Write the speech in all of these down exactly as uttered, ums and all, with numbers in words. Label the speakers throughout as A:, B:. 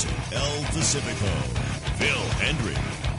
A: Introducing El Pacifico, Phil Hendry.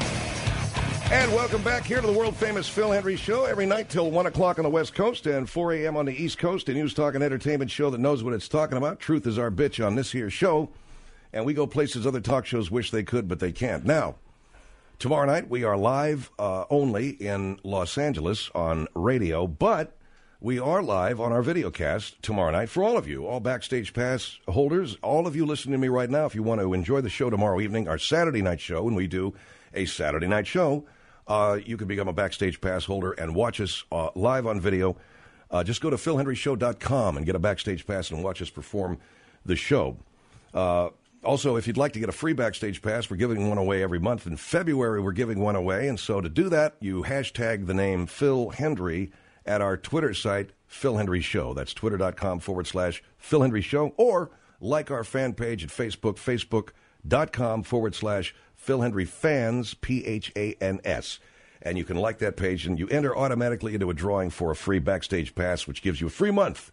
B: And welcome back here to the world-famous Phil Hendry Show every night till one o'clock on the West Coast and four a.m. on the East Coast, a news, talk, and entertainment show that knows what it's talking about. Truth is our bitch on this here show, and we go places other talk shows wish they could, but they can't. Now, tomorrow night we are live uh, only in Los Angeles on radio, but we are live on our videocast tomorrow night for all of you, all Backstage Pass holders, all of you listening to me right now. If you want to enjoy the show tomorrow evening, our Saturday night show, and we do a Saturday night show, uh, you can become a Backstage Pass holder and watch us uh, live on video. Uh, just go to phil hendry show dot com and get a Backstage Pass and watch us perform the show. Uh, also, if you'd like to get a free Backstage Pass, we're giving one away every month. In February, we're giving one away, and so to do that, you hashtag the name Phil Hendry at our Twitter site, Phil Hendry Show. That's twitter.com forward slash Phil Hendry Show. Or like our fan page at Facebook, facebook.com forward slash Phil Hendry Fans, P H A N S. And you can like that page, and you enter automatically into a drawing for a free Backstage Pass, which gives you a free month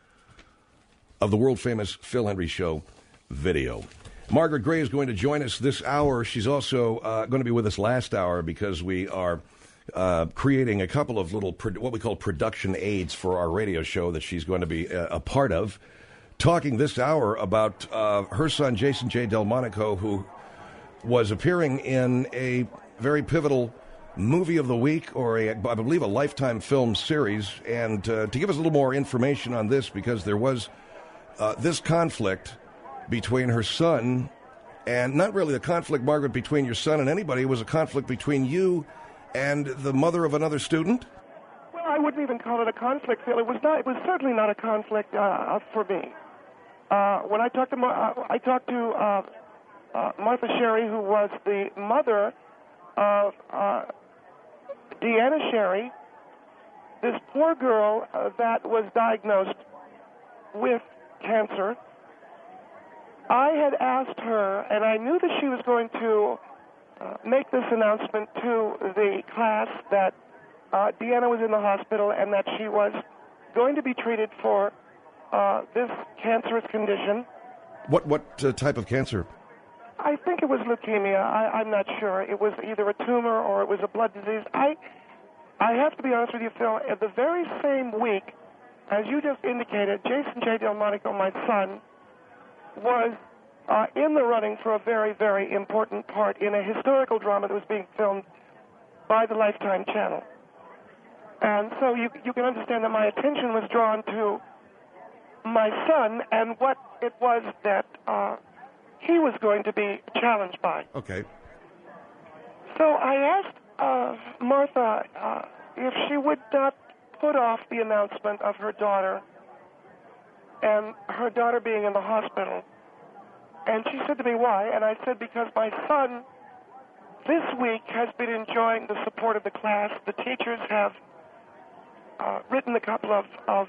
B: of the world-famous Phil Hendry Show video. Margaret Gray is going to join us this hour. She's also uh, going to be with us last hour because we are Uh, creating a couple of little, pro- what we call production aids for our radio show that she's going to be a, a part of. Talking this hour about uh, her son, Jason J. Delmonico, who was appearing in a very pivotal movie of the week, or a, I believe a Lifetime film series. And uh, to give us a little more information on this, because there was uh, this conflict between her son, and not really a conflict, Margaret, between your son and anybody. It was a conflict between you and the mother of another student?
C: Well, I wouldn't even call it a conflict, Phil. It was not. It was certainly not a conflict uh, for me. Uh, when I talked to Mar- uh, I talked to uh, uh, Martha Sherry, who was the mother of uh, Deanna Sherry, this poor girl uh, that was diagnosed with cancer. I had asked her, and I knew that she was going to Uh, make this announcement to the class that uh, Deanna was in the hospital and that she was going to be treated for uh, this cancerous condition.
B: What what uh, type of cancer?
C: I think it was leukemia. I, I'm not sure. It was either a tumor or it was a blood disease. I I have to be honest with you, Phil. At the very same week, as you just indicated, Jason J. Delmonico, my son, was Uh, in the running for a very, very important part in a historical drama that was being filmed by the Lifetime channel. And so you, you can understand that my attention was drawn to my son and what it was that uh, he was going to be challenged by.
B: Okay.
C: So I asked uh, Martha uh, if she would not put off the announcement of her daughter and her daughter being in the hospital. And she said to me, why? And I said, because my son this week has been enjoying the support of the class. The teachers have uh, written a couple of, of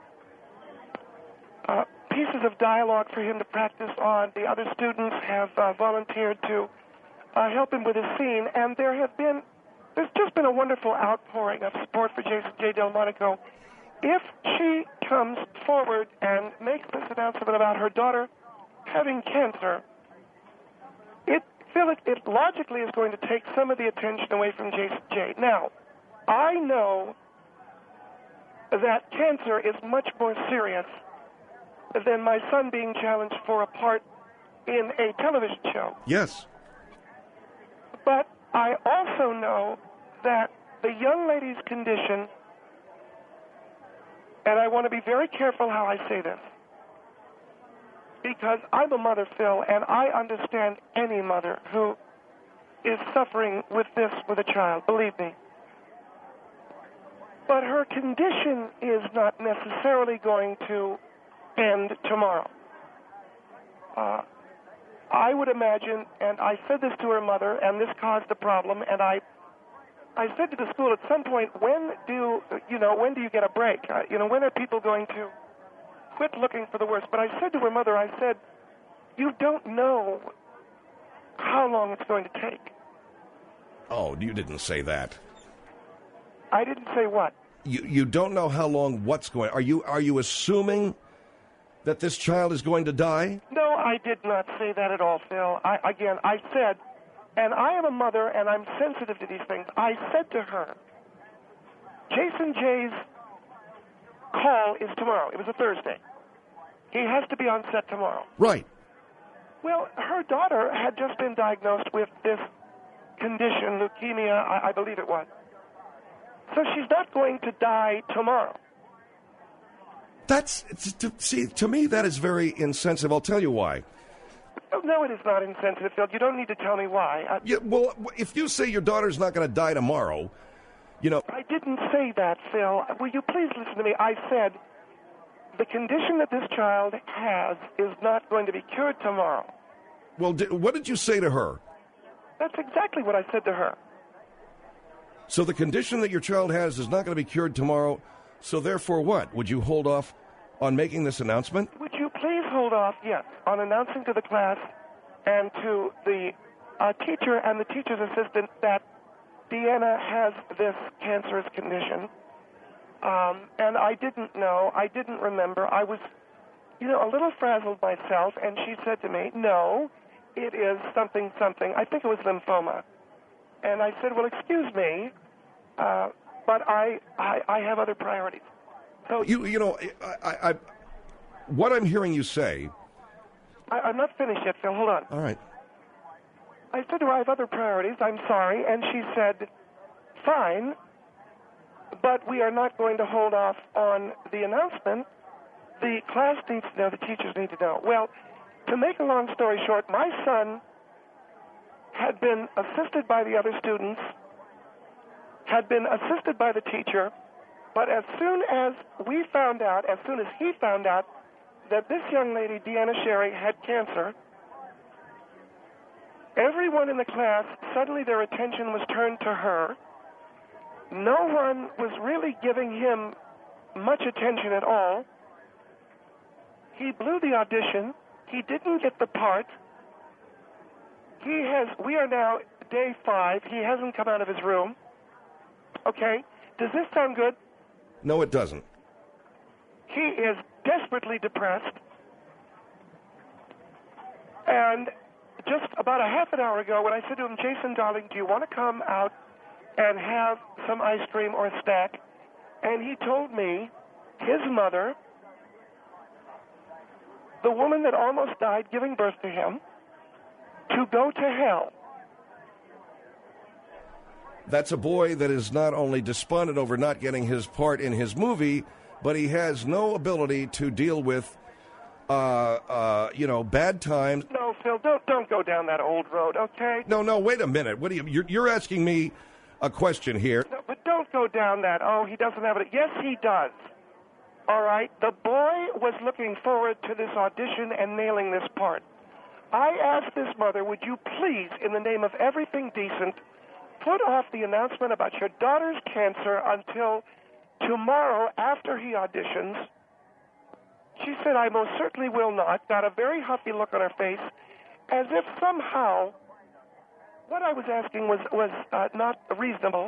C: uh, pieces of dialogue for him to practice on. The other students have uh, volunteered to uh, help him with his scene. And there have been, there's just been a wonderful outpouring of support for Jason J. Delmonico. If she comes forward and makes this announcement about her daughter having cancer, it, Phil, it, it logically is going to take some of the attention away from Jason J. Now, I know that cancer is much more serious than my son being challenged for a part in a television show.
B: Yes.
C: But I also know that the young lady's condition, and I want to be very careful how I say this, because I'm a mother, Phil, and I understand any mother who is suffering with this with a child, believe me. But her condition is not necessarily going to end tomorrow. Uh, I would imagine, and I said this to her mother, and this caused a problem, and I I said to the school at some point, when do, you know, when do you get a break? Uh, you know, when are people going to quit looking for the worst? But I said to her mother, I said, you don't know how long it's going to take.
B: Oh, you didn't say that.
C: I didn't say what?
B: You you don't know how long what's going. Are you are you assuming that this child is going to die?
C: No, I did not say that at all, Phil. I, again, I said, and I am a mother, and I'm sensitive to these things. I said to her, Jason Jay's call is tomorrow. It was a Thursday. He has to be on set tomorrow.
B: Right.
C: Well, her daughter had just been diagnosed with this condition, leukemia, I, I believe it was. So she's not going to die tomorrow.
B: That's, to, see, to me, that is very insensitive. I'll tell you why.
C: Oh, no, it is not insensitive, Phil. You don't need to tell me why. I,
B: Yeah, well, if you say your daughter's not going to die tomorrow, you know...
C: I didn't say that, Phil. Will you please listen to me? I said the condition that this child has is not going to be cured tomorrow.
B: Well, di- what did you say to her?
C: That's exactly what I said to her.
B: So the condition that your child has is not going to be cured tomorrow, so therefore what? Would you hold off on making this announcement?
C: Would you please hold off, yes, on announcing to the class and to the uh, teacher and the teacher's assistant that Deanna has this cancerous condition. Um, and I didn't know, I didn't remember. I was, you know, a little frazzled myself, and she said to me, no, it is something, something. I think it was lymphoma. And I said, well, excuse me, uh, but I, I, I have other priorities. So
B: You, you know, I, I, I, what I'm hearing you say...
C: I, I'm not finished yet, Phil. Hold on.
B: All right.
C: I said to her, I have other priorities. I'm sorry. And she said, fine, but we are not going to hold off on the announcement. The class needs to know, the teachers need to know. Well, to make a long story short, my son had been assisted by the other students, had been assisted by the teacher, but as soon as we found out, as soon as he found out that this young lady, Deanna Sherry, had cancer, everyone in the class, suddenly their attention was turned to her. No one was really giving him much attention at all. He blew the audition. He didn't get the part. He has, we are now day five. He hasn't come out of his room. Okay? Does this sound good?
B: No, it doesn't.
C: He is desperately depressed. And just about a half an hour ago, when I said to him, Jason, darling, do you want to come out and have some ice cream or a snack? And he told me his mother, the woman that almost died giving birth to him, to go to hell.
B: That's a boy that is not only despondent over not getting his part in his movie, but he has no ability to deal with, uh, uh, you know, bad times.
C: No, Phil, don't don't go down that old road, okay?
B: No, no, wait a minute. What do you? You're, you're asking me a question here.
C: No, but don't go down that. Oh, he doesn't have it. Yes, he does. All right. The boy was looking forward to this audition and nailing this part. I asked this mother, would you please, in the name of everything decent, put off the announcement about your daughter's cancer until tomorrow after he auditions? She said, I most certainly will not. Got a very huffy look on her face, as if somehow what I was asking was, was uh, not reasonable.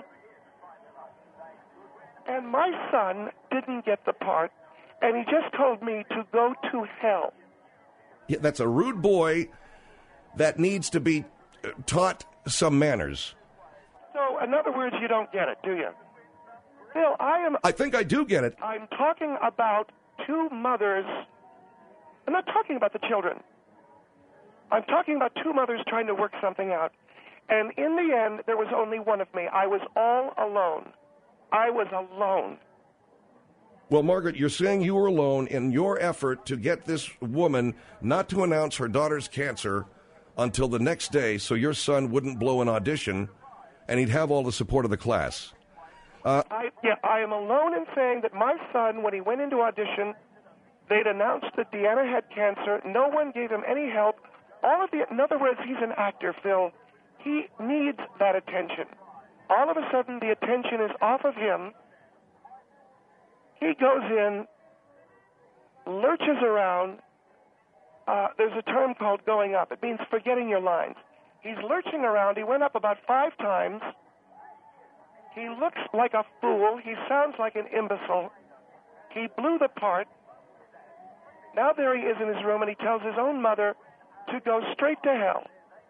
C: And my son didn't get the part, and he just told me to go to hell.
B: Yeah, that's a rude boy that needs to be taught some manners.
C: So, in other words, you don't get it, do you? Bill, I am...
B: I think I do get it.
C: I'm talking about two mothers. I'm not talking about the children. I'm talking about two mothers trying to work something out. And in the end, there was only one of me. I was all alone. I was alone.
B: Well, Margaret, you're saying you were alone in your effort to get this woman not to announce her daughter's cancer until the next day so your son wouldn't blow an audition and he'd have all the support of the class. Uh,
C: I, yeah, I am alone in saying that my son, when he went into audition, they'd announced that Deanna had cancer. No one gave him any help. All of the, in other words, he's an actor, Phil. He needs that attention. All of a sudden, the attention is off of him. He goes in, lurches around. Uh, there's a term called going up. It means forgetting your lines. He's lurching around. He went up about five times. He looks like a fool. He sounds like an imbecile. He blew the part. Now there he is in his room, and he tells his own mother to go straight to hell.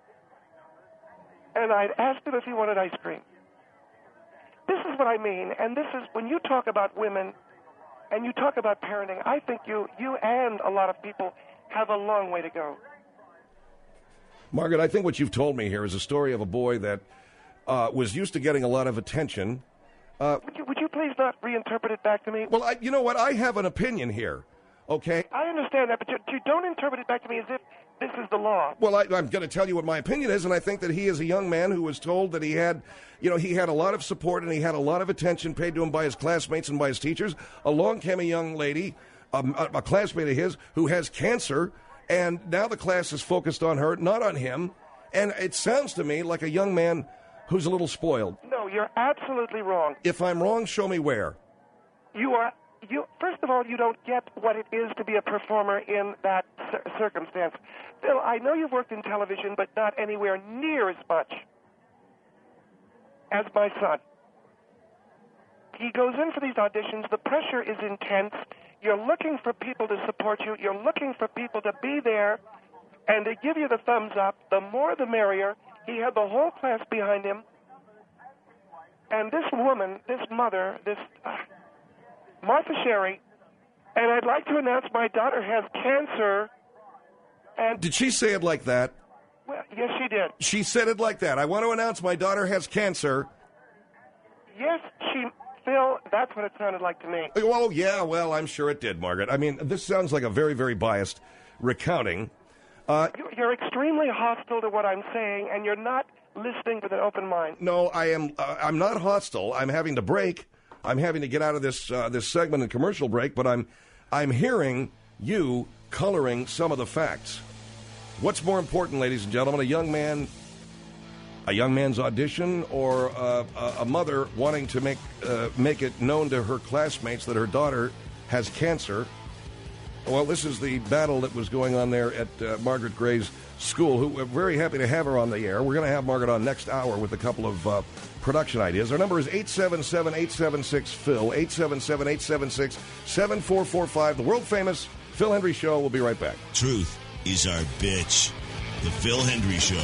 C: And I'd asked him if he wanted ice cream. This is what I mean, and this is, when you talk about women and you talk about parenting, I think you, you and a lot of people have a long way to go.
B: Margaret, I think what you've told me here is a story of a boy that uh, was used to getting a lot of attention. Uh,
C: would, you, would you please not reinterpret it back to me?
B: Well, I, you know what? I have an opinion here, okay?
C: I understand that, but you, you don't interpret it back to me as if this is the law.
B: Well, I, I'm going to tell you what my opinion is, and I think that he is a young man who was told that he had, you know, he had a lot of support and he had a lot of attention paid to him by his classmates and by his teachers. Along came a young lady, um, a, a classmate of his, who has cancer, and now the class is focused on her, not on him. And it sounds to me like a young man who's a little spoiled.
C: No, you're absolutely wrong.
B: If I'm wrong, show me where.
C: You are... You, first of all, you don't get what it is to be a performer in that cir- circumstance. Phil, I know you've worked in television, but not anywhere near as much as my son. He goes in for these auditions. The pressure is intense. You're looking for people to support you. You're looking for people to be there and to give you the thumbs up. The more, the merrier. He had the whole class behind him. And this woman, this mother, this... Uh, Martha Sherry, and I'd like to announce my daughter has cancer. And
B: did she say it like that?
C: Well, yes, she did.
B: She said it like that. I want to announce my daughter has cancer.
C: Yes, she, Phil, that's what it sounded like to me.
B: Oh, yeah, well, I'm sure it did, Margaret. I mean, this sounds like a very, very biased recounting. Uh,
C: you're extremely hostile to what I'm saying, and you're not listening with an open mind.
B: No, I am. Uh, I'm not hostile. I'm having to break. I'm having to get out of this uh, this segment and commercial break, but I'm I'm hearing you coloring some of the facts. What's more important, ladies and gentlemen, a young man, a young man's audition, or uh, a, a mother wanting to make uh, make it known to her classmates that her daughter has cancer? Well, this is the battle that was going on there at uh, Margaret Gray's school, who we're very happy to have her on the air. We're going to have Margaret on next hour with a couple of uh, production ideas. Our number is eight seven seven, eight seven six, Phil, eight seven seven, eight seven six, seven four four five. The world-famous Phil Hendrie Show. We'll be right back.
A: Truth is our bitch. The Phil Hendrie Show.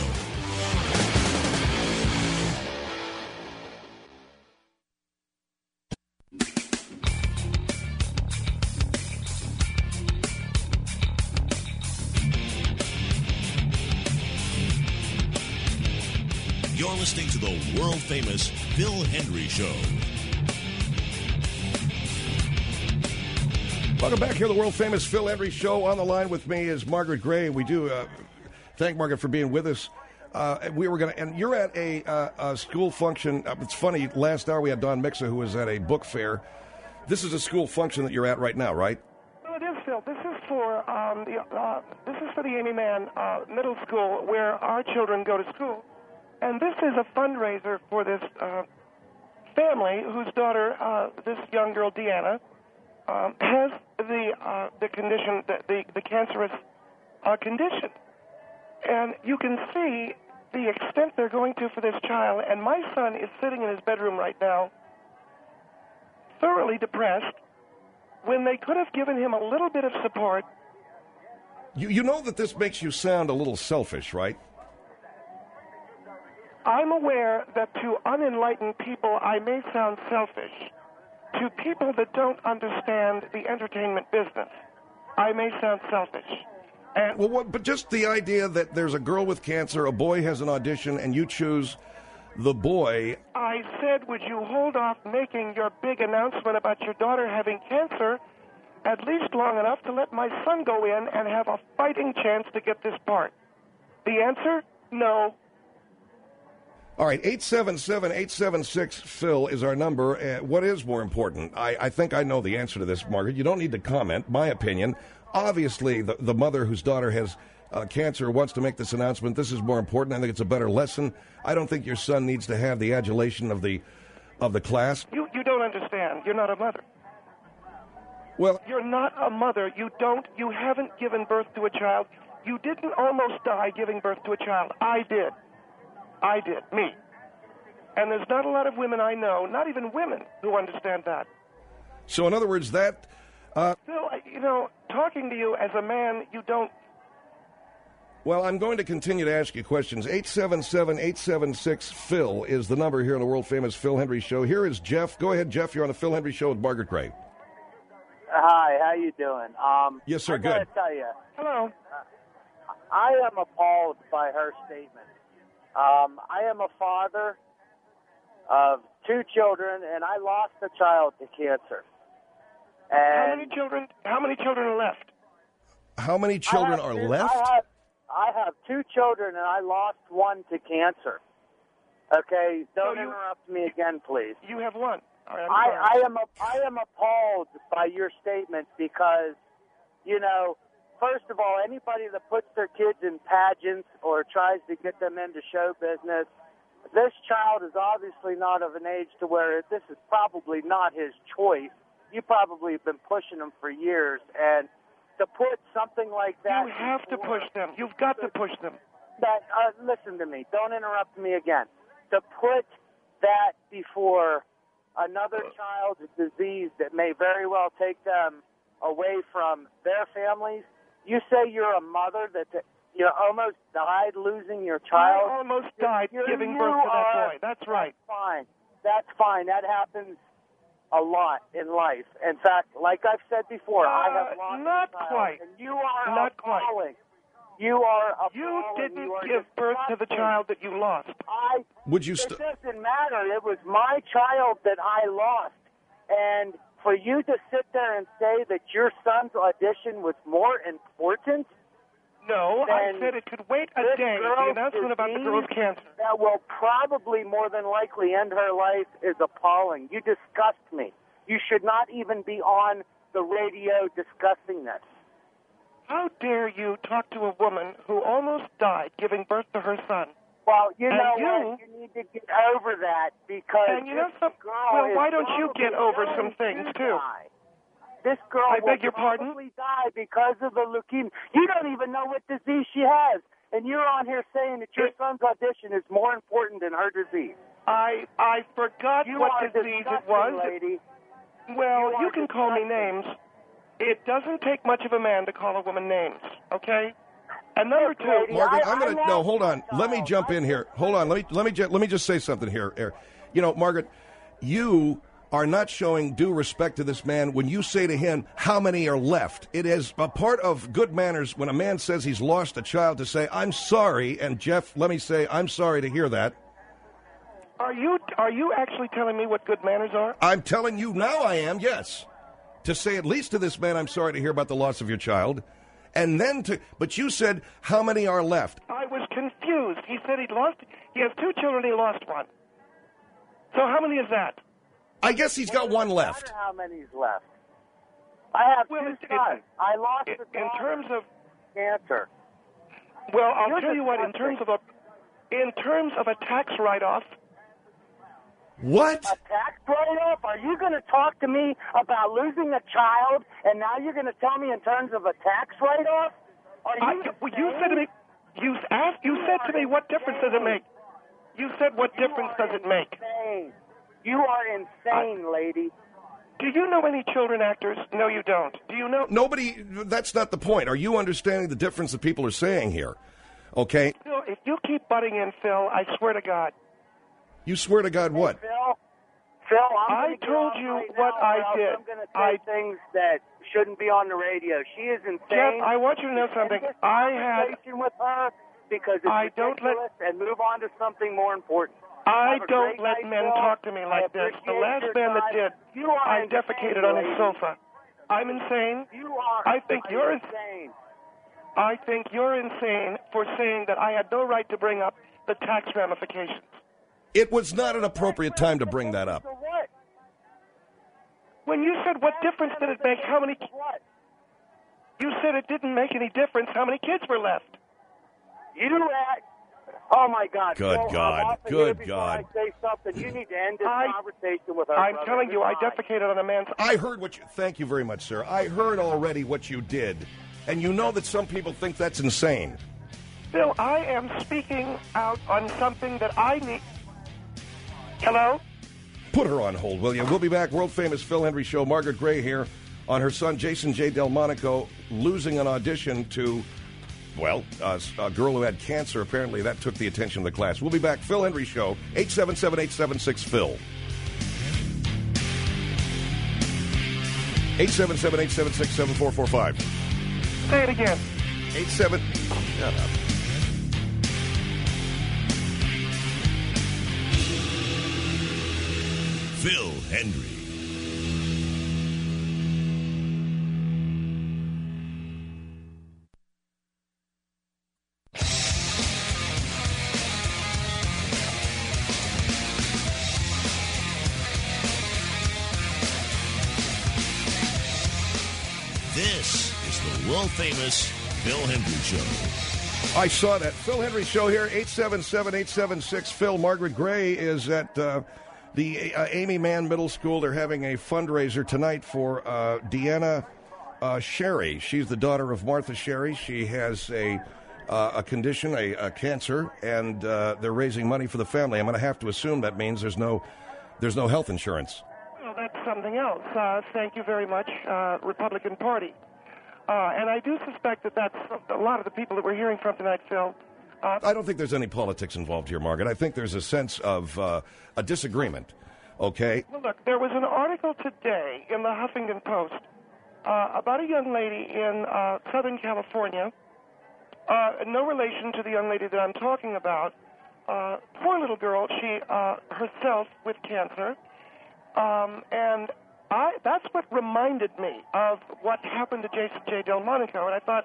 A: You're listening to the world-famous Phil Hendrie Show.
B: Welcome back here to the world-famous Phil Hendrie Show. On the line with me is Margaret Gray. We do uh, thank Margaret for being with us. Uh, we were going to, and you're at a, uh, a school function. Uh, it's funny, last hour we had Don Mixa, who was at a book fair. This is a school function that you're at right now, right?
C: Well, it is, Phil. This is for um, the, uh, this is for the Amy Mann uh, Middle School, where our children go to school. And this is a fundraiser for this uh, family whose daughter, uh, this young girl, Deanna, um, has the uh, the condition, the, the, the cancerous uh, condition. And you can see the extent they're going to for this child. And my son is sitting in his bedroom right now, thoroughly depressed, when they could have given him a little bit of support.
B: You, you know that this makes you sound a little selfish, right?
C: I'm aware that to unenlightened people, I may sound selfish. To people that don't understand the entertainment business, I may sound selfish. And
B: well, what, but just the idea that there's a girl with cancer, a boy has an audition, and you choose the boy.
C: I said, would you hold off making your big announcement about your daughter having cancer at least long enough to let my son go in and have a fighting chance to get this part? The answer, no.
B: All right, eight seven seven, eight seven six, Phil is our number. Uh, what is more important? I, I think I know the answer to this, Margaret. You don't need to comment. My opinion. Obviously, the, the mother whose daughter has uh, cancer wants to make this announcement. This is more important. I think it's a better lesson. I don't think your son needs to have the adulation of the of the class.
C: You, you don't understand. You're not a mother.
B: Well,
C: you're not a mother. You don't. You haven't given birth to a child. You didn't almost die giving birth to a child. I did. I did, me. And there's not a lot of women I know, not even women, who understand that.
B: So in other words, that Uh,
C: Phil, I- you know, talking to you as a man, you don't.
B: well, I'm going to continue to ask you questions. eight seven seven, eight seven six, Phil is the number here on the world-famous Phil Hendry Show. Here is Jeff. Go ahead, Jeff. You're on the Phil Hendry Show with Margaret Gray.
D: Hi, how you doing? Um,
B: Yes, sir,
D: I gotta
B: good.
D: tell you,
C: Hello.
D: I am appalled by her statement. Um, I am a father of two children, and I lost a child to cancer.
C: How
D: And
C: many children? How many children are left?
B: How many
D: I
B: children
D: have
B: are
D: two-
B: left?
D: I have, I have two children, and I lost one to cancer. Okay, don't
C: No, you-
D: interrupt me again, please.
C: You have one. All right, I'm
D: I,
C: sorry.
D: I am a, I am appalled by your statement because, you know, first of all, anybody that puts their kids in pageants or tries to get them into show business, this child is obviously not of an age to where this is probably not his choice. You probably have been pushing him for years, and to put something like that,
C: You have to
D: before-
C: push them. You've got to push them.
D: that uh, listen to me. Don't interrupt me again. To put that before another child's disease that may very well take them away from their families. You say you're a mother that you almost died losing your child.
C: I almost died
D: You're-
C: giving
D: you
C: birth to that
D: are-
C: boy. That's right.
D: Fine. That's fine. That happens a lot in life. In fact, like I've said before, I
C: Uh,
D: have lost
C: not
D: a child,
C: quite.
D: and you are
C: Not quite.
D: appalling. You are appalling.
C: You didn't
D: You are
C: give birth to the
D: disgusting.
C: child that you lost.
D: I
B: Would you
D: It
B: st-
D: doesn't matter. It was my child that I lost. And for you to sit there and say that your son's audition was more important,
C: No, I
D: Then
C: said it could wait a
D: this
C: day. The
D: girl's
C: announcement about the
D: disease
C: girl's cancer.
D: that will probably more than likely end her life is appalling. You disgust me. You should not even be on the radio discussing this.
C: How dare you talk to a woman who almost died giving birth to her son?
D: Well, you
C: And
D: know
C: you-
D: what? You need to get over that because
C: And you know
D: this
C: some-
D: girl
C: well,
D: is
C: why don't you
D: probably
C: get over
D: going
C: some things,
D: to
C: too?
D: die. This girl
C: I
D: will
C: beg your pardon?
D: probably die because of the leukemia. You don't even know what disease she has, and you're on here saying that your
C: It-
D: son's audition is more important than her disease.
C: I I forgot
D: You
C: what
D: are
C: disease it
D: disgusting,
C: was.
D: lady.
C: Well,
D: You
C: you,
D: are
C: can call me names.
D: disgusting.
C: It doesn't take much of a man to call a woman names, okay? And number
D: Look,
C: two,
D: lady,
B: Margaret,
D: I-
B: I'm going
D: I
B: to no.
D: lost
B: Hold on.
D: my
B: Let me
D: child.
B: jump
D: I
B: in here.
D: just-
B: Hold on. Let me let me ju- let me just say something here. here. You know, Margaret, you are not showing due respect to this man when you say to him, "How many are left?" It is a part of good manners when a man says he's lost a child to say, "I'm sorry." And Jeff, let me say, I'm sorry to hear that.
C: are you are you actually telling me what good manners are?
B: I'm telling you now. I am. Yes, to say at least to this man, "I'm sorry to hear about the loss of your child," and then to. But you said, "How many are left?"
C: I was confused. He said he lost. He has two children. He lost one. So how many is that?
B: I guess he's got one
D: I
B: left.
D: don't know how many's left. I have
C: Well,
D: two
C: it- it-
D: sons. I lost
C: In,
D: the
C: in
D: daughter
C: terms of
D: to cancer.
C: well, I'll
D: You're
C: tell you what. In terms of a in terms of a tax write-off,
B: What?
D: A tax write-off? Are you going to talk to me about losing a child, and now you're going to tell me in terms of a tax write-off? Are
C: I,
D: you
C: well, you
D: insane?
C: said to me. You asked. You
D: You
C: said to
D: are
C: me, "What difference does it make?" You said, "What
D: You
C: difference
D: are
C: does it make?"
D: Insane. You are insane, lady.
C: Do you know any children actors? No, you don't. Do you know?
B: Nobody, that's not the point. Are you understanding the difference that people are saying here? Okay?
C: Phil, if you keep butting in, Phil, I swear to God.
B: You swear to God what?
D: Phil, Phil, I'm
C: I
D: gonna get
C: told
D: off
C: you
D: right
C: what
D: now,
C: I
D: or else
C: did.
D: I'm going to say
C: I-
D: things that shouldn't be on the radio. She is insane.
C: Jeff, I want you to know something.
D: End this
C: I had.
D: conversation with her because it's
C: I don't let-
D: ridiculous, and move on to something more important.
C: I
D: Have a
C: don't
D: great
C: let
D: night,
C: men
D: Phil.
C: talk to me
D: I
C: like this. The
D: appreciate
C: last
D: your
C: man that
D: time.
C: did,
D: You are
C: I
D: insane,
C: defecated on his
D: lady.
C: sofa. I'm insane.
D: You are.
C: I think you're
D: insane.
C: I think you're insane for saying that I had no right to bring up the tax ramifications.
B: It was not an appropriate time to bring that up.
D: So what?
C: When you said, what difference did it make? How many?
D: What?
C: You said it didn't make any difference. How many kids were left?
D: You at. Oh my God!
B: Good
D: Phil, I'm
B: God.
D: off of
B: Good
D: here before
B: God.
D: I say something. You need to end this
C: I-
D: conversation with her.
C: I'm
D: brother.
C: telling you, I
D: Goodbye.
C: defecated on a man's.
B: I heard what you. Thank you very much, sir. I heard already what you did. And you know that some people think that's insane.
C: Phil, I am speaking out on something that I need. Hello?
B: Put her on hold, will you? We'll be back. World famous Phil Hendry Show. Margaret Gray here on her son Jason J. Delmonico losing an audition to, well, uh, a girl who had cancer. Apparently that took the attention of the class. We'll be back. Phil Hendrie Show, eight seven seven, eight seven six, Phil. eight seven seven, eight seven six, seven four four five.
C: Say it again.
B: eight seven... Shut up.
A: Phil Hendrie. This is the world-famous Phil Hendrie Show.
B: I saw that. Phil Hendrie Show here, eight seven seven, eight seven six, Phil. Margaret Gray is at uh, the uh, Amy Mann Middle School. They're having a fundraiser tonight for uh, Deanna uh, Sherry. She's the daughter of Martha Sherry. She has a uh, a condition, a, a cancer, and uh, they're raising money for the family. I'm going to have to assume that means there's no there's no health insurance.
C: Well, that's something else. Uh, thank you very much, uh, Republican Party. Uh, and I do suspect that that's a lot of the people that we're hearing from tonight, Phil. Uh,
B: I don't think there's any politics involved here, Margaret. I think there's a sense of uh, a disagreement, okay?
C: Well, look, there was an article today in the Huffington Post uh, about a young lady in uh, Southern California, uh, no relation to the young lady that I'm talking about. Uh, poor little girl, she uh, herself with cancer, um, and I, that's what reminded me of what happened to Jason J. Delmonico. And I thought,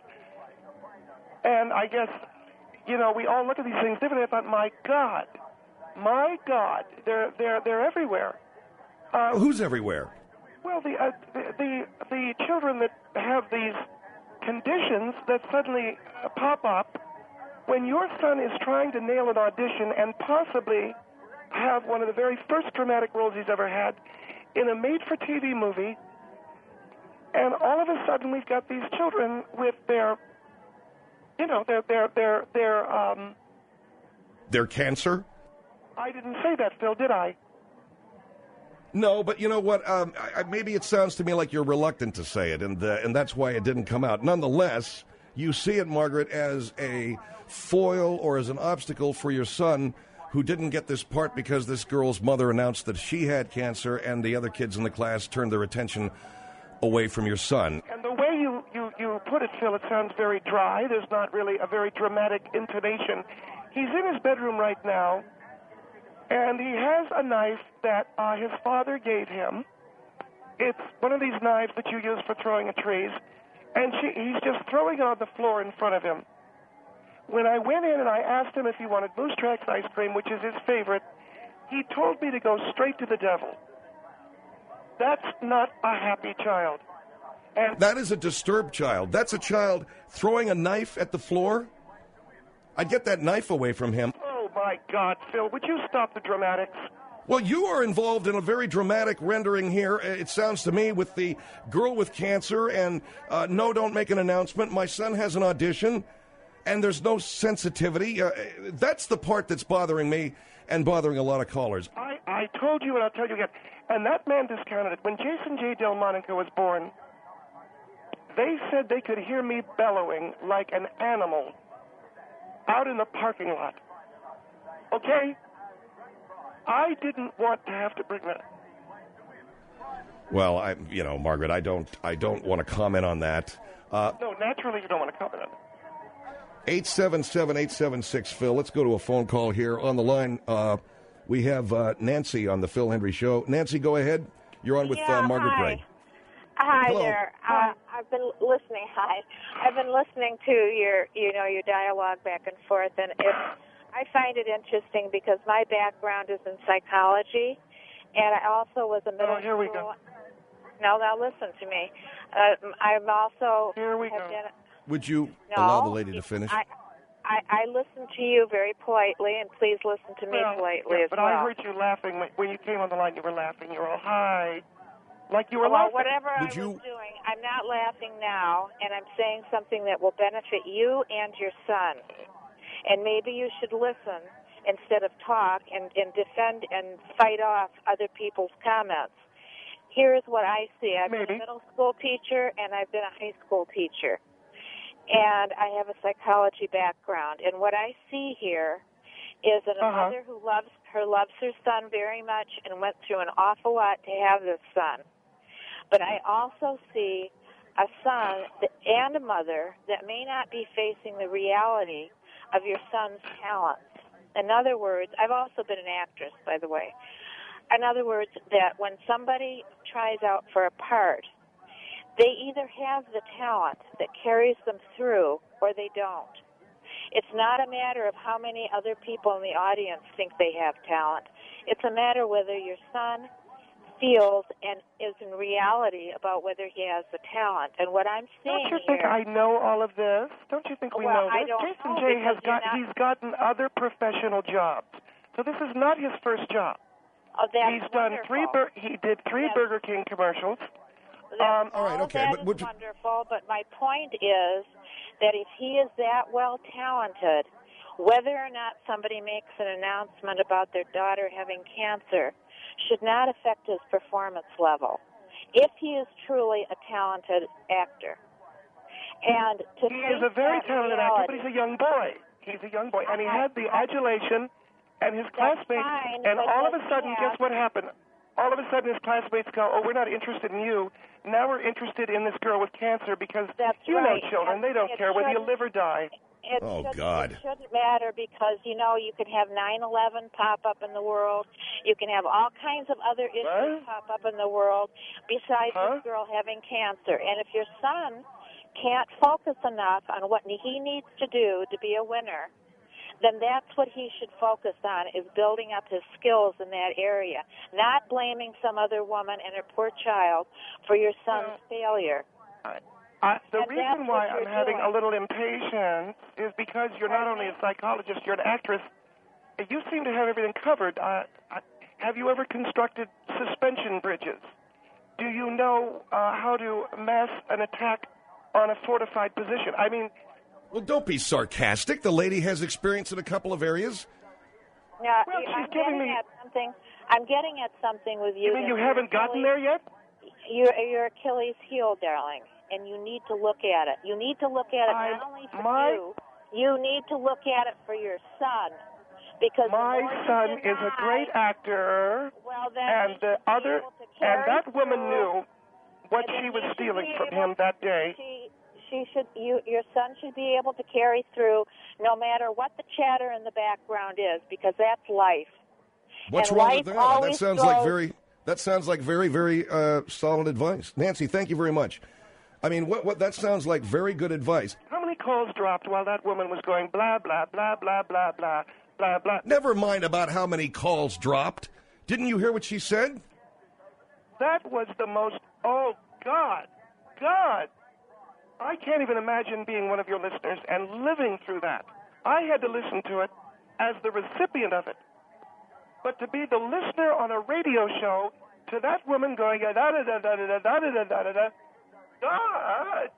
C: and I guess, you know, we all look at these things differently. I thought, my God, my God, they're they're they're everywhere. Uh,
B: Who's everywhere?
C: Well, the, uh, the the the children that have these conditions that suddenly pop up when your son is trying to nail an audition and possibly have one of the very first dramatic roles he's ever had in a made-for-T V movie, and all of a sudden we've got these children with their, you know, their, their, their, their, um...
B: Their cancer?
C: I didn't say that, Phil, did I?
B: No, but you know what? Um, I, maybe it sounds to me like you're reluctant to say it, and uh, and that's why it didn't come out. Nonetheless, you see it, Margaret, as a foil or as an obstacle for your son who didn't get this part because this girl's mother announced that she had cancer and the other kids in the class turned their attention away from your son.
C: And the way you, you, you put it, Phil, it sounds very dry. There's not really a very dramatic intonation. He's in his bedroom right now, and he has a knife that uh, his father gave him. It's one of these knives that you use for throwing at trees, and she, he's just throwing it on the floor in front of him. When I went in and I asked him if he wanted Moose Tracks ice cream, which is his favorite, he told me to go straight to the devil. That's not a happy child. And
B: that is a disturbed child. That's a child throwing a knife at the floor. I'd get that knife away from him.
C: Oh, my God, Phil, would you stop the dramatics?
B: Well, you are involved in a very dramatic rendering here, it sounds to me, with the girl with cancer and, uh, no, don't make an announcement. My son has an audition. And there's no sensitivity. Uh, that's the part that's bothering me and bothering a lot of callers.
C: I, I told you, and I'll tell you again, and that man discounted it. When Jason J. Delmonico was born, they said they could hear me bellowing like an animal out in the parking lot. Okay? I didn't want to have to bring that.
B: Well, I, you know, Margaret, I don't, I don't want to comment on that. Uh,
C: no, naturally you don't want to comment on it.
B: eight seven seven, eight seven six, Phil. Let's go to a phone call here. On the line, uh, we have uh, Nancy on the Phil Hendrie Show. Nancy, go ahead. You're on with
E: yeah,
B: uh, Margaret
E: hi.
B: Gray.
E: Hi
B: Hello.
E: there. Uh, I've been listening. Hi. I've been listening to your, you know, your dialogue back and forth, and it's, I find it interesting because my background is in psychology, and I also was a middle
C: Oh, here we
E: school.
C: go.
E: No, now listen to me. Uh, I'm also.
C: Here we
E: have
C: go.
E: been-
B: Would you
E: No,
B: allow the lady to finish?
E: I, I, I listen to you very politely, and please listen to me
C: Well,
E: politely
C: yeah,
E: as
C: but
E: well.
C: I heard you laughing when, when you came on the line. You were laughing. You were all hi, like you were
E: Well,
C: laughing.
E: whatever I
B: Would
E: was
B: you-
E: doing, I'm not laughing now, and I'm saying something that will benefit you and your son. And maybe you should listen instead of talk and, and defend and fight off other people's comments. Here's what I see. I've
C: Maybe.
E: been a middle school teacher and I've been a high school teacher. And I have a psychology background. And what I see here is that a
C: Uh-huh.
E: mother who loves her loves her son very much and went through an awful lot to have this son. But I also see a son that, and a mother that may not be facing the reality of your son's talents. In other words, I've also been an actress, by the way. In other words, that when somebody tries out for a part, they either have the talent that carries them through or they don't. It's not a matter of how many other people in the audience think they have talent. It's a matter whether your son feels and is in reality about whether he has the talent. And what I'm seeing
C: Don't you think
E: here,
C: I know all of this? Don't you think we
E: Well,
C: know
E: I
C: this?
E: don't
C: Jason
E: know,
C: J has
E: because you're
C: got
E: not-
C: he's gotten other professional jobs. So this is not his first job.
E: oh, that's
C: He's done
E: wonderful.
C: three bur- he did three
E: That's-
C: Burger King commercials.
E: That's,
C: Um,
B: all right,
E: all
B: okay,
E: that
B: but
E: is
B: would you-
E: wonderful, but my point is that if he is that well talented, whether or not somebody makes an announcement about their daughter having cancer should not affect his performance level. If he is truly a talented actor. And to
C: He
E: face
C: is a very
E: that
C: talented
E: reality,
C: actor, but he's a young boy. He's a young boy, and he
E: I-
C: had the adulation, and his
E: That's
C: classmates.
E: fine,
C: and
E: but
C: all of
E: does
C: a
E: he
C: sudden,
E: have-
C: guess what happened? All of a sudden, his classmates go, "Oh, we're not interested in you. Now we're interested in this girl with cancer because
E: That's
C: you
E: right.
C: know children,
E: And
C: they don't
E: it
C: care whether you
E: shouldn't-
C: live or die."
E: It
B: Oh,
E: shouldn't,
B: God.
E: It shouldn't matter because, you know, you can have nine eleven pop up in the world. You can have all kinds of other issues
C: What?
E: pop up in the world besides
C: Huh?
E: this girl having cancer. And if your son can't focus enough on what he needs to do to be a winner, then that's what he should focus on, is building up his skills in that area, not blaming some other woman and her poor child for your son's
C: Well,
E: failure.
C: I, the
E: And
C: reason
E: that's
C: why
E: what
C: I'm
E: you're
C: having
E: doing.
C: a little impatience is because you're not only a psychologist, you're an actress. You seem to have everything covered. Uh, I, have you ever constructed suspension bridges? Do you know uh, how to mass an attack on a fortified position? I mean,
B: Well, don't be sarcastic. The lady has experience in a couple of areas.
E: Now,
C: Well,
E: you-
C: she's
E: I'm
C: giving
E: getting
C: me-
E: at something. I'm getting at something with you.
C: you mean
E: that
C: you
E: your
C: haven't gotten
E: Achilles-
C: there yet?
E: You're, you're Achilles' heel, darling, and you need to look at it. You need to look at it
C: I'm-
E: not only for
C: my-
E: you. You need to look at it for your son, because the
C: My
E: more you
C: son
E: deny-
C: is a great actor,
E: Well, then
C: and
E: he
C: the
E: should be
C: other,
E: able to
C: and
E: carry
C: that woman
E: through,
C: knew what
E: and then
C: she was
E: he should
C: stealing
E: be
C: from
E: able-
C: him that day.
E: She, she should. You, your son should be able to carry through, no matter what the chatter in the background is, because that's life.
B: What's
E: And
B: wrong
E: life
B: with that? That
E: always
B: sounds like
E: throws-
B: very. That sounds like very, very uh, solid advice, Nancy. Thank you very much. I mean, what, what that sounds like very good advice.
C: How many calls dropped while that woman was going blah, blah, blah, blah, blah, blah, blah, blah?
B: Never mind about how many calls dropped. Didn't you hear what she said?
C: That was the most, oh, God, God. I can't even imagine being one of your listeners and living through that. I had to listen to it as the recipient of it. But to be the listener on a radio show to that woman going, da da da da da da da da da da da, God.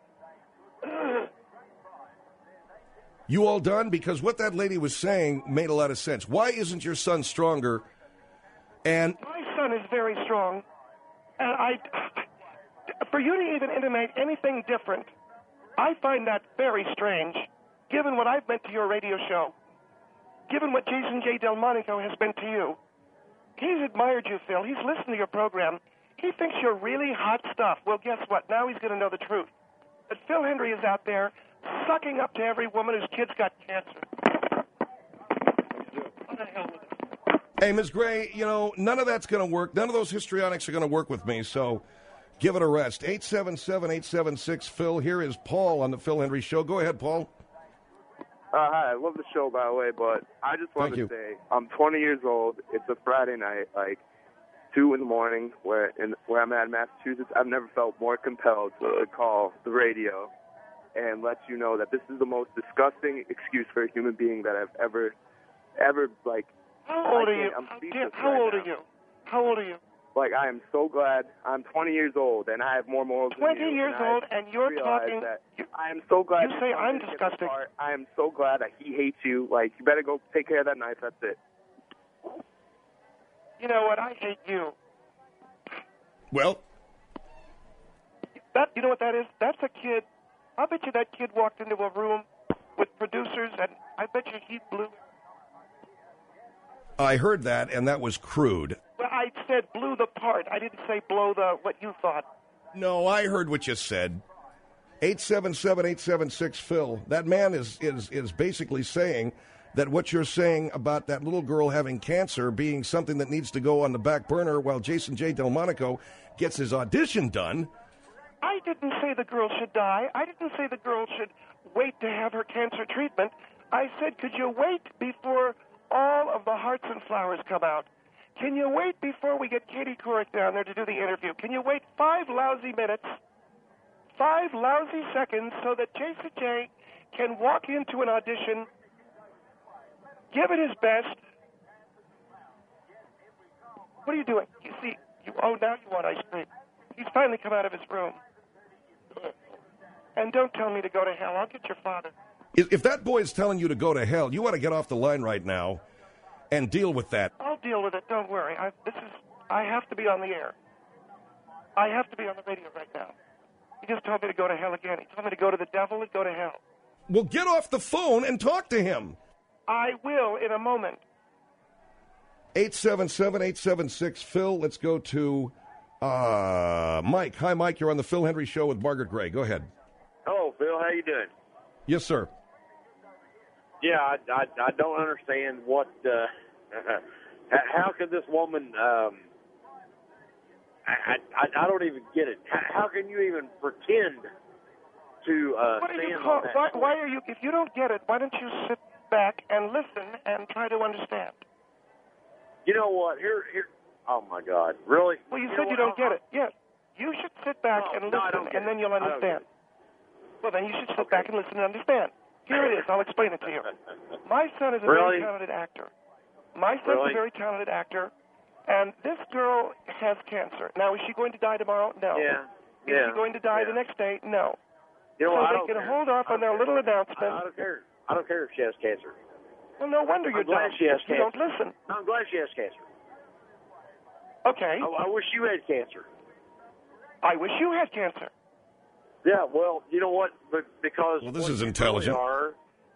B: You all done? Because what that lady was saying made a lot of sense. Why isn't your son stronger? And
C: My son is very strong, and I, for you to even intimate anything different, I find that very strange, given what I've meant to your radio show, given what Jason J. Delmonico has meant to you. He's admired you, Phil. He's listened to your program. He thinks you're really hot stuff. Well, guess what? Now he's going to know the truth. But Phil Hendrie is out there sucking up to every woman whose kid's got cancer. What the hell with it?
B: hey, Miz Gray, you know, none of that's going to work. None of those histrionics are going to work with me, so give it a rest. eight seven seven, eight seven six, Phil. Here is Paul on the Phil Hendrie Show. Go ahead, Paul.
F: Uh, hi, I love the show, by the way, but I just wanted
B: Thank
F: to say I'm twenty years old. It's a Friday night, like two in the morning, where in where I'm at in Massachusetts. I've never felt more compelled to call the radio and let you know that this is the most disgusting excuse for a human being that I've ever, ever like.
C: How old
F: I
C: are you?
F: can't- I'm
C: How,
F: speechless
C: how
F: right
C: old
F: now.
C: are you? How old are you?
F: Like, I am so glad. I'm twenty years old, and I have more morals than
C: twenty
F: you.
C: years
F: and I
C: old, and you're
F: realize
C: talking.
F: that
C: You,
F: I am so glad.
C: you say
F: son
C: I'm
F: didn't get
C: disgusting.
F: the part. I am so glad that he hates you. Like, you better go take care of that knife. That's it.
C: you know what? I hate you.
B: Well,
C: that you know what that is? That's a kid. I bet you that kid walked into a room with producers, and I bet you he blew.
B: I heard that, and that was crude.
C: Well, I said blew the part. I didn't say blow the what you thought.
B: No, I heard what you said. eight seven seven, eight seven six, Phil. That man is, is, is basically saying that what you're saying about that little girl having cancer being something that needs to go on the back burner while Jason J. Delmonico gets his audition done.
C: I didn't say the girl should die. I didn't say the girl should wait to have her cancer treatment. I said, could you wait before all of the hearts and flowers come out? Can you wait before we get Katie Couric down there to do the interview? Can you wait five lousy minutes, five lousy seconds, so that Jason J. can walk into an audition, give it his best? What are you doing? You see, you, oh, now you want ice cream. He's finally come out of his room. And don't tell me to go to hell. I'll get your father.
B: If that boy is telling you to go to hell, you want to get off the line right now and deal with that.
C: I'll deal with it. Don't worry. I, this is. I have to be on the air. I have to be on the radio right now. He just told me to go to hell again. He told me to go to the devil and go to hell.
B: Well, get off the phone and talk to him.
C: I will in a moment.
B: eight seven seven, eight seven six, Phil. Let's go to uh, Mike. Hi, Mike. You're on the Phil Hendry Show with Margaret Gray. Go ahead.
G: Hello, Phil. How you doing?
B: Yes, sir.
G: Yeah, I, I, I don't understand what, uh, how could this woman, um, I, I, I don't even get it. How can you even pretend to uh,
C: what are
G: stand
C: you call,
G: on that?
C: why, why are you, if you don't get it, why don't you sit back and listen and try to understand?
G: You know what? Here, here. Oh, my God. Really?
C: Well, you,
G: you
C: said
G: know
C: you
G: what?
C: don't get it. Yes. You should sit back
G: No,
C: and
G: no, I
C: listen,
G: don't get
C: and then
G: it.
C: you'll
G: I don't
C: understand. Well, then you should sit
G: Okay.
C: back and listen and understand. Here it is. I'll explain it to you. My son is a
G: Really?
C: very talented actor. My son's
G: Really?
C: a very talented actor, and this girl has cancer. Now, is she going to die tomorrow? No.
G: Yeah.
C: Is
G: yeah.
C: she going to die
G: yeah.
C: the next day? No.
G: You know
C: so
G: what? I
C: they
G: don't
C: can
G: care.
C: hold off
G: I
C: on their
G: don't
C: little
G: care.
C: announcement.
G: I, I don't care. I don't care if she has cancer.
C: Well, no wonder you're
G: I'm glad
C: dumb.
G: she has
C: You
G: cancer.
C: don't listen.
G: I'm glad she has cancer.
C: Okay.
G: I, I wish you had cancer.
C: I wish you had cancer.
G: Yeah, well, you know what? But because
B: Well, this
G: what
B: is
G: you
B: intelligent.
G: Really are,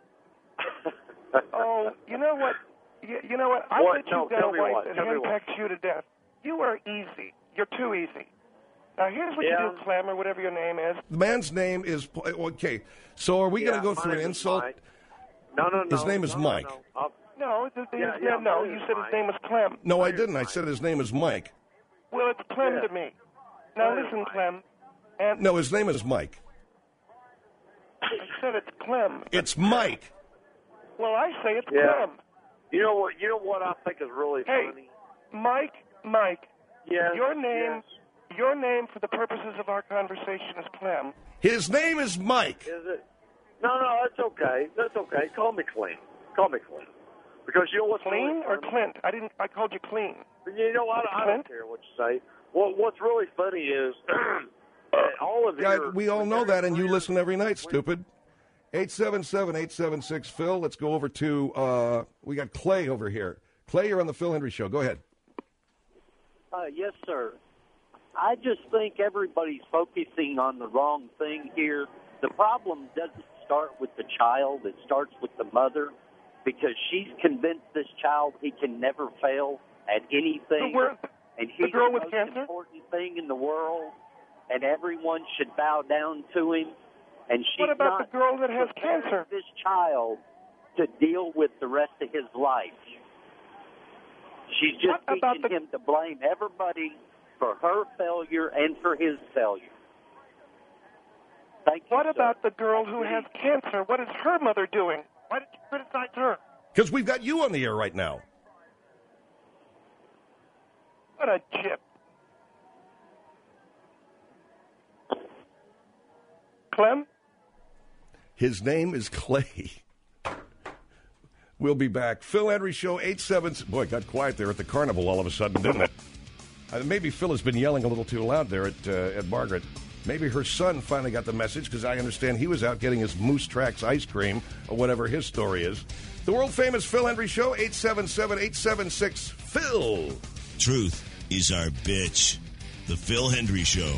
C: Oh, you know what? You, you know what? I
G: What?
C: bet
G: No,
C: you've got
G: tell
C: a
G: me
C: wife
G: what.
C: that
G: Tell me what.
C: handpecks you to death. You are easy. You're too easy. Now, here's what
G: Yeah.
C: you do, Clem, or whatever your name is.
B: The man's name is, okay, so are we
G: yeah,
B: going to go
G: my
B: through an
G: name is
B: insult?
G: Mike. No, no, no.
B: His name is
G: no,
B: Mike.
G: No, no. I'll-
C: No, his name
G: Yeah,
C: is,
G: yeah,
C: no,
G: my name
C: you
G: is
C: said
G: Mike.
C: his name was Clem.
B: No, I
G: Mike.
B: didn't. I said his name is Mike.
C: Well, it's Clem
G: Yeah.
C: to me. Now,
G: My name is
C: listen,
G: Mike.
C: Clem. And
B: No, his name is Mike.
C: I said it's Clem.
B: It's Mike.
C: Well, I say it's
G: Yeah.
C: Clem.
G: You know what? You know what I think is really
C: Hey.
G: funny?
C: Mike, Mike,
G: Yes.
C: your name,
G: yes.
C: your name for the purposes of our conversation is Clem.
B: His name is Mike.
G: Is it? No, no, that's okay. That's okay. Call me Clint. Call me Clint. Because you know what's
C: Clean
G: really
C: or
G: funny?
C: Clint? I didn't. I called you Clean.
G: You know, I, I
C: Clint?
G: don't care what you say. What What's really funny is that all of
B: Yeah,
G: your...
B: we all know that, and you listen every night, stupid. eight seven seven, eight seven six, Phil. Let's go over to, uh, we got Clay over here. Clay, you're on the Phil Hendry Show. Go ahead.
H: Uh, yes, sir. I just think everybody's focusing on the wrong thing here. The problem doesn't start with the child. It starts with the mother, because she's convinced this child he can never fail at anything.
C: The word-
H: and
C: the
H: he's
C: girl
H: the
C: with
H: most
C: cancer?
H: important thing in the world, and everyone should bow down to him. And she's
C: What about
H: not
C: the girl that has
H: preparing
C: cancer?
H: this child to deal with the rest of his life. She's just
C: What about
H: teaching
C: the-
H: him to blame everybody for her failure and for his failure. Thank you,
C: What
H: sir.
C: about the girl who has cancer? What is her mother doing? Why did you criticize her?
B: Because we've got you on the air right now.
C: What a chip. Clem?
B: His name is Clay. We'll be back. Phil Hendry Show, eight seven... Boy, it got quiet there at the carnival all of a sudden, didn't it? Uh, maybe Phil has been yelling a little too loud there at, uh, at Margaret. Maybe her son finally got the message, because I understand he was out getting his Moose Tracks ice cream, or whatever his story is. The world-famous Phil Hendry Show, eight seven seven, eight seven six, Phil.
A: Truth is our bitch. The Phil Hendry Show.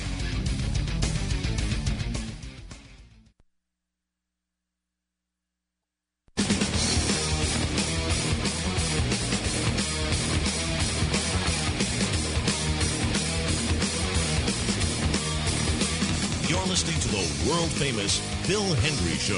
A: You're listening to the world-famous Phil Hendry Show.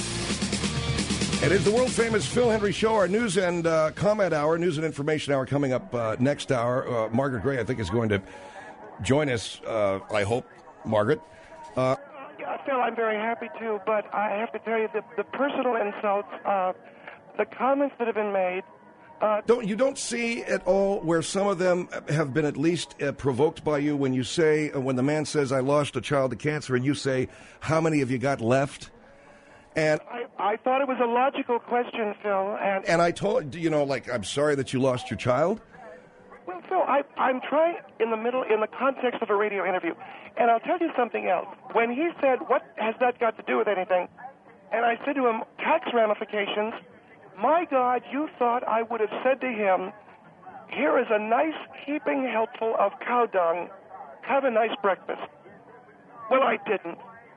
B: It is the world-famous Phil Hendry Show, our news and uh, comment hour, news and information hour coming up uh, next hour. Uh, Margaret Gray, I think, is going to join us, uh, I hope. Margaret? Uh,
C: yeah, Phil, I'm very happy to, but I have to tell you the, the personal insults, uh, the comments that have been made. Uh,
B: don't You don't see at all where some of them have been at least uh, provoked by you when you say, uh, when the man says, I lost a child to cancer, and you say, how many have you got left? And
C: I, I thought it was a logical question, Phil. And,
B: and I told, you know, like, I'm sorry that you lost your child.
C: Well, Phil, I, I'm trying in the middle, in the context of a radio interview. And I'll tell you something else. When he said, what has that got to do with anything? And I said to him, tax ramifications. My God, you thought I would have said to him, here is a nice heaping helpful of cow dung. Have a nice breakfast. Well, I didn't.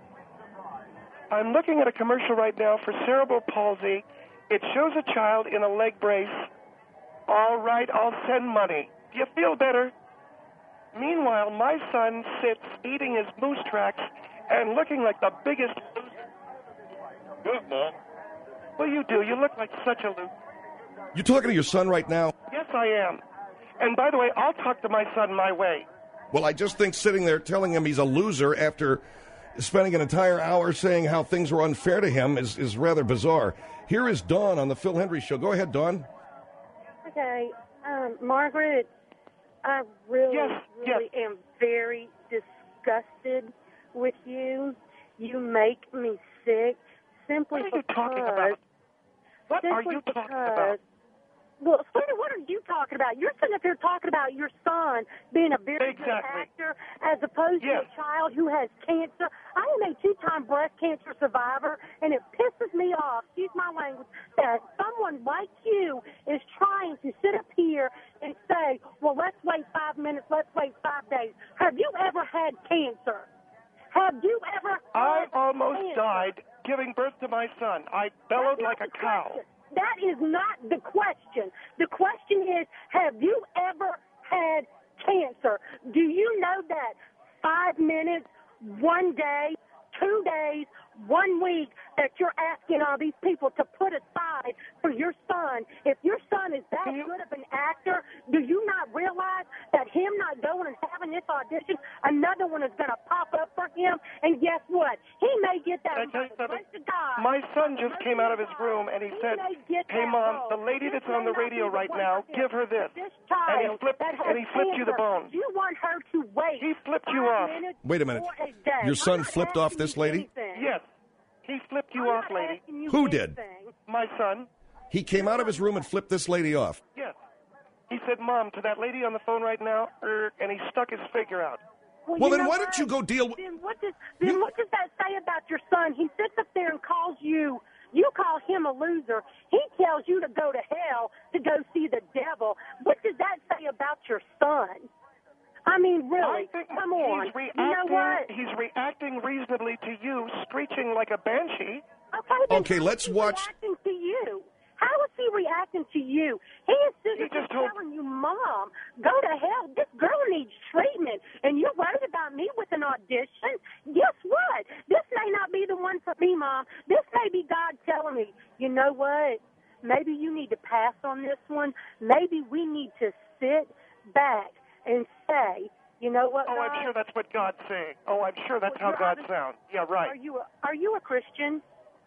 C: I'm looking at a commercial right now for cerebral palsy. It shows a child in a leg brace. All right, I'll send money. Do you feel better? Meanwhile, my son sits eating his moose tracks and looking like the biggest loser. Good, Mom. Well, you do. You look like such a loser.
B: You're talking to your son right now?
C: Yes, I am. And by the way, I'll talk to my son my way.
B: Well, I just think sitting there telling him he's a loser after spending an entire hour saying how things were unfair to him is, is rather bizarre. Here is Dawn on the Phil Hendry Show. Go ahead, Dawn.
I: Okay. Um, Margaret, I really,
C: yes,
I: really
C: yes.
I: am very disgusted with you. You make me sick simply
C: what are you
I: because...
C: talking about? What are you talking
I: because,
C: about?
I: Well, sweetie, what are you talking about? You're sitting up here talking about your son being a very
C: exactly.
I: good actor as opposed
C: yes.
I: to a child who has cancer. I am a two-time breast cancer survivor, and it pisses me off, excuse my language, that someone like you is trying to sit up here and say, well, let's wait five minutes, let's wait five days. Have you ever had cancer? Have you ever
C: I
I: had
C: almost
I: cancer?
C: died giving birth to my son. I bellowed like a cow.
I: Question. That is not the question. The question is, have you ever had cancer? Do you know that five minutes, one day, two days, one week that you're asking all these people to put aside for your son? If your son is that
C: you,
I: good of an actor, do you not realize that him not going and having this audition, another one is going to pop up for him? And guess what? He may get that.
C: My son just came out of his room and he, he said, hey, Mom, the lady that's on the radio right now, give her this.
I: this
C: and he flipped, and he flipped you the bone.
I: You want her to wait.
C: He flipped you off.
B: Wait a minute.
I: A
B: Your son flipped off this lady?
C: Yes. He flipped you
I: I'm
C: off, lady.
I: You
B: Who
I: anything.
B: did?
C: My son.
B: He came out of his room and flipped this lady off.
C: Yes. He said, Mom, to that lady on the phone right now, er, and he stuck his figure out.
I: Well,
B: well
I: you
B: then
I: know
B: why
I: what?
B: don't you go deal with...
I: Then what does, then
B: you...
I: what does that say about your son? He sits up there and calls you, you call him a loser. He tells you to go to hell to go see the devil. What does that say about your son? I mean, really,
C: I think
I: come on.
C: He's reacting,
I: you know what?
C: He's reacting reasonably to you, screeching like a banshee.
I: Okay, then
B: okay
I: how
B: let's
I: is he
B: watch...
I: reacting to you? How is he reacting to you? He is sitting there
C: told...
I: telling you, Mom, go to hell. This girl needs treatment, and you're worried about me with an audition? Guess what? This may not be the one for me, Mom. This may be God telling me, you know what? Maybe you need to pass on this one. Maybe we need to sit back and say, you know what,
C: Oh,
I: God?
C: I'm sure that's what God's saying. Oh, I'm sure that's
I: Well,
C: how God
I: obviously-
C: sounds. Yeah, right.
I: Are you a, are you a Christian?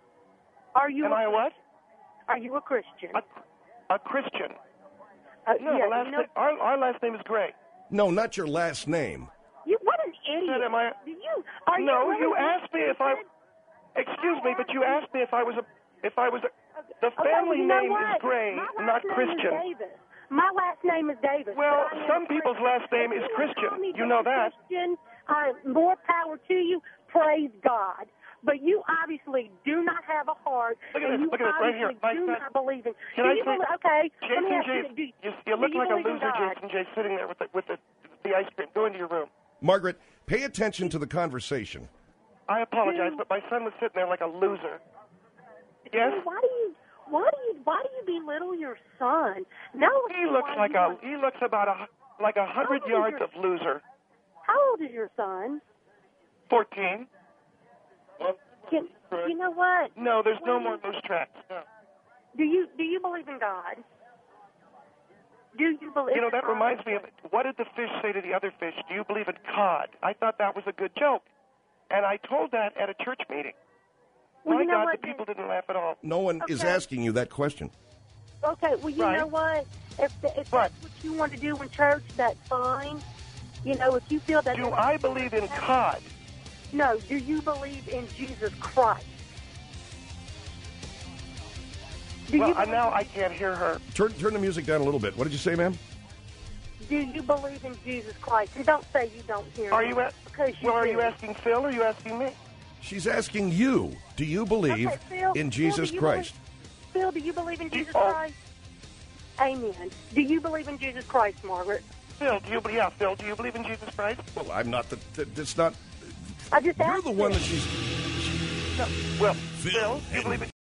I: Are you
C: Am
I: a,
C: I a what?
I: Are you a Christian?
C: A, a Christian.
I: Uh,
C: No,
I: yeah,
C: the last
I: you know,
C: name, our, our last name is Gray.
B: No, not your last name.
I: you, what an idiot.
C: Said, am I...
I: Do you, are
C: No,
I: you,
C: you
I: really
C: asked me if I... Excuse me, but you asked me if I was a... If I was a... The family
I: okay, you know
C: name
I: what?
C: is Gray,
I: My last
C: not
I: name
C: Christian.
I: Is Davis. My last name is Davis.
C: Well,
I: but I am
C: some
I: a
C: people's
I: Christian.
C: last name
I: If
C: is
I: you
C: Christian.
I: call me
C: You know
I: David
C: that.
I: Christian, uh, more power to you. Praise God. But you obviously do not have a heart.
C: Look at
I: and
C: this,
I: you
C: look at this, right here.
I: obviously
C: My
I: do
C: son-
I: not believe in.
C: Can
I: do
C: I
I: you
C: say-
I: believe, okay, let me
C: Jason
I: ask
C: J,
I: you, do,
C: you, you
I: do
C: look
I: you
C: like a
I: believe in
C: loser,
I: God?
C: Jason J, sitting there with the, with the, the ice cream. Go into your room.
B: Margaret, pay attention to the conversation.
C: I apologize, but my son was sitting there like a loser. Yes?
I: Why do you why do you why do you belittle your son? No,
C: He looks like a he looks about a like a hundred
I: How old is
C: yards
I: your-
C: of loser.
I: How old is your son?
C: Fourteen.
I: Can, you know what?
C: No, there's no more moose tracks. No.
I: Do you do you believe in God? Do you believe?
C: You know,
I: in
C: that
I: God?
C: reminds me of it. What did the fish say to the other fish? Do you believe in cod? I thought that was a good joke. And I told that at a church meeting.
I: Well,
C: My
I: you know
C: God,
I: what,
C: the people didn't laugh at all.
B: No one is
I: Okay.
B: asking you that question.
I: Okay, well, you
C: Right.
I: know what? If, if that's what you want to do in church, that's fine. You know, if you feel that.
C: Do I believe in cod?
I: No. Do you believe in Jesus Christ? Do
C: well,
I: you
C: uh, now I can't hear her.
B: Turn turn the music down a little bit. What did you say, ma'am?
I: Do you believe in Jesus Christ? And don't say you don't hear
C: Are
I: me,
C: you? A-
I: because you
C: well, are
I: do.
C: you asking Phil or are you asking me?
B: She's asking you, do you believe
I: Okay, Phil,
B: in
I: Phil,
B: Jesus
I: do you
B: Christ?
I: Believe, Phil, do you believe in Jesus
C: oh.
I: Christ? Amen. Do you believe in Jesus Christ, Margaret?
C: Phil, do you believe? Yeah, Phil, do you believe in Jesus Christ?
B: Well, I'm not the. the it's not.
I: I just
B: You're
I: asked
B: the one
I: you.
B: that she's.
C: No. Well, Phil, do you believe in?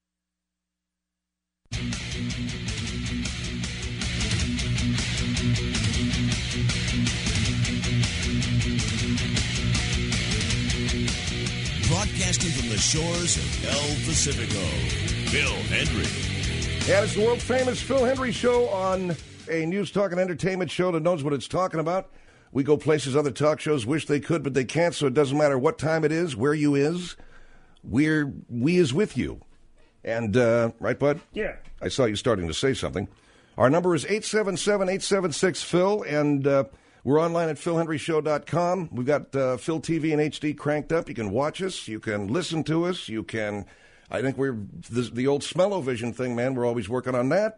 A: Broadcasting from the shores of El Pacifico, Phil Hendry.
B: Yeah, it's the world-famous Phil Hendry Show on a news, talk, and entertainment show that knows what it's talking about. We go places other talk shows wish they could, but they can't, so it doesn't matter what time it is, where you is. We're, we is with you. And, uh, right, bud?
C: Yeah.
B: I saw you starting to say something. Our number is eight seven seven, eight seven six, Phil, and uh, we're online at phil henry show dot com. We've got uh, Phil T V in H D cranked up. You can watch us. You can listen to us. You can, I think we're, the, the old smell-o-vision thing, man, we're always working on that.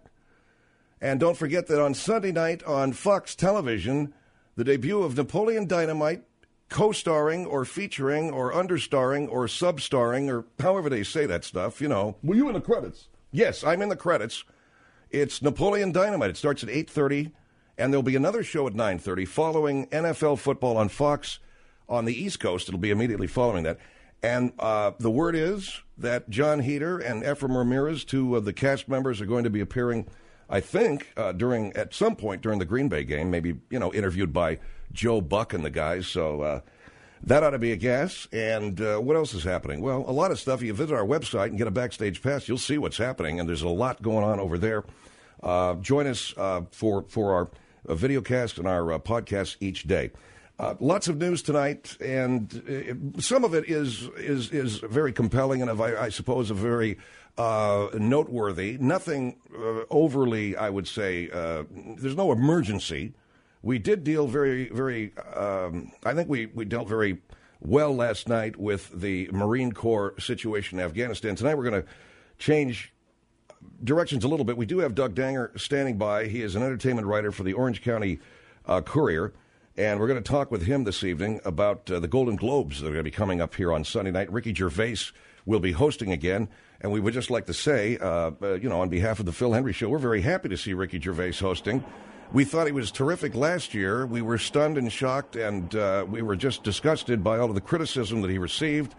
B: And don't forget that on Sunday night on Fox Television, the debut of Napoleon Dynamite, co-starring or featuring or understarring or sub-starring or however they say that stuff, you know. Were you in the credits? Yes, I'm in the credits. It's Napoleon Dynamite. It starts at eight thirty, and there'll be another show at nine thirty following N F L football on Fox on the East Coast. It'll be immediately following that. And uh, the word is that John Heder and Ephraim Ramirez, two of the cast members, are going to be appearing, I think, uh, during at some point during the Green Bay game, maybe, you know, interviewed by Joe Buck and the guys. So uh, that ought to be a gas. And uh, what else is happening? Well, a lot of stuff. You visit our website and get a backstage pass, you'll see what's happening. And there's a lot going on over there. Uh, join us uh, for, for our uh, video cast and our uh, podcast each day. Uh, lots of news tonight, and uh, some of it is is is very compelling and, of, I, I suppose, a very uh, noteworthy. Nothing uh, overly, I would say. Uh, there's no emergency. We did deal very, very. Um, I think we, we dealt very well last night with the Marine Corps situation in Afghanistan. Tonight we're going to change directions a little bit. We do have Doug Danger standing by. He is an entertainment writer for the Orange County uh, Courier. And we're going to talk with him this evening about uh, the Golden Globes that are going to be coming up here on Sunday night. Ricky Gervais will be hosting again. And we would just like to say, uh, uh, you know, on behalf of the Phil Hendry Show, we're very happy to see Ricky Gervais hosting. We thought he was terrific last year. We were stunned and shocked, and uh, we were just disgusted by all of the criticism that he received.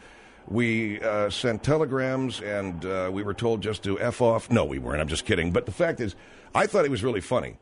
B: We uh, sent telegrams, and uh, we were told just to F off. No, we weren't. I'm just kidding. But the fact is, I thought he was really funny.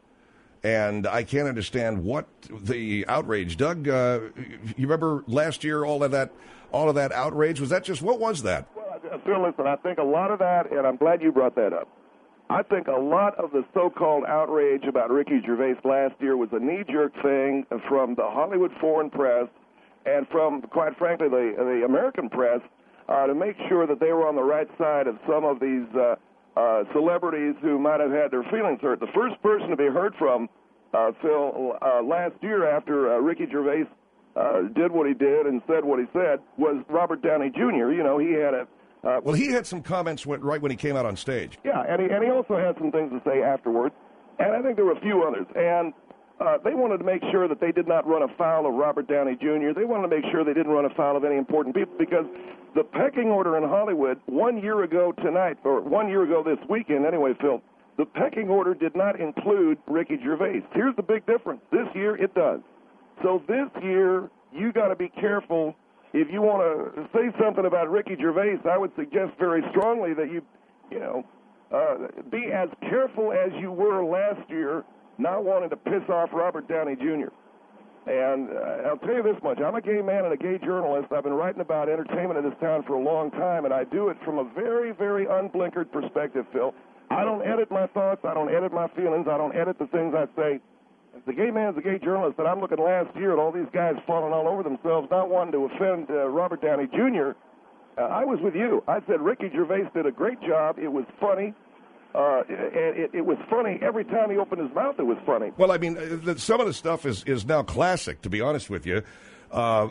B: And I can't understand what the outrage. Doug, uh, you remember last year all of that, all of that outrage? Was that just what was that?
J: Well, Phil, listen, I think a lot of that, and I'm glad you brought that up. I think a lot of the so-called outrage about Ricky Gervais last year was a knee-jerk thing from the Hollywood foreign press and from, quite frankly, the the American press uh, to make sure that they were on the right side of some of these. Uh, Uh, celebrities who might have had their feelings hurt. The first person to be heard from, uh, Phil, uh, last year after uh, Ricky Gervais uh, did what he did and said what he said was Robert Downey Junior You know, he had a... Uh,
B: well, he had some comments when, right when he came out on stage.
J: Yeah, and he, and he also had some things to say afterwards. And I think there were a few others. And uh, they wanted to make sure that they did not run afoul of Robert Downey Junior They wanted to make sure they didn't run afoul of any important people because the pecking order in Hollywood one year ago tonight, or one year ago this weekend anyway, Phil, the pecking order did not include Ricky Gervais. Here's the big difference. This year it does. So this year, you got to be careful. If you want to say something about Ricky Gervais, I would suggest very strongly that you, you know, uh, be as careful as you were last year, not wanting to piss off Robert Downey Junior And uh, I'll tell you this much. I'm a gay man and a gay journalist. I've been writing about entertainment in this town for a long time, and I do it from a very, very unblinkered perspective, Phil. I don't edit my thoughts. I don't edit my feelings. I don't edit the things I say. As a gay man, as a gay journalist, that I'm looking last year at all these guys falling all over themselves, not wanting to offend uh, Robert Downey Junior, uh, I was with you. I said Ricky Gervais did a great job. It was funny. Uh, and it, it was funny. Every time he opened his mouth, it was funny.
B: Well, I mean, uh, some of the stuff is, is now classic, to be honest with you. Uh,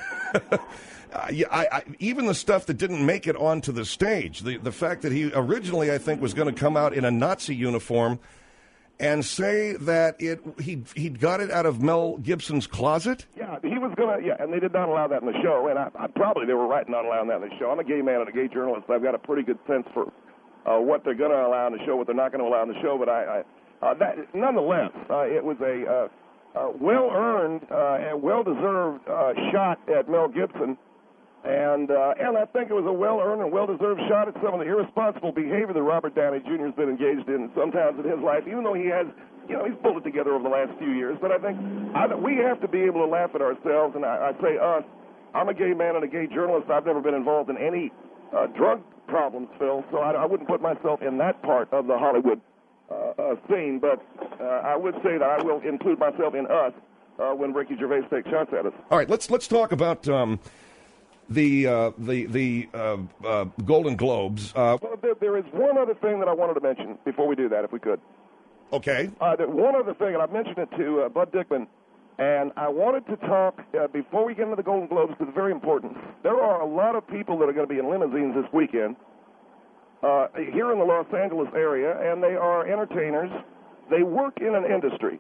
B: I, I, even the stuff that didn't make it onto the stage, the, the fact that he originally, I think, was going to come out in a Nazi uniform and say that it he he got it out of Mel Gibson's closet?
J: Yeah, he was going to, yeah, and they did not allow that in the show, and I, I probably they were right not allowing that in the show. I'm a gay man and a gay journalist. I've got a pretty good sense for uh, what they're going to allow in the show, what they're not going to allow in the show, but I, I uh, that, nonetheless, uh, it was a uh, uh, well-earned uh, and well-deserved uh, shot at Mel Gibson. And uh, and I think it was a well-earned and well-deserved shot at some of the irresponsible behavior that Robert Downey Junior has been engaged in sometimes in his life, even though he has, you know, he's pulled it together over the last few years. But I think I, we have to be able to laugh at ourselves, and I, I say us. I'm a gay man and a gay journalist. I've never been involved in any uh, drug problems, Phil, so I, I wouldn't put myself in that part of the Hollywood uh, uh, scene. But uh, I would say that I will include myself in us uh, when Ricky Gervais takes shots at us.
B: All right, let's let's talk about um, the uh, the the uh, uh, Golden Globes. Uh,
J: well, there, there is one other thing that I wanted to mention before we do that, if we could.
B: Okay.
J: Uh, there, one other thing, and I mentioned it to uh, Bud Dickman, and I wanted to talk uh, before we get into the Golden Globes, because it's very important. There are a lot of people that are going to be in limousines this weekend uh, here in the Los Angeles area, and they are entertainers. They work in an industry.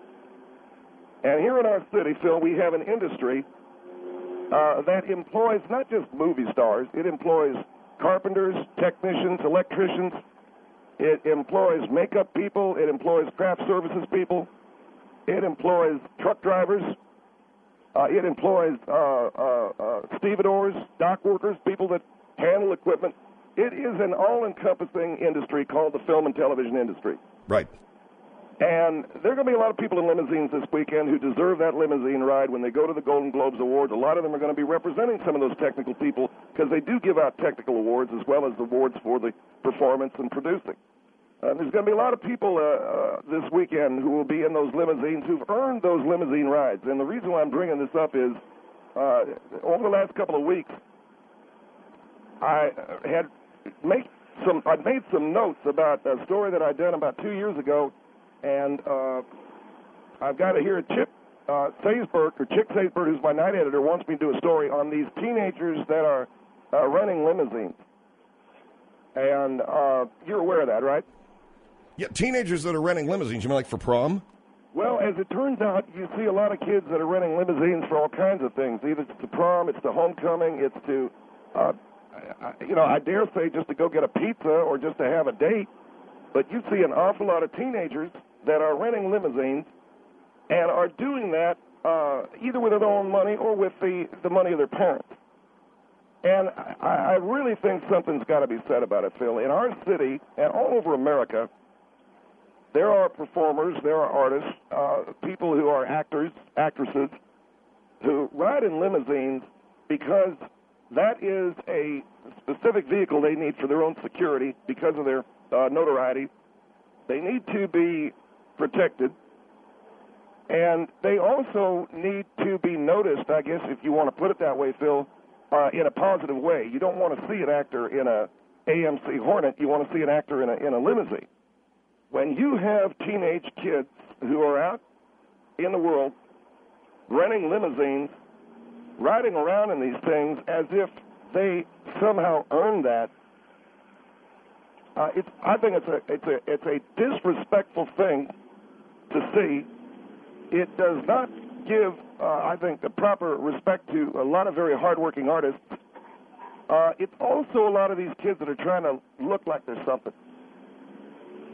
J: And here in our city, Phil, we have an industry uh, that employs not just movie stars. It employs carpenters, technicians, electricians. It employs makeup people. It employs craft services people. It employs truck drivers. Uh, it employs uh, uh, uh, stevedores, dock workers, people that handle equipment. It is an all-encompassing industry called the film and television industry.
B: Right.
J: And there are going to be a lot of people in limousines this weekend who deserve that limousine ride when they go to the Golden Globes Awards. A lot of them are going to be representing some of those technical people because they do give out technical awards as well as awards for the performance and producing. Uh, there's going to be a lot of people uh, uh, this weekend who will be in those limousines who've earned those limousine rides. And the reason why I'm bringing this up is uh, over the last couple of weeks, I had make some I made some notes about a story that I'd done about two years ago. And uh, I've got to hear Chip uh, Saisberg, or Chick Saisberg, who's my night editor, wants me to do a story on these teenagers that are uh, running limousines. And uh, you're aware of that, right?
B: Yeah, teenagers that are renting limousines. You mean like for prom?
J: Well, as it turns out, you see a lot of kids that are renting limousines for all kinds of things. Either it's to prom, it's to homecoming, it's to, uh, you know, I dare say just to go get a pizza or just to have a date. But you see an awful lot of teenagers that are renting limousines and are doing that uh, either with their own money or with the, the money of their parents. And I, I really think something's got to be said about it, Phil. In our city and all over America, there are performers, there are artists, uh, people who are actors, actresses, who ride in limousines because that is a specific vehicle they need for their own security because of their uh, notoriety. They need to be protected, and they also need to be noticed, I guess, if you want to put it that way, Phil, uh, in a positive way. You don't want to see an actor in a A M C Hornet. You want to see an actor in a, in a limousine. When you have teenage kids who are out in the world renting limousines, riding around in these things as if they somehow earned that, uh, it's, I think it's a, it's, a, it's a disrespectful thing to see. It does not give, uh, I think, the proper respect to a lot of very hardworking artists. Uh, it's also a lot of these kids that are trying to look like they're something.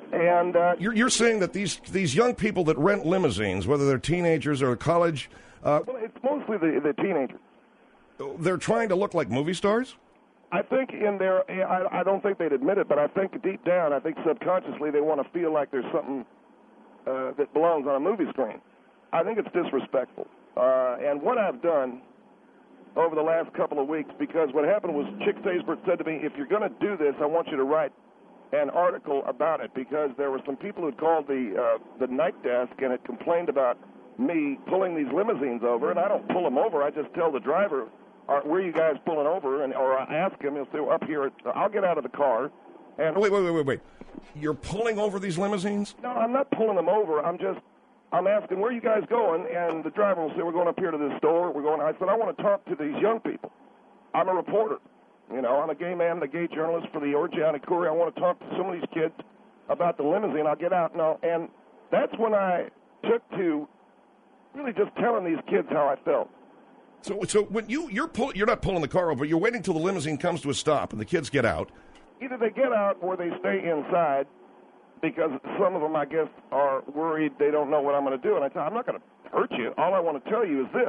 J: And uh,
B: you're, you're saying that these these young people that rent limousines, whether they're teenagers or college, uh,
J: well, it's mostly the, the teenagers.
B: They're trying to look like movie stars?
J: I think in their, I, I don't think they'd admit it, but I think deep down, I think subconsciously they want to feel like there's something uh, that belongs on a movie screen. I think it's disrespectful. Uh, and what I've done over the last couple of weeks, because what happened was Chick Saisbert said to me, if you're going to do this, I want you to write an article about it, because there were some people who had called the uh, the night desk and had complained about me pulling these limousines over, and I don't pull them over. I just tell the driver, where are you guys pulling over? And or I ask him, he'll say, well, up here. I'll get out of the car. And
B: wait, wait, wait, wait, wait. You're pulling over these limousines?
J: No, I'm not pulling them over. I'm just, I'm asking, where are you guys going? And the driver will say, we're going up here to this store. We're going. I said, I want to talk to these young people. I'm a reporter. You know, I'm a gay man, a gay journalist for the Orange County Courier. I want to talk to some of these kids about the limousine. I'll get out now. And that's when I took to really just telling these kids how I felt.
B: So, so when you you're pull, you're not pulling the car over. You're waiting till the limousine comes to a stop and the kids get out.
J: Either they get out or they stay inside, because some of them, I guess, are worried they don't know what I'm going to do. And I tell them, I'm not going to hurt you. All I want to tell you is this.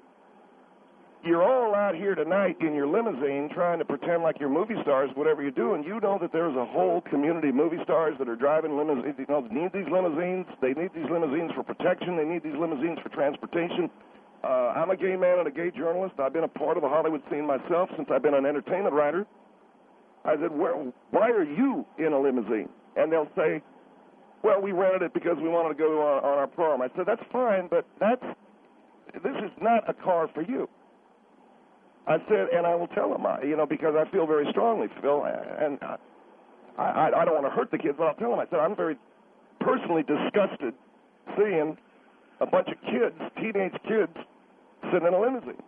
J: You're all out here tonight in your limousine trying to pretend like you're movie stars, whatever you do, and you know that there's a whole community of movie stars that are driving limousines. You know, need these limousines. They need these limousines for protection. They need these limousines for transportation. Uh, I'm a gay man and a gay journalist. I've been a part of the Hollywood scene myself since I've been an entertainment writer. I said, Where, why are you in a limousine? And they'll say, well, we rented it because we wanted to go on, on our program. I said, that's fine, but that's this is not a car for you. I said, and I will tell them, you know, because I feel very strongly, Phil, and I, I, I don't want to hurt the kids, but I'll tell them. I said, I'm very personally disgusted seeing a bunch of kids, teenage kids, sitting in a limousine.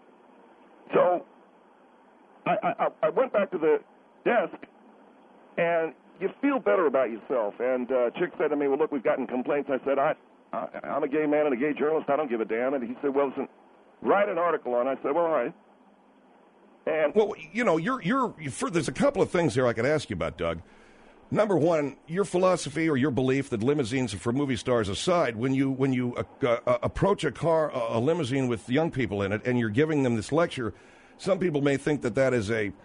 J: So I, I, I went back to the desk, and you feel better about yourself. And uh, Chick said to me, well, look, we've gotten complaints. I said, I, I, I'm a gay man and a gay journalist. I don't give a damn. And he said, well, listen, write an article on it. I said, well, all right. And
B: well, you know, you're you're for, there's a couple of things here I could ask you about, Doug. Number one, your philosophy or your belief that limousines are for movie stars aside, when you when you uh, uh, approach a car, a limousine with young people in it, and you're giving them this lecture, some people may think that that is a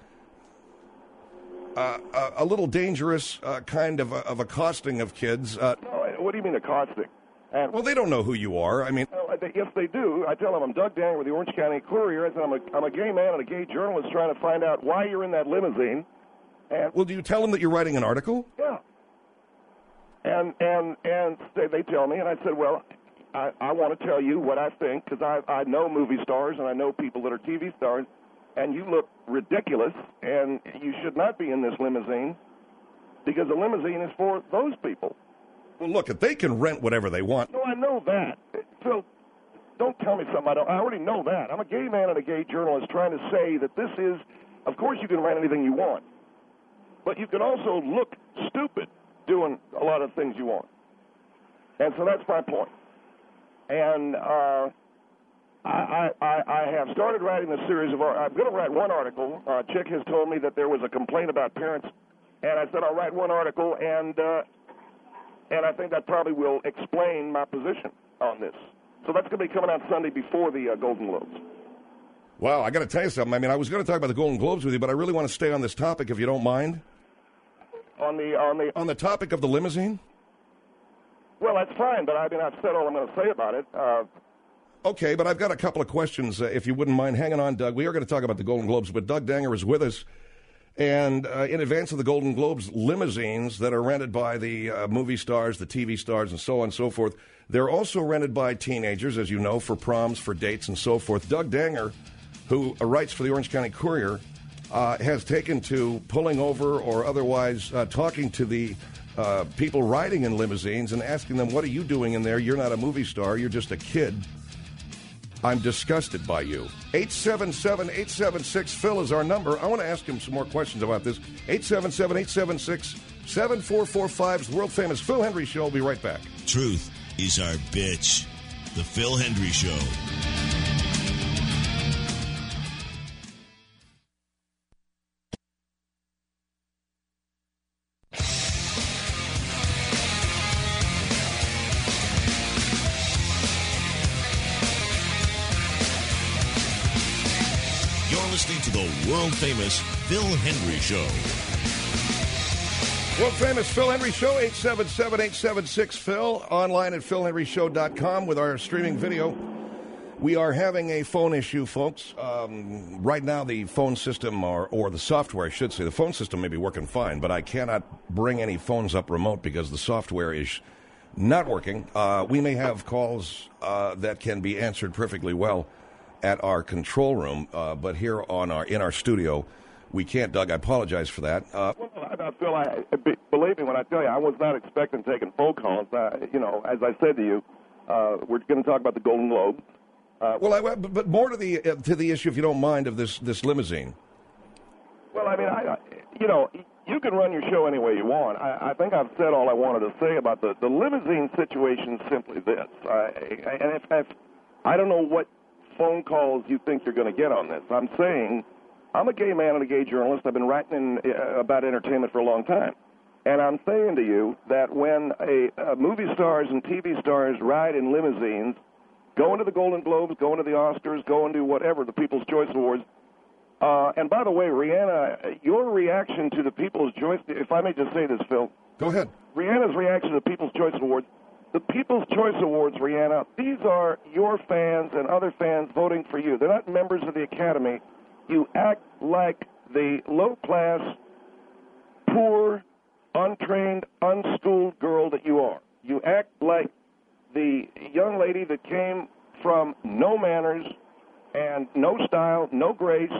B: uh, a, a little dangerous uh, kind of, of accosting of kids. Uh,
J: no, what do you mean accosting? And,
B: well, they don't know who you are. I mean,
J: well, they, yes, they do. I tell them I'm Doug Danger with the Orange County Courier. I said I'm a, I'm a gay man and a gay journalist trying to find out why you're in that limousine. And
B: well, do you tell them that you're writing an article?
J: Yeah. And and and they, they tell me, and I said, well, I, I want to tell you what I think, because I I know movie stars and I know people that are T V stars, and you look ridiculous, and you should not be in this limousine, because the limousine is for those people.
B: Well, look, if they can rent whatever they want.
J: No, I know that. Phil, don't tell me something I don't. I already know that. I'm a gay man and a gay journalist trying to say that this is, of course you can rent anything you want, but you can also look stupid doing a lot of things you want. And so that's my point. And uh, I, I, I have started writing a series of, I'm going to write one article. Uh, Chick has told me that there was a complaint about parents, and I said I'll write one article, and uh, and I think that probably will explain my position on this. So that's going to be coming out Sunday before the uh, Golden Globes.
B: Wow, I got to tell you something. I mean, I was going to talk about the Golden Globes with you, but I really want to stay on this topic, if you don't mind.
J: On the on the
B: on the topic of the limousine.
J: Well, that's fine, but I mean, I've said all I'm going to say about it. Uh,
B: okay, but I've got a couple of questions, uh, if you wouldn't mind hanging on, Doug. We are going to talk about the Golden Globes, but Doug Danger is with us. And uh, in advance of the Golden Globes, limousines that are rented by the uh, movie stars, the T V stars, and so on and so forth, they're also rented by teenagers, as you know, for proms, for dates, and so forth. Doug Danger, who uh, writes for the Orange County Courier, uh, has taken to pulling over or otherwise uh, talking to the uh, people riding in limousines and asking them, what are you doing in there? You're not a movie star. You're just a kid. I'm disgusted by you. eight seven seven, eight seven six, Phil is our number. I want to ask him some more questions about this. eight seven seven, eight seven six, seven four four five is the world-famous Phil Hendrie Show. We'll be right back.
A: Truth is our bitch. The Phil Hendrie Show. listening to the world-famous Phil Hendry Show.
B: World-famous Phil Hendry Show, eight seven seven, eight seven six, Phil, online at phil henry show dot com with our streaming video. We are having a phone issue, folks. Um, right now, the phone system, or, or the software, I should say, the phone system may be working fine, but I cannot bring any phones up remote because the software is not working. Uh, we may have calls uh, that can be answered perfectly well at our control room, uh, but here on our in our studio, we can't, Doug. I apologize for that. Uh,
J: well, I, Phil, I, believe me when I tell you, I was not expecting taking phone calls. Uh, you know, as I said to you, uh, we're going to talk about the Golden Globes. Uh,
B: well, I, but more to the uh, to the issue, if you don't mind, of this this limousine.
J: Well, I mean, I, I, you know, you can run your show any way you want. I, I think I've said all I wanted to say about the the limousine situation. Simply this, I, and if, if I don't know what phone calls you think you're going to get on this, I'm saying I'm a gay man and a gay journalist. I've been writing in, uh, about entertainment for a long time, and I'm saying to you that when a, uh, movie stars and T V stars ride in limousines, going to the Golden Globes, going to the Oscars, going to whatever, the People's Choice Awards. Uh, and by the way, Rihanna, your reaction to the People's Choice, if I may just say this, Phil.
B: Go ahead.
J: Rihanna's reaction to the People's Choice Awards. The People's Choice Awards, Rihanna, these are your fans and other fans voting for you. They're not members of the Academy. You act like the low-class, poor, untrained, unschooled girl that you are. You act like the young lady that came from no manners and no style, no grace,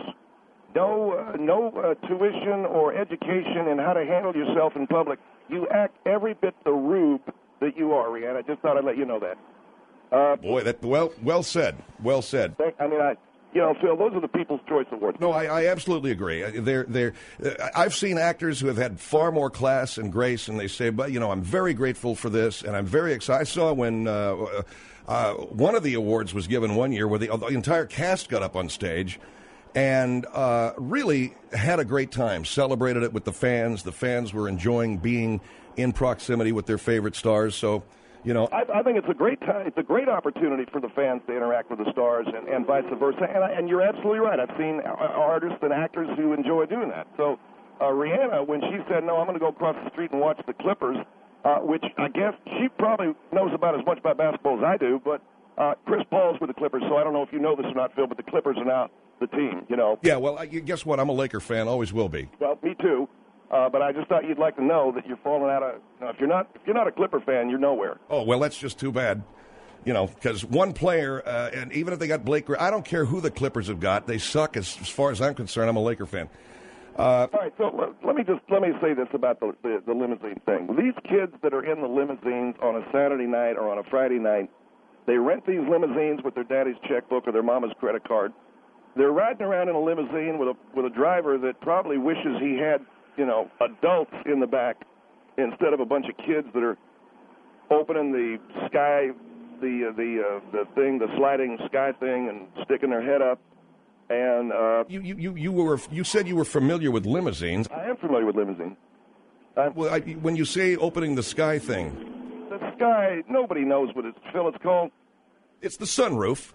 J: no uh, no uh, tuition or education in how to handle yourself in public. You act every bit the rube that you are, Rihanna. I just thought I'd let you know that. Uh,
B: Boy, that well well said. Well said.
J: I mean, I. You know, Phil, those are the People's Choice Awards.
B: No, I, I absolutely agree. They're, they're, uh, I've seen actors who have had far more class and grace, and they say, but, you know, I'm very grateful for this, and I'm very excited. I saw when uh, uh, one of the awards was given one year where the, the entire cast got up on stage and uh, really had a great time, celebrated it with the fans. The fans were enjoying being in proximity with their favorite stars, so... You know,
J: I, I think it's a great time. It's a great opportunity for the fans to interact with the stars, and, and vice versa. And, I, and you're absolutely right. I've seen artists and actors who enjoy doing that. So, uh, Rihanna, when she said, "No, I'm going to go across the street and watch the Clippers," uh, which I guess she probably knows about as much about basketball as I do. But uh, Chris Paul's with the Clippers, so I don't know if you know this or not, Phil, but the Clippers are now the team. You know.
B: Yeah. Well, I, guess what? I'm a Laker fan. Always will be.
J: Well, me too. Uh, but I just thought you'd like to know that you're falling out of. You know, if you're not, if you're not a Clipper fan, you're nowhere.
B: Oh well, that's just too bad. You know, because one player, uh, and even if they got Blake, I don't care who the Clippers have got. They suck as, as far as I'm concerned. I'm a Laker fan. Uh,
J: All right, so let, let me just let me say this about the, the the limousine thing. These kids that are in the limousines on a Saturday night or on a Friday night, they rent these limousines with their daddy's checkbook or their mama's credit card. They're riding around in a limousine with a with a driver that probably wishes he had, you know, adults in the back instead of a bunch of kids that are opening the sky, the uh, the uh, the thing, the sliding sky thing, and sticking their head up. And uh,
B: you, you you you were you said you were familiar with limousines.
J: I am familiar with limousines. I'm,
B: well, I, when you say opening the sky thing,
J: the sky, nobody knows what it's, Phil, it's called.
B: It's the sunroof.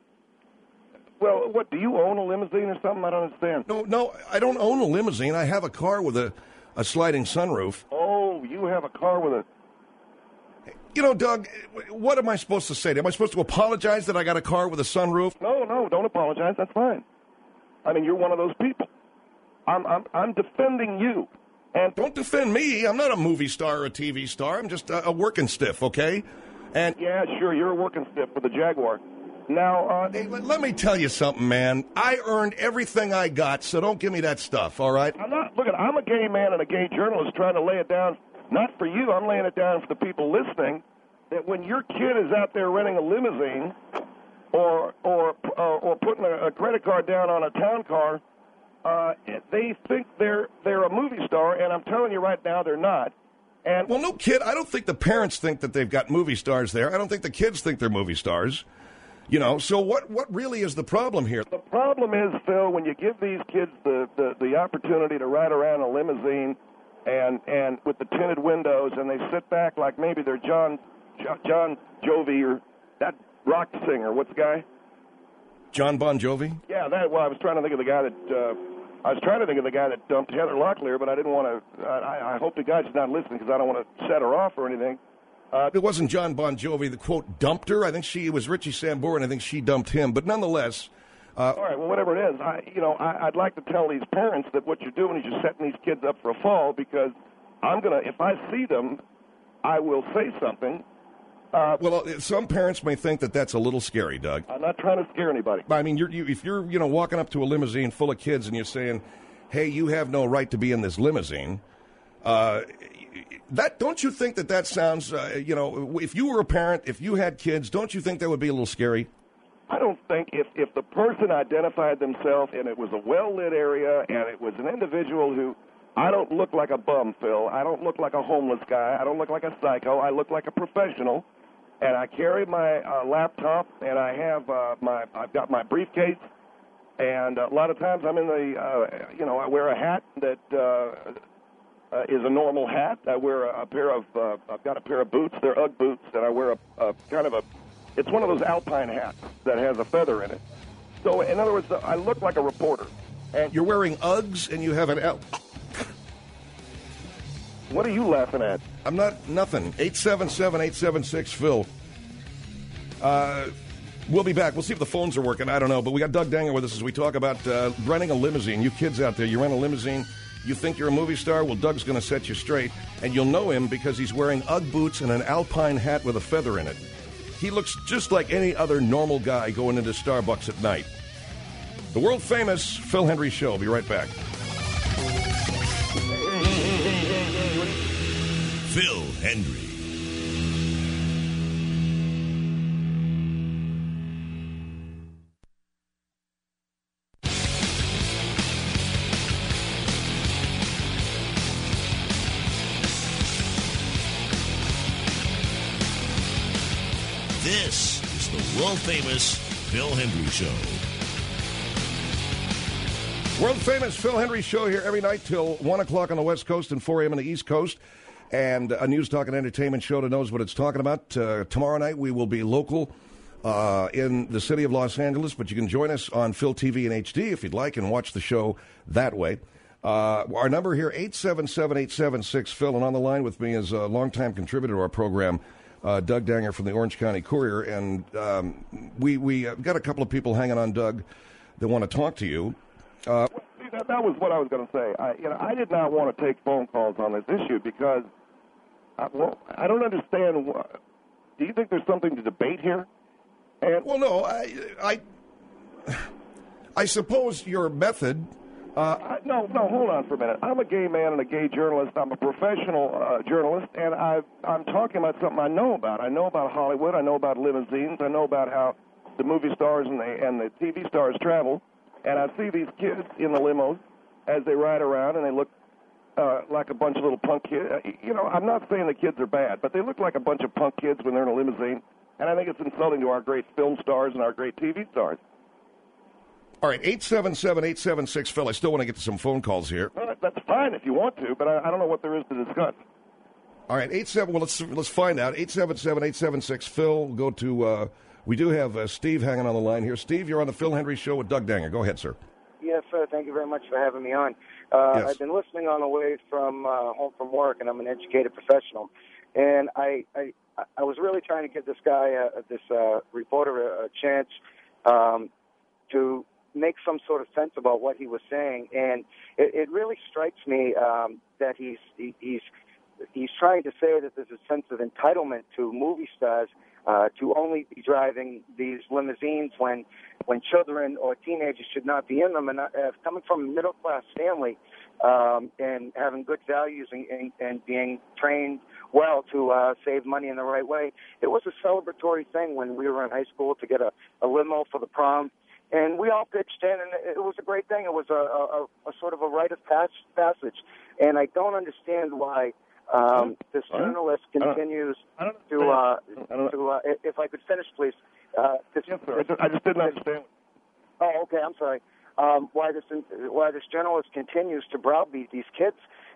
J: Well, what, do you own a limousine or something? I don't understand.
B: No, no, I don't own a limousine. I have a car with a, a sliding sunroof.
J: Oh, you have a car with a...
B: You know, Doug, what am I supposed to say? Am I supposed to apologize that I got a car with a sunroof?
J: No, no, don't apologize. That's fine. I mean, you're one of those people. I'm, I'm, I'm defending you. And
B: don't defend me. I'm not a movie star or a T V star. I'm just a, a working stiff, okay? And
J: yeah, sure, you're a working stiff for the Jaguar. Now, uh,
B: hey, let, let me tell you something, man. I earned everything I got, so don't give me that stuff, all right?
J: I'm not. Look, I'm a gay man and a gay journalist trying to lay it down. Not for you. I'm laying it down for the people listening. That when your kid is out there renting a limousine, or or uh, or putting a, a credit card down on a town car, uh, they think they're they're a movie star, and I'm telling you right now, they're not. And
B: well, no kid. I don't think the parents think that they've got movie stars there. I don't think the kids think they're movie stars. You know, so what, what really is the problem here?
J: The problem is, Phil, when you give these kids the, the, the opportunity to ride around a limousine and and with the tinted windows, and they sit back like maybe they're John John Jovi or that rock singer. What's the guy?
B: John Bon Jovi?
J: Yeah, that. Well, I was trying to think of the guy that. Uh, I was trying to think of the guy that dumped Heather Locklear, but I didn't want to. I, I hope the guy's not listening because I don't want to set her off or anything.
B: Uh, it wasn't John Bon Jovi that, quote, dumped her. I think she it was Richie Sambora, and I think she dumped him. But nonetheless... Uh,
J: All right, well, whatever it is, I, you know, I, I'd like to tell these parents that what you're doing is you're setting these kids up for a fall because I'm going to, if I see them, I will say something.
B: Uh, well, some parents may think that that's a little scary, Doug.
J: I'm not trying to scare anybody.
B: I mean, you're, you, if you're, you know, walking up to a limousine full of kids and you're saying, hey, you have no right to be in this limousine, uh, that don't you think that that sounds, uh, you know, if you were a parent, if you had kids, don't you think that would be a little scary?
J: I don't think if, if the person identified themselves and it was a well-lit area and it was an individual who, I don't look like a bum, Phil. I don't look like a homeless guy. I don't look like a psycho. I look like a professional. And I carry my uh, laptop, and I have uh, my, I've got my briefcase, and a lot of times I'm in the, uh, you know, I wear a hat that uh, uh, is a normal hat. I wear a, a pair of, uh, I've got a pair of boots. They're Ugg boots, and I wear a, a kind of a, it's one of those alpine hats that has a feather in it. So, in other words, I look like a reporter.
B: And you're wearing Uggs, and you have an L.
J: What are you laughing at?
B: I'm not, nothing. eight seven seven, eight seven six, Phil. Uh, we'll be back. We'll see if the phones are working. I don't know. But we got Doug Danger with us as we talk about uh, renting a limousine. You kids out there, you rent a limousine, you think you're a movie star? Well, Doug's going to set you straight. And you'll know him because he's wearing Ugg boots and an alpine hat with a feather in it. He looks just like any other normal guy going into Starbucks at night. The world-famous Phil Hendrie Show. Be right back.
A: Phil Hendrie. This is the world-famous Phil Hendrie Show.
B: World-famous Phil Hendrie Show here every night till one o'clock on the West Coast and four a.m. on the East Coast. And a news, talk, and entertainment show that knows what it's talking about. Uh, tomorrow night we will be local uh, in the city of Los Angeles, but you can join us on Phil T V in H D if you'd like and watch the show that way. Uh, our number here, eight seven seven, eight seven six, Phil, and on the line with me is a longtime contributor to our program, uh, Doug Danger from the Orange County Courier. And um, we, we got a couple of people hanging on, Doug, that want to talk to you. Uh,
J: See, that, that was what I was going to say. I, you know, I did not want to take phone calls on this issue because I, well, I don't understand. What, do you think there's something to debate here? And
B: well, no, I, I, I suppose your method.
J: Uh, I, no, no, hold on for a minute. I'm a gay man and a gay journalist. I'm a professional uh, journalist, and I, I'm talking about something I know about. I know about Hollywood. I know about limousines. I know about how the movie stars and the and the T V stars travel. And I see these kids in the limos as they ride around, and they look uh, like a bunch of little punk kids. You know, I'm not saying the kids are bad, but they look like a bunch of punk kids when they're in a limousine. And I think it's insulting to our great film stars and our great T V stars.
B: All right, eight seven seven, eight seven six, Phil. I still want to get to some phone calls here.
J: Well, that's fine if you want to, but I, I don't know what there is to discuss.
B: All right, eight seven. Well, let's let's find out. eight seven seven, eight seven six, Phil. We'll go to. Uh, we do have uh, Steve hanging on the line here. Steve, you're on the Phil Hendrie Show with Doug Danger. Go ahead, sir.
K: Yes, sir. Thank you very much for having me on. Uh,
B: yes.
K: I've been listening on the way from uh, home from work, and I'm an educated professional. And I, I, I was really trying to give this guy, uh, this uh, reporter, a, a chance um, to make some sort of sense about what he was saying. And it, it really strikes me um, that he's he, he's he's trying to say that there's a sense of entitlement to movie stars uh, to only be driving these limousines when when children or teenagers should not be in them. And uh, coming from a middle-class family um, and having good values and, and, and being trained well to uh, save money in the right way, it was a celebratory thing when we were in high school to get a, a limo for the prom. And we all pitched in, and it was a great thing. It was a, a, a sort of a rite of pass, passage. And I don't understand why um, this journalist continues to, uh, to uh, if I could finish, please. Uh, this,
J: yes, sir. I just didn't understand.
K: Oh, okay, I'm sorry. Um, why this why this journalist continues to browbeat these kids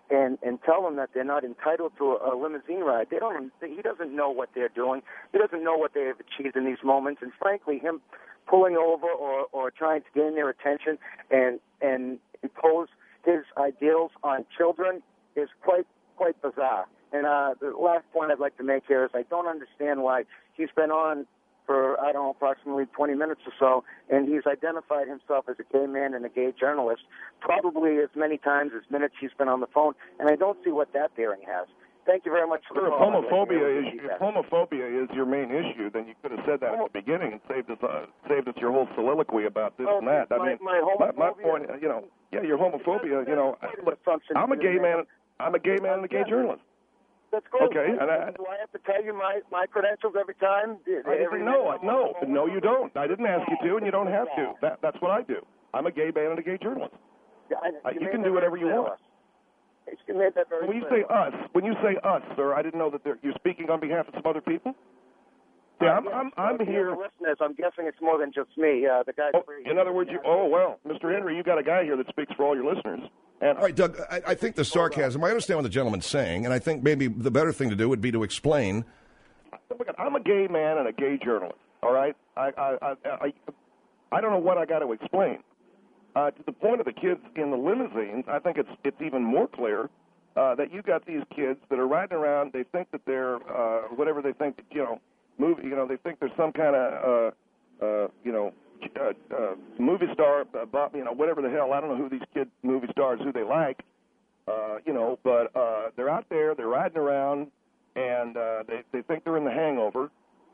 K: and and tell them that they're not entitled to a, a limousine ride. They don't. He doesn't know what they're doing. He doesn't know what they have achieved in these moments. And frankly, him pulling over or, or trying to gain their attention and and impose his ideals on children is quite quite bizarre. And uh, the last point I'd like to make here is I don't understand why he's been on for, I don't know, approximately twenty minutes or so, and he's identified himself as a gay man and a gay journalist probably as many times as minutes he's been on the phone, and I don't see what that bearing has. Thank you very much for the
J: If
K: call.
J: homophobia is if homophobia is your main issue, then you could have said that at the beginning and saved us uh, saved us your whole soliloquy about this
K: Oh,
J: and that. I
K: my-
J: mean,
K: my
J: my, my
K: homophobia-
J: point, you know, yeah, your homophobia. You know, I- look, I'm a gay man. I'm a gay man and a gay journalist.
K: That's great.
J: Okay, and I,
K: Do I have to tell you my, my credentials every time?
J: I
K: Every
J: didn't know.
K: minute?
J: No, no, you don't. I didn't ask you to, and you don't have to. That, that's what I do. I'm a gay man and a gay journalist.
K: Yeah, I-
J: Uh, you
K: made
J: can
K: that
J: do whatever
K: very
J: you
K: clear to
J: want.
K: us. You made that very
J: When you
K: clear
J: say
K: to us.
J: us, when you say us, sir, I didn't know that they're- you're speaking on behalf of some other people. Yeah, I'm, I'm, I'm
K: The
J: here.
K: other listeners, I'm guessing it's more than just me. Uh, the guy.
J: Oh, in other words, you. Oh well, Mister Henry, you got a guy here that speaks for all your listeners. And
B: All right, Doug, I, I think the sarcasm, I understand what the gentleman's saying, and I think maybe the better thing to do would be to explain.
J: Look, I'm a gay man and a gay journalist. All right, I I I, I, I don't know what I got to explain. Uh, to the point of the kids in the limousines, I think it's it's even more clear uh, that you got these kids that are riding around. They think that they're uh, whatever they think. You know, movie. You know, they think they're some kind of uh, uh, you know. Uh, uh, movie star, uh, Bob, you know, whatever the hell. I don't know who these kid movie stars, who they like, uh, you know, but uh, they're out there, they're riding around, and uh, they they think they're in The Hangover.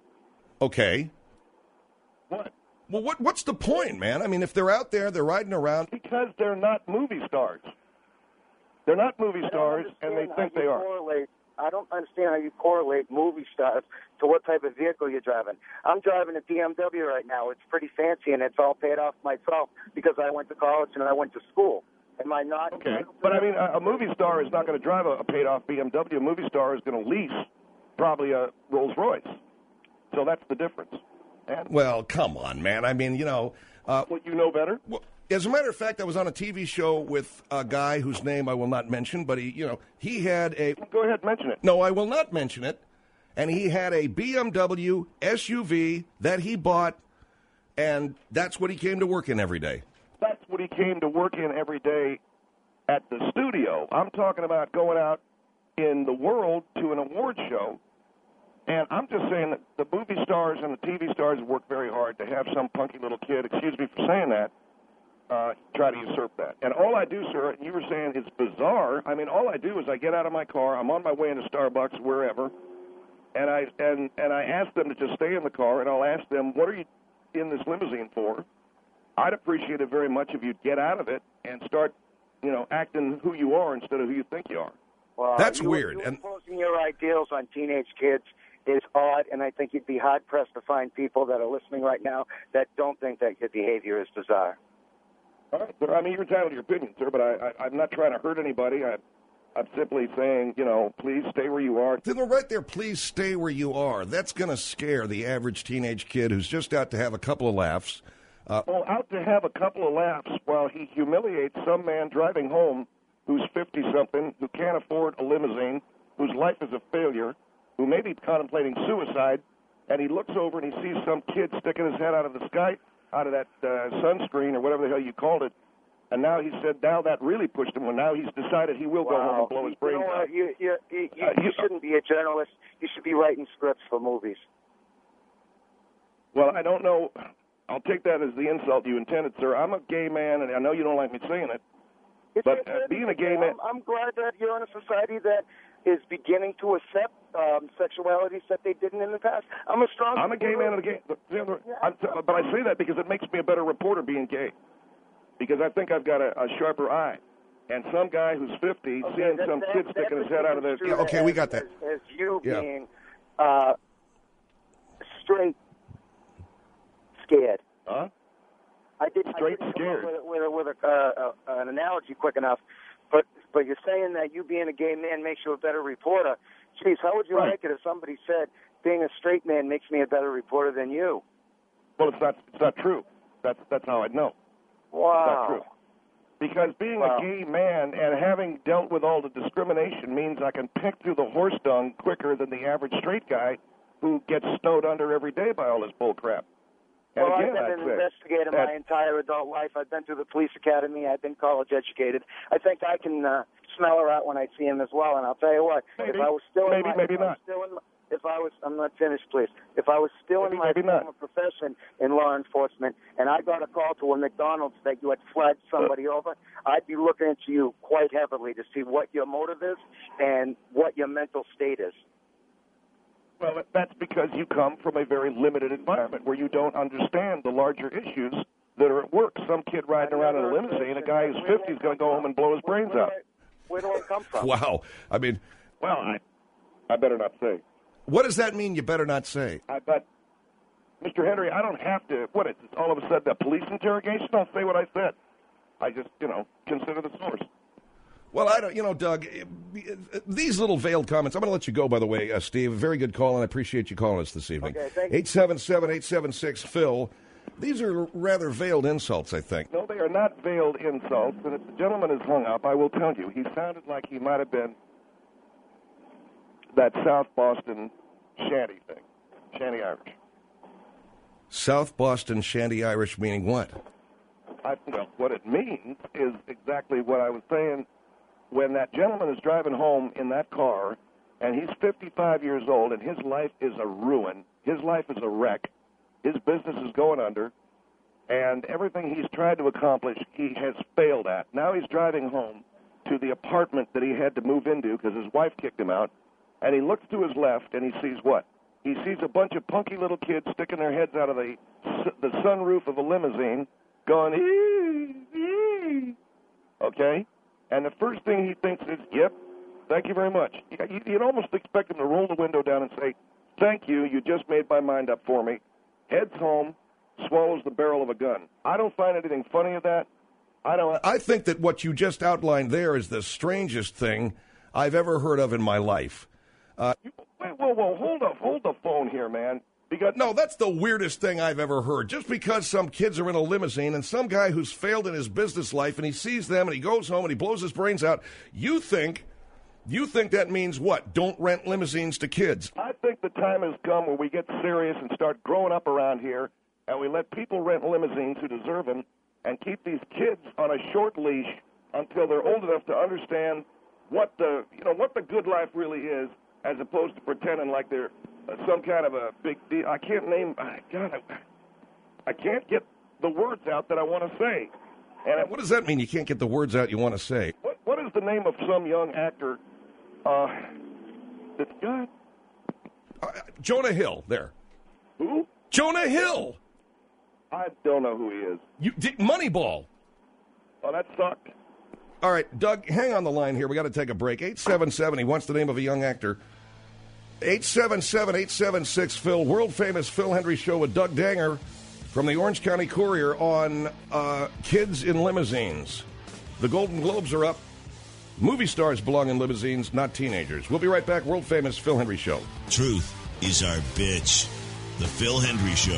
B: Okay.
J: What?
B: Well, what what's the point, man? I mean, if they're out there, they're riding around.
J: Because they're not movie stars. They're not movie
K: I don't
J: stars, and they
K: understand
J: think
K: how
J: they
K: you
J: are.
K: Correlate, I don't understand how you correlate movie stars to what type of vehicle you're driving. I'm driving a B M W right now. It's pretty fancy, and it's all paid off myself because I went to college and I went to school. Am I not?
J: Okay. But, I mean, a, a movie star is not going to drive a, a paid-off B M W. A movie star is going to lease probably a Rolls-Royce. So that's the difference. And
B: Well, come on, man. I mean, you know. Uh,
J: what you know better?
B: Well, as a matter of fact, I was on a T V show with a guy whose name I will not mention, but he, you know, he had a.
J: Go ahead, mention it.
B: No, I will not mention it. And he had a B M W S U V that he bought, and that's what he came to work in every day.
J: That's what he came to work in every day at the studio. I'm talking about going out in the world to an award show. And I'm just saying that the movie stars and the T V stars work very hard to have some punky little kid, excuse me for saying that, uh, try to usurp that. And all I do, sir, and you were saying it's bizarre. I mean, all I do is I get out of my car, I'm on my way into Starbucks, wherever, and I and and I ask them to just stay in the car, and I'll ask them, what are you in this limousine for? I'd appreciate it very much if you'd get out of it and start, you know, acting who you are instead of who you think you are.
K: Well,
B: That's
K: you,
B: weird.
K: You
B: And
K: imposing your ideals on teenage kids is odd, and I think you'd be hard-pressed to find people that are listening right now that don't think that your behavior is bizarre.
J: All right, sir. I mean, you're entitled to your opinion, sir, but I, I, I'm not trying to hurt anybody. I, I'm simply saying, you know, please stay where you are.
B: then right there, please stay where you are. That's going to scare the average teenage kid who's just out to have a couple of laughs. Uh,
J: Well, out to have a couple of laughs while he humiliates some man driving home who's fifty-something, who can't afford a limousine, whose life is a failure, who may be contemplating suicide, and he looks over and he sees some kid sticking his head out of the sky, out of that uh, sunscreen or whatever the hell you called it, and now he said now that really pushed him, and now he's decided he will go home and blow his brains
K: you know
J: out.
K: what? You, you, you, you,
J: Uh,
K: you
J: you-
K: shouldn't be a journalist. You should be writing scripts for movies.
J: Well, I don't know. I'll take that as the insult you intended, sir. I'm a gay man, and I know you don't like me saying it,
K: It's
J: but
K: it's-
J: uh, being a
K: it's-
J: gay man...
K: I'm, I'm glad that you're in a society that is beginning to accept um, sexualities that they didn't in the past. I'm a strong.
J: I'm a gay man and a gay... I'm, but I say that because it makes me a better reporter being gay. Because I think I've got a, a sharper eye. And some guy who's fifty,
K: Okay,
J: seeing
K: that-
J: some
K: that-
J: kid
K: that
J: sticking his head out of the...
B: Yeah, okay, we got that.
K: As, as you
B: Yeah.
K: being uh, straight scared.
J: Huh?
K: I did
J: Straight
K: I didn't
J: scared.
K: come up with, with, with a, uh, uh, an analogy quick enough, but but you're saying that you being a gay man makes you a better reporter. Geez, how would you
J: Right.
K: like it if somebody said being a straight man makes me a better reporter than you?
J: Well, it's not, it's not true. That's, that's how I'd know.
K: Wow.
J: It's not true. Because being
K: Wow.
J: a gay man and having dealt with all the discrimination means I can pick through the horse dung quicker than the average straight guy who gets snowed under every day by all this bull crap. And
K: Well,
J: again,
K: I've
J: I'd
K: been an
J: say
K: investigator
J: that-
K: my entire adult life. I've been through the police academy. I've been college educated. I think I can uh, smell her out when I see him as well. And I'll tell you what,
J: Maybe.
K: if I was still
J: Maybe,
K: in my,
J: maybe
K: if I was
J: not.
K: still in my, if I was, I'm not finished, please. If I was still
J: Maybe,
K: in my
J: maybe not.
K: former profession in law enforcement, and I got a call to a McDonald's that you had flagged somebody over, I'd be looking into you quite heavily to see what your motive is and what your mental state is.
J: Well, that's because you come from a very limited environment where you don't understand the larger issues that are at work. Some kid riding around in a limousine, a guy who's fifty is going to go home and blow his brains out.
K: Where do I come from?
B: Wow. I mean,
J: Well, I, I better not say.
B: what does that mean? You better not say.
J: I bet, Mister Henry, I don't have to. What is it? All of a sudden a police interrogation? I'll say what I said. I just, you know, consider the source.
B: Well, I don't, you know, Doug, these little veiled comments, I'm going to let you go, by the way, uh, Steve. Very good call, and I appreciate you calling us this evening.
K: Okay, thank you.
B: eight seven seven, eight seven six, Phil. These are rather veiled insults, I think.
J: No, they are not veiled insults, and if the gentleman is hung up, I will tell you, he sounded like he might have been that South Boston shanty thing, shanty Irish.
B: South Boston Shanty Irish meaning what?
J: I, well, what it means is exactly what I was saying. When that gentleman is driving home in that car, and he's fifty-five years old, and his life is a ruin, his life is a wreck, his business is going under, and everything he's tried to accomplish, he has failed at. Now he's driving home to the apartment that he had to move into because his wife kicked him out, and he looks to his left, and he sees what? He sees a bunch of punky little kids sticking their heads out of the the sunroof of a limousine, going, ee, ee. Okay? And the first thing he thinks is, yep, thank you very much. You'd almost expect him to roll the window down and say, thank you, you just made my mind up for me. Heads home, swallows the barrel of a gun. I don't find anything funny of that. I don't.
B: I think that what you just outlined there is the strangest thing I've ever heard of in my life. Uh,
J: Wait, whoa, whoa, hold up, hold the phone here, man. Because
B: no, that's the weirdest thing I've ever heard. Just because some kids are in a limousine and some guy who's failed in his business life and he sees them and he goes home and he blows his brains out, you think, you think that means what? Don't rent limousines to kids.
J: I think the time has come where we get serious and start growing up around here, and we let people rent limousines who deserve them, and keep these kids on a short leash until they're old enough to understand what the, you know, what the good life really is, as opposed to pretending like they're uh, some kind of a big deal. I can't name. God, I, I can't get the words out that I want to say. And
B: what does that mean? You can't get the words out you want to say.
J: What What is the name of some young actor? Uh, that's good.
B: Uh, Jonah Hill. There.
J: Who?
B: Jonah Hill.
J: I don't know who he is.
B: You did Moneyball.
J: Oh, that sucked.
B: All right, Doug, hang on the line here. We got to take a break. eight seven seven, he wants the name of a young actor. eight seven seven, eight seven six, Phil. World-famous Phil Hendry Show with Doug Danger from the Orange County Courier on uh, kids in limousines. The Golden Globes are up. Movie stars belong in limousines, not teenagers. We'll be right back. World-famous Phil Hendry Show.
A: Truth is our bitch. The Phil Hendry Show.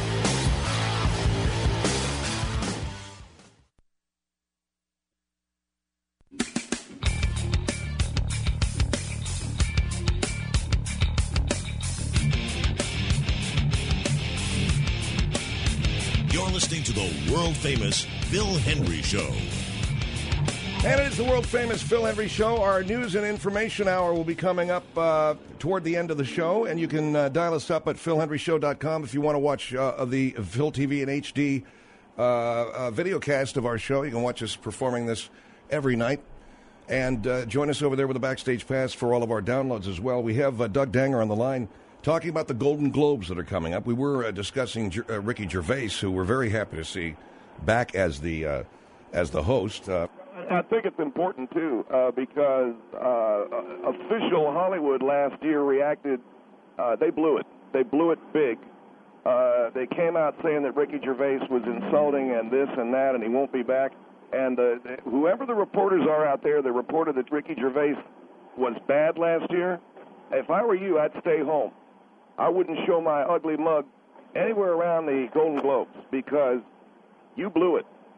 A: You're listening to the world-famous Phil Hendry Show.
B: And it is the world-famous Phil Hendry Show. Our news and information hour will be coming up uh, toward the end of the show, and you can uh, dial us up at phil hendry show dot com if you want to watch uh, the Phil T V in H D uh, uh, video cast of our show. You can watch us performing this every night, and uh, join us over there with a backstage pass for all of our downloads as well. We have uh, Doug Danger on the line talking about the Golden Globes that are coming up. We were uh, discussing Ger- uh, Ricky Gervais, who we're very happy to see back as the uh, as the host. Uh,
J: I think it's important, too, uh, because uh, official Hollywood last year reacted. Uh, they blew it. They blew it big. Uh, they came out saying that Ricky Gervais was insulting and this and that, and he won't be back. And uh, whoever the reporters are out there that reported that Ricky Gervais was bad last year, if I were you, I'd stay home. I wouldn't show my ugly mug anywhere around the Golden Globes because you blew it.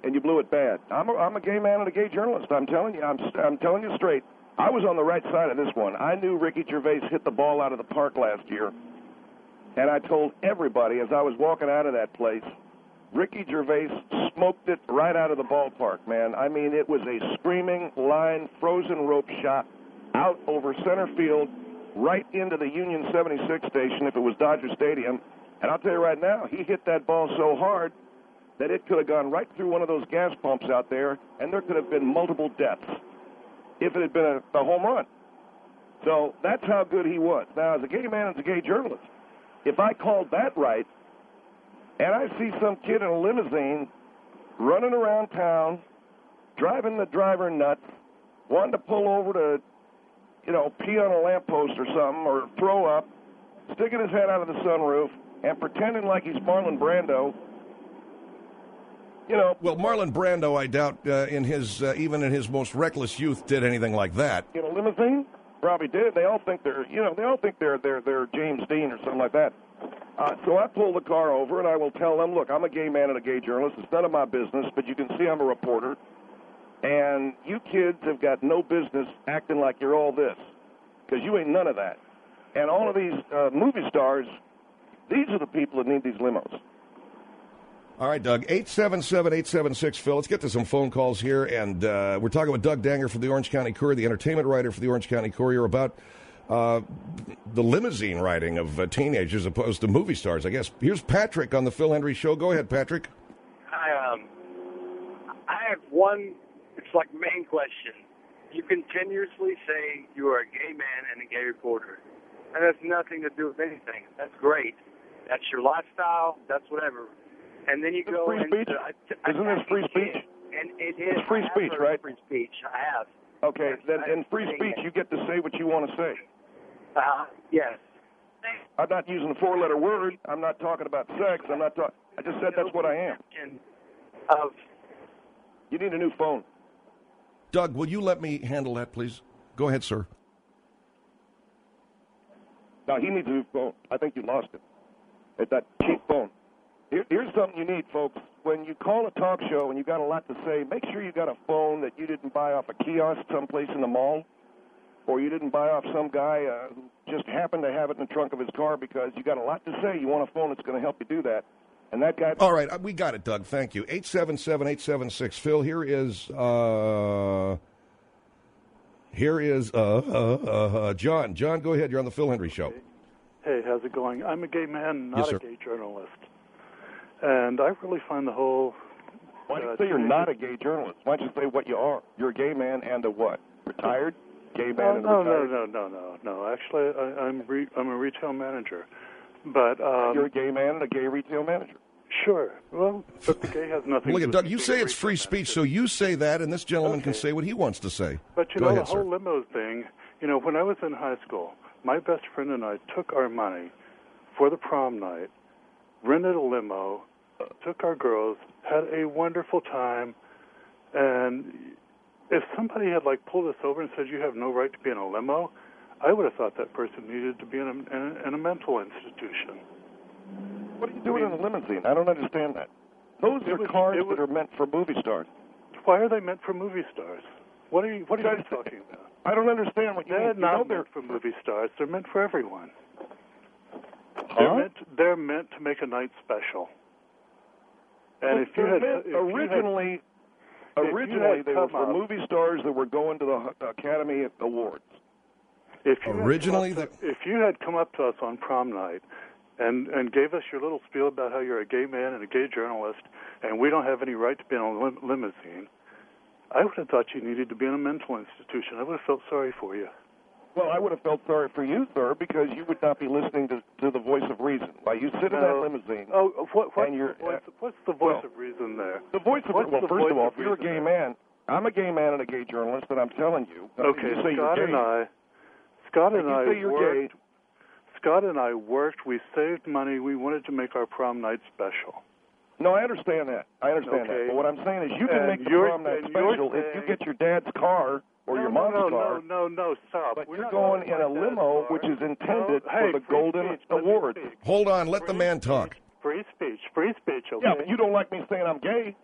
J: and you blew it bad. I'm a, I'm a gay man and a gay journalist. I'm telling you, I'm I'm telling you straight. I was on the right side of this one. I knew Ricky Gervais hit the ball out of the park last year, and I told everybody as I was walking out of that place, Ricky Gervais smoked it right out of the ballpark, man. I mean, it was a screaming line, frozen rope shot out over center field, right into the Union seventy-six station if it was Dodger Stadium. And I'll tell you right now, he hit that ball so hard that it could have gone right through one of those gas pumps out there, and there could have been multiple deaths if it had been a, a home run. So that's how good he was. Now, as a gay man, as a gay journalist, if I called that right, and I see some kid in a limousine running around town, driving the driver nuts, wanting to pull over to, you know, pee on a lamppost or something, or throw up, sticking his head out of the sunroof, and pretending like he's Marlon Brando, you know.
B: Well, Marlon Brando, I doubt, uh, in his uh, even in his most reckless youth, did anything like that.
J: In a limousine, probably did. They all think they're, you know, they all think they're they're they're James Dean or something like that. Uh, so I pull the car over and I will tell them, look, I'm a gay man and a gay journalist. It's none of my business, but you can see I'm a reporter, and you kids have got no business acting like you're all this, because you ain't none of that. And all of these uh, movie stars, these are the people that need these limos.
B: All right, Doug, eight seven seven, eight seven six, Phil. Let's get to some phone calls here. And uh, we're talking with Doug Danger from the Orange County Courier, the entertainment writer for the Orange County Courier, about uh, the limousine riding of uh, teenagers as opposed to movie stars, I guess. Here's Patrick on the Phil Hendry Show. Go ahead, Patrick.
L: Hi, um, I have one, it's like main question. You continuously say you are a gay man and a gay reporter. That has nothing to do with anything. That's great. That's your lifestyle. That's whatever. And then you go
J: free
L: into...
J: Speech?
L: I,
J: Isn't this free speech?
L: And it is.
J: It's free
L: I have
J: speech,
L: heard
J: right?
L: Free speech. I have.
J: Okay,
L: Yes,
J: then
L: I
J: in free
L: have.
J: speech, you get to say what you want to say.
L: Uh, yes.
J: I'm not using a four-letter word. I'm not talking about sex. I'm not talking... I just said that's what I am.
L: Of...
J: You need a new phone.
B: Doug, will you let me handle that, please? Go ahead, sir.
J: No, he needs a new phone. I think you lost it. It's that cheap phone. Here, here's something you need, folks. When you call a talk show and you got a lot to say, make sure you got a phone that you didn't buy off a kiosk someplace in the mall, or you didn't buy off some guy uh, who just happened to have it in the trunk of his car because you got a lot to say. You want a phone that's going to help you do that. And that guy...
B: All right, we got it, Doug. Thank you. eight seven seven, eight seven six, Phil. Here is... Uh... Here is uh, uh, uh, uh, John. John, go ahead. You're on the Phil Hendry Show.
M: Hey, how's it going? I'm a gay man, not
B: Yes, sir.
M: a gay journalist. And I really find the whole...
J: Why don't you
M: uh,
J: say you're not a gay journalist? Why don't you say what you are? You're a gay man and a what? Retired? Gay man
M: No,
J: and
M: no, no,
J: retired?
M: no, no, no, no. Actually, I, I'm re- I'm a retail manager. But um,
J: You're a gay man and a gay retail manager.
M: Sure. Well, but the gay has nothing
B: Look
M: to
B: at
M: do
B: Doug.
M: with
B: You
M: being
B: say
M: a
B: it's
M: retail
B: free speech, so you say that, and this gentleman can say what he wants to say.
M: But you
B: Go
M: know,
B: ahead,
M: the whole
B: sir.
M: limo thing, you know, when I was in high school, my best friend and I took our money for the prom night, rented a limo, took our girls, had a wonderful time, and if somebody had, like, pulled us over and said, you have no right to be in a limo, I would have thought that person needed to be in a, in a, in a mental institution.
J: What are you doing in a limousine? I don't understand that. Those
M: It
J: are
M: was-
J: cars
M: it was-
J: that are meant for movie stars.
M: Why are they meant for movie stars? What are you What are you talking about?
J: I don't understand what you
M: They're
J: mean. You know
M: not
J: they're-
M: meant for movie stars. They're meant for everyone.
J: Huh?
M: They're meant. They're meant to make a night special. And if you
J: They're
M: had
J: meant-
M: if you had-
J: originally,
M: if you
J: originally
M: had
J: they were
M: come
J: for
M: up-
J: movie stars that were going to the Academy Awards.
M: If you had
B: Originally,
M: come up to, if you had come up to us on prom night and and gave us your little spiel about how you're a gay man and a gay journalist, and we don't have any right to be in a lim- limousine, I would have thought you needed to be in a mental institution. I would have felt sorry for you.
J: Well, I would have felt sorry for you, sir, because you would not be listening to, to the voice of reason. While you sit in that
M: No.
J: limousine,
M: Oh, what, what,
J: and you're,
M: what's, what's the voice
J: well,
M: of reason there?
J: the voice of
M: What's
J: well,
M: the
J: first
M: voice
J: of all,
M: of
J: if you're a
M: reason
J: gay
M: there?
J: man, I'm a gay man and a gay journalist, and I'm telling you.
M: Okay,
J: you say
M: Scott
J: you're
M: and
J: gay.
M: I, Scott and
J: If you
M: I
J: say you're
M: worked.
J: gay-
M: Scott and I worked. We saved money. We wanted to make our prom night special.
J: No, I understand that. I understand
M: Okay.
J: that. But what I'm saying is, you can
M: And
J: make the
M: you're-
J: prom night
M: and you're
J: special if you
M: saying-
J: get your dad's car or
M: no,
J: your
M: no,
J: mom's
M: no,
J: car.
M: No, no, no, stop.
J: But
M: We're
J: you're
M: not
J: going
M: to
J: in
M: my
J: a
M: dad's
J: limo,
M: car.
J: which is intended
M: No, hey,
J: for the
M: free
J: Golden
M: speech, let me
J: Award.
M: speak.
B: Hold on. Let
M: Free
B: the man talk.
M: Free speech. Free speech, okay?
J: Yeah, but you don't like me saying I'm gay.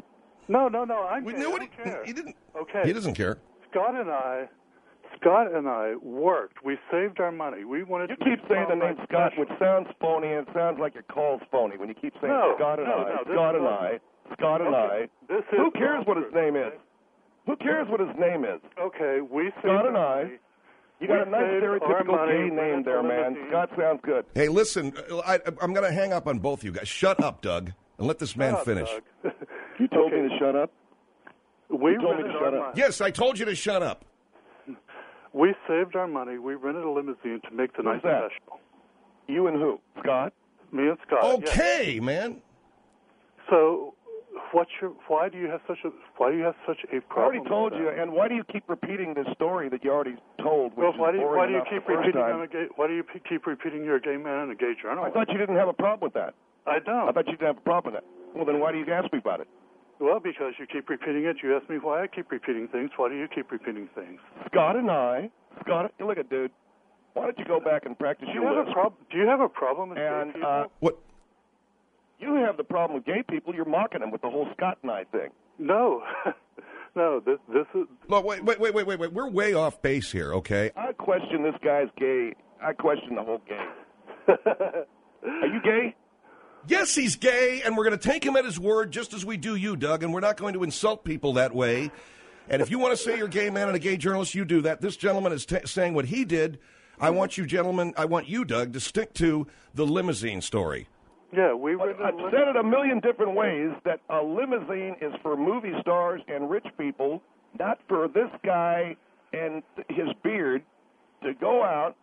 M: No, no, no. I
B: We
M: care.
B: knew
M: I
B: it.
M: don't care.
B: He didn't.
M: Okay.
B: He doesn't care.
M: Scott and I, Scott and I worked. We saved our money. We wanted.
J: You
M: to
J: keep saying the name Scott,
M: special.
J: which sounds phony, and it sounds like your call's phony when you keep saying
M: No,
J: Scott and
M: no,
J: I,
M: no, this
J: Scott and
M: is-
J: I, Scott and
M: Okay,
J: I.
M: this
J: Who
M: is
J: cares what his name is? Who cares what his name is?
M: Okay, we saved
J: Scott and
M: our
J: I.
M: money.
J: You got a
M: We
J: nice
M: saved our
J: stereotypical
M: money,
J: gay name
M: went
J: there,
M: to
J: man.
M: limousine.
J: Scott sounds good.
B: Hey, listen, I, I'm going to hang up on both you guys. Shut up, Doug, and let this man
M: Shut up,
B: finish.
M: Doug.
J: You told
M: Okay.
J: me to shut up.
M: We
J: You told me
M: rented
J: to
M: our
J: shut up.
M: money.
B: Yes, I told you to shut up.
M: We saved our money. We rented a limousine to make the
J: Who's
M: night
J: that?
M: special.
J: You and who? Scott?
M: Me and Scott. yeah.
B: Okay, man.
M: So, what's your? Why do you have such a? Why do you have such a
J: I
M: problem?
J: already told
M: with
J: you,
M: that?
J: and why do you keep repeating this story that you already told? Which
M: Well, why
J: is
M: do you,
J: boring
M: why do you
J: enough
M: keep
J: the first
M: repeating?
J: time?
M: I'm a gay, why do you p- keep repeating you're a gay man and a gay
J: I
M: journalist?
J: thought you didn't have a problem with that.
M: I don't.
J: I thought you didn't have a problem with that. Well, then why do you ask me about it?
M: Well, because you keep repeating it. You ask me why I keep repeating things. Why do you keep repeating things?
J: Scott and I, Scott, look at dude. Why don't you go back and practice
M: Do you
J: your
M: have a
J: list?
M: problem? Do you have a problem with
J: And
M: gay people?
J: uh,
B: What?
J: you have the problem with gay people. You're mocking them with the whole Scott and I thing.
M: no, no. This this is.
B: Look, wait, wait, wait, wait, wait, wait. We're way off base here, okay?
J: I question this guy's gay. I question the whole gay. Are you gay?
B: Yes, he's gay, and we're going to take him at his word just as we do you, Doug, and we're not going to insult people that way. And if you want to say you're a gay man and a gay journalist, you do that. This gentleman is t- saying what he did. I want you, gentlemen, I want you, Doug, to stick to the limousine story.
M: Yeah, we were.
J: I've said it a million different ways that a limousine is for movie stars and rich people, not for this guy and his beard to go out.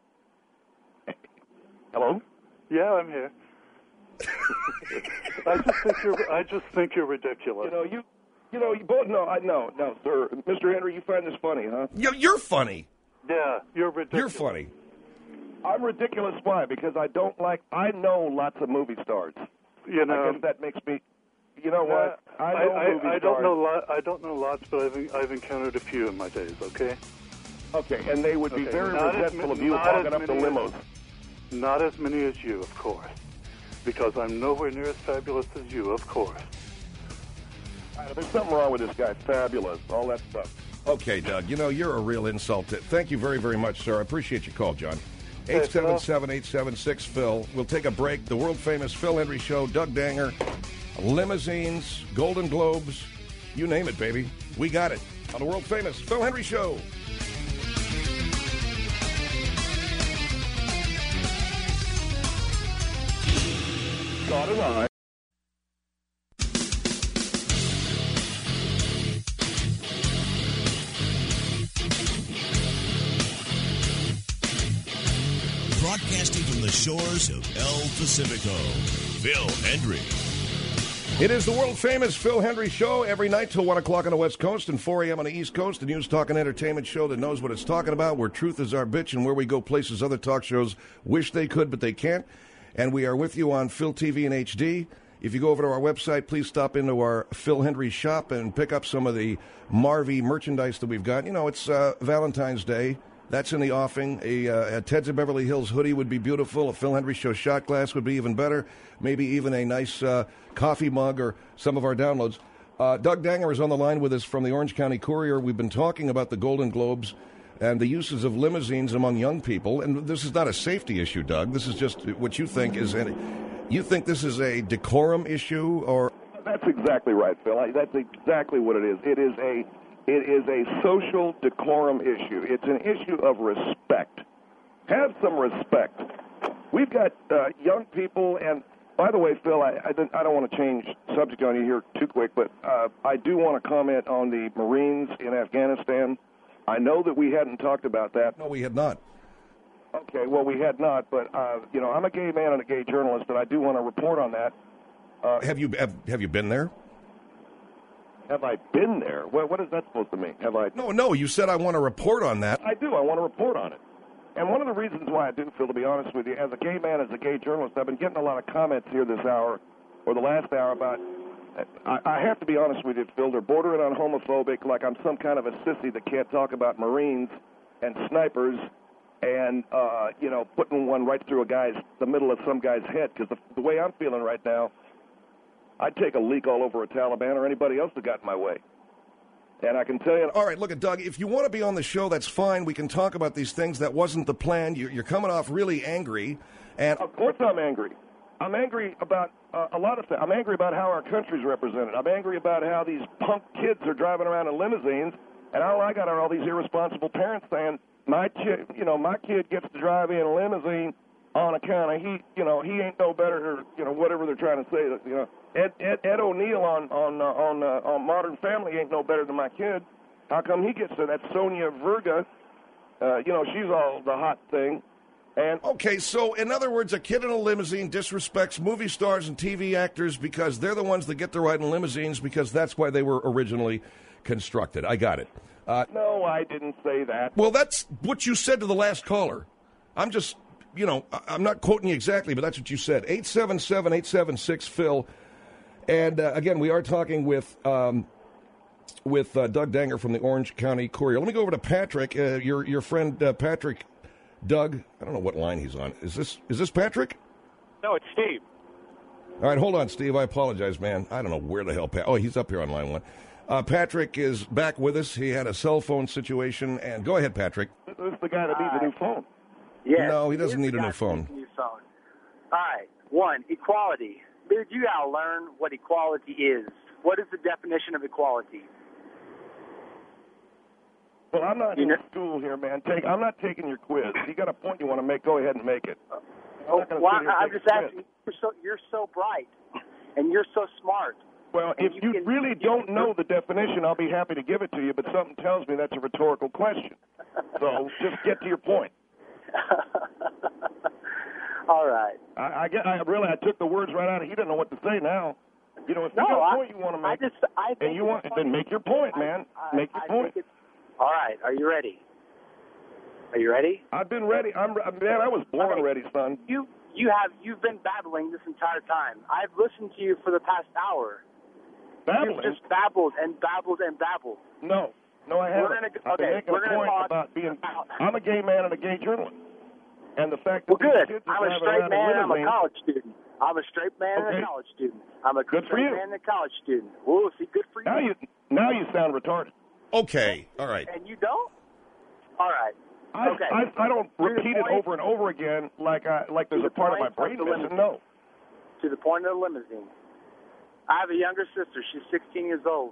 J: Hello?
M: Yeah, I'm here. I just think you're. I just think you're ridiculous.
J: You know, you, you know, you both. No, I no, no, sir, Mister Henry, you find this funny, huh?
B: You- You're funny.
M: Yeah, you're ridiculous.
B: You're funny.
J: I'm ridiculous. Why? Because I don't like. I know lots of movie stars.
M: You know,
J: I guess that makes me. You know what?
M: Uh,
J: I know
M: I,
J: movie
M: I, I
J: stars.
M: don't know. Lot, I don't know lots, but I've I've encountered a few in my days. Okay.
J: Okay, and they would be
M: Okay,
J: very
M: not as
J: resentful
M: ma-
J: of you
M: not
J: hogging
M: as
J: up the
M: many as-
J: limos.
M: Not as many as you, of course, because I'm nowhere near as fabulous as you, of course.
J: Uh, There's something wrong with this guy. Fabulous, all that stuff.
B: Okay, Doug, you know, you're a real insult. to- Thank you very, very much, sir. I appreciate your call, John. eight seven seven, eight seven six, Phil. We'll take a break. The world-famous Phil Hendry Show, Doug Danger, limousines, Golden Globes, you name it, baby. We got it on the world-famous Phil Hendry Show.
J: Scott and I.
A: Broadcasting from the shores of El Pacifico, Phil Hendry.
B: It is the world-famous Phil Hendry Show every night till one o'clock on the West Coast and four a.m. on the East Coast, a news, talk, and entertainment show that knows what it's talking about, where truth is our bitch and where we go places other talk shows wish they could, but they can't. And we are with you on Phil T V and H D. If you go over to our website, please stop into our Phil Hendry shop and pick up some of the Marvy merchandise that we've got. You know, it's uh, Valentine's Day. That's in the offing. A, uh, a Ted's of Beverly Hills hoodie would be beautiful. A Phil Hendry Show shot glass would be even better. Maybe even a nice uh, coffee mug or some of our downloads. Uh, Doug Danger is on the line with us from the Orange County Courier. We've been talking about the Golden Globes and the uses of limousines among young people. And this is not a safety issue, Doug. This is just what you think is any. You think this is a decorum issue, or?
J: That's exactly right, Phil. I, that's exactly what it is. It is a it is a social decorum issue. It's an issue of respect. Have some respect. We've got uh, young people, and by the way, Phil, I, I, don't, I don't want to change subject on you here too quick, but uh, I do want to comment on the Marines in Afghanistan. I know that we hadn't talked about that.
B: No, we had not.
J: Okay, well, we had not, but, uh, you know, I'm a gay man and a gay journalist, and I do want to report on that. Uh,
B: have you have, have you been there?
J: Have I been there? What, what is that supposed to mean? Have I?
B: No, no, you said I want to report on that.
J: I do. I want to report on it. And one of the reasons why I do, Phil, to be honest with you, as a gay man, as a gay journalist, I've been getting a lot of comments here this hour, or the last hour, about, I, I have to be honest with you, Phil, they're bordering on homophobic, like I'm some kind of a sissy that can't talk about Marines and snipers and, uh, you know, putting one right through a guy's, the middle of some guy's head, because the, the way I'm feeling right now, I'd take a leak all over a Taliban or anybody else that got in my way. And I can tell you...
B: All right, look, at Doug, if you want to be on the show, that's fine. We can talk about these things. That wasn't the plan. You're, you're coming off really angry. And
J: Of course I'm angry. I'm angry about uh, a lot of things. I'm angry about how our country's represented. I'm angry about how these punk kids are driving around in limousines, and all I got are all these irresponsible parents saying, my chi- you know, my kid gets to drive in a limousine on account of he, you know, he ain't no better, or, you know, whatever they're trying to say. You know, Ed Ed, Ed O'Neill on on uh, on uh, on Modern Family ain't no better than my kid. How come he gets to that? Sonia Verga, uh, you know, she's all the hot thing. And
B: okay, so in other words, a kid in a limousine disrespects movie stars and T V actors because they're the ones that get to ride in limousines because that's why they were originally constructed. I got it. Uh,
J: no, I didn't say that.
B: Well, that's what you said to the last caller. I'm just, you know, I'm not quoting you exactly, but that's what you said. eight seven seven, eight seven six, Phil. And, uh, again, we are talking with um, with uh, Doug Danger from the Orange County Courier. Let me go over to Patrick, uh, your your friend uh, Patrick. Doug, I don't know what line he's on. Is this is this Patrick?
N: No, it's Steve.
B: All right, hold on, Steve. I apologize, man. I don't know where the hell Pat. Oh, he's up here on line one. Uh, Patrick is back with us. He had a cell phone situation, and go ahead, Patrick.
J: This is the guy that needs a new phone.
D: Yeah.
B: No, he doesn't need a new phone.
D: New phone. All right. One, equality. Dude, you gotta learn what equality is. What is the definition of equality?
J: Well, I'm not in school here, man. Take, I'm not taking your quiz. If you got a point you want to make, go ahead and make it. I'm not gonna
D: Well,
J: sit here and
D: I'm
J: take
D: just
J: a quiz.
D: asking. You're so you're so bright, and you're so smart.
J: Well,
D: and
J: if you,
D: can,
J: really
D: you
J: don't
D: can,
J: know the definition, I'll be happy to give it to you, but something tells me that's a rhetorical question. So just get to your point.
D: All right.
J: I, I, get, I really I took the words right out of. He doesn't know what to say now. You know, if
D: No,
J: you got
D: I-
J: a point you want to
D: I
J: make,
D: just I think
J: and you want,
D: it's
J: then
D: funny.
J: make your point, man.
D: I,
J: make your
D: I
J: point.
D: Think it's, all right. Are you ready? Are you ready?
J: I've been ready. I'm man. I was born
D: Okay.
J: ready, son.
D: You you have you've been babbling this entire time. I've listened to you for the past hour.
J: Babbling?
D: You've just babbled and babbled and babbled.
J: No, no, I haven't.
D: We're gonna,
J: I've been
D: okay,
J: making
D: we're
J: a
D: gonna
J: point
D: talk
J: about being. I'm a gay man and a gay journalist, and the fact that
D: Well, good.
J: these kids are
D: I'm a
J: driving
D: straight
J: around in
D: man. and I'm a
J: limousines-
D: college student. I'm a straight man and
J: Okay.
D: a college student. I'm a
J: Good for
D: straight
J: you.
D: man and a college student. Whoa, see, good for you.
J: Now you now you sound retarded.
B: Okay, all right.
D: And you don't? All right.
J: I,
D: okay.
J: I, I don't
D: To the
J: repeat it
D: point-
J: over and over again like I like there's
D: To
J: a
D: the
J: part of my
D: point
J: brain
D: of the
J: missing.
D: limousine.
J: No.
D: To the point of the limousine. I have a younger sister. She's sixteen years old.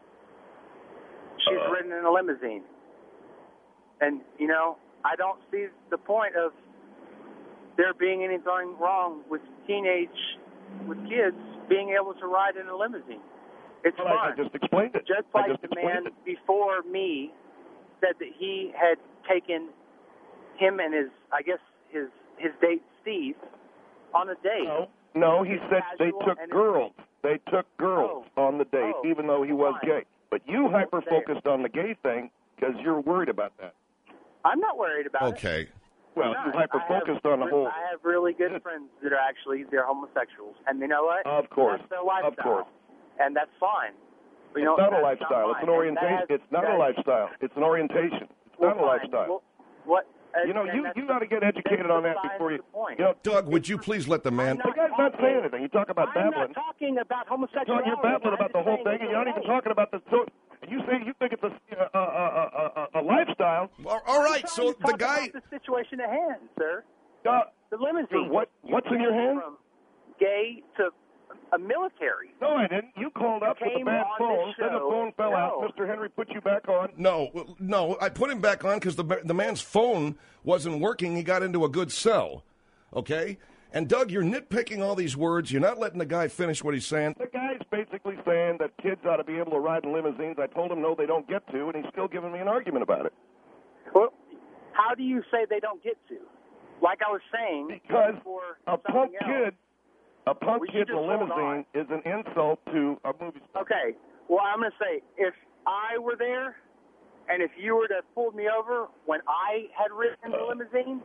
D: She's
J: Uh.
D: ridden in a limousine. And, you know, I don't see the point of there being anything wrong with teenage, with kids being able to ride in a limousine. It's
J: Well, I- I
D: fun.
J: just explained it.
D: Just
J: I
D: like
J: just
D: the
J: explained
D: man
J: it.
D: before me said that he had taken him and his, I guess, his his date, Steve, on a date.
J: No, no, he said they
D: Casual
J: took
D: and-
J: girls. They took girls on the date,
D: Oh.
J: even though he was
D: Fine.
J: gay. But you hyper focused on the gay thing because you're worried about that.
D: I'm not worried about it.
B: Okay.
J: Well,
D: I'm
J: you
D: not.
J: hyper focused
D: I have,
J: on the whole.
D: I have really good friends that are actually they're homosexuals, and you know what?
J: Of course,
D: That's their lifestyle,
J: of course.
D: and that's fine. You
J: It's
D: know,
J: not a
D: that's
J: lifestyle.
D: Not
J: It's an
D: fine.
J: orientation.
D: And that has-
J: It's not a
D: that-
J: lifestyle. It's an orientation. It's
D: well,
J: not a
D: fine.
J: lifestyle.
D: Well, what?
J: You know,
D: and
J: you
D: that's
J: you
D: the-
J: got to get educated
D: that's
J: on
D: the
J: that
D: side
J: before
D: of
J: you.
D: the point.
J: You know,
B: Doug, would you please let the man...
J: the guy's not saying anything. You talk about
D: I'm
J: babbling.
D: not talking about
J: You're
D: homosexuality.
J: talking- You're babbling
D: I'm
J: about the
D: just
J: whole
D: saying
J: thing, and you're not
D: it's
J: even
D: okay.
J: talking about the. So, you say you think it's a a, a, a, a, a lifestyle.
B: All all right,
D: I'm
B: so
D: trying to
B: the
D: talk
B: guy...
D: about the situation at hand, sir.
J: Uh,
D: The limousine.
J: what? What's in your hand?
D: From gay to a military.
J: No, I didn't. You called up with a
D: Came
J: bad
D: on
J: phone.
D: this
J: Then the
D: show.
J: phone fell out.
D: No.
J: Mister Henry put you back on.
B: No, no, I put him back on because the the man's phone wasn't working. He got into a good cell, okay? And, Doug, you're nitpicking all these words. You're not letting the guy finish what he's saying.
J: The guy's basically saying that kids ought to be able to ride in limousines. I told him no, they don't get to, and he's still giving me an argument about it.
D: Well, how do you say they don't get to? Like I was saying,
J: Because
D: before
J: a punk
D: something else.
J: kid, a punk
D: Well, you
J: kid in a
D: just hold
J: limousine is an insult to a movie star.
D: Okay. Well, I'm going to say, if I were there, and if you were to have pulled me over when I had ridden in the limousine,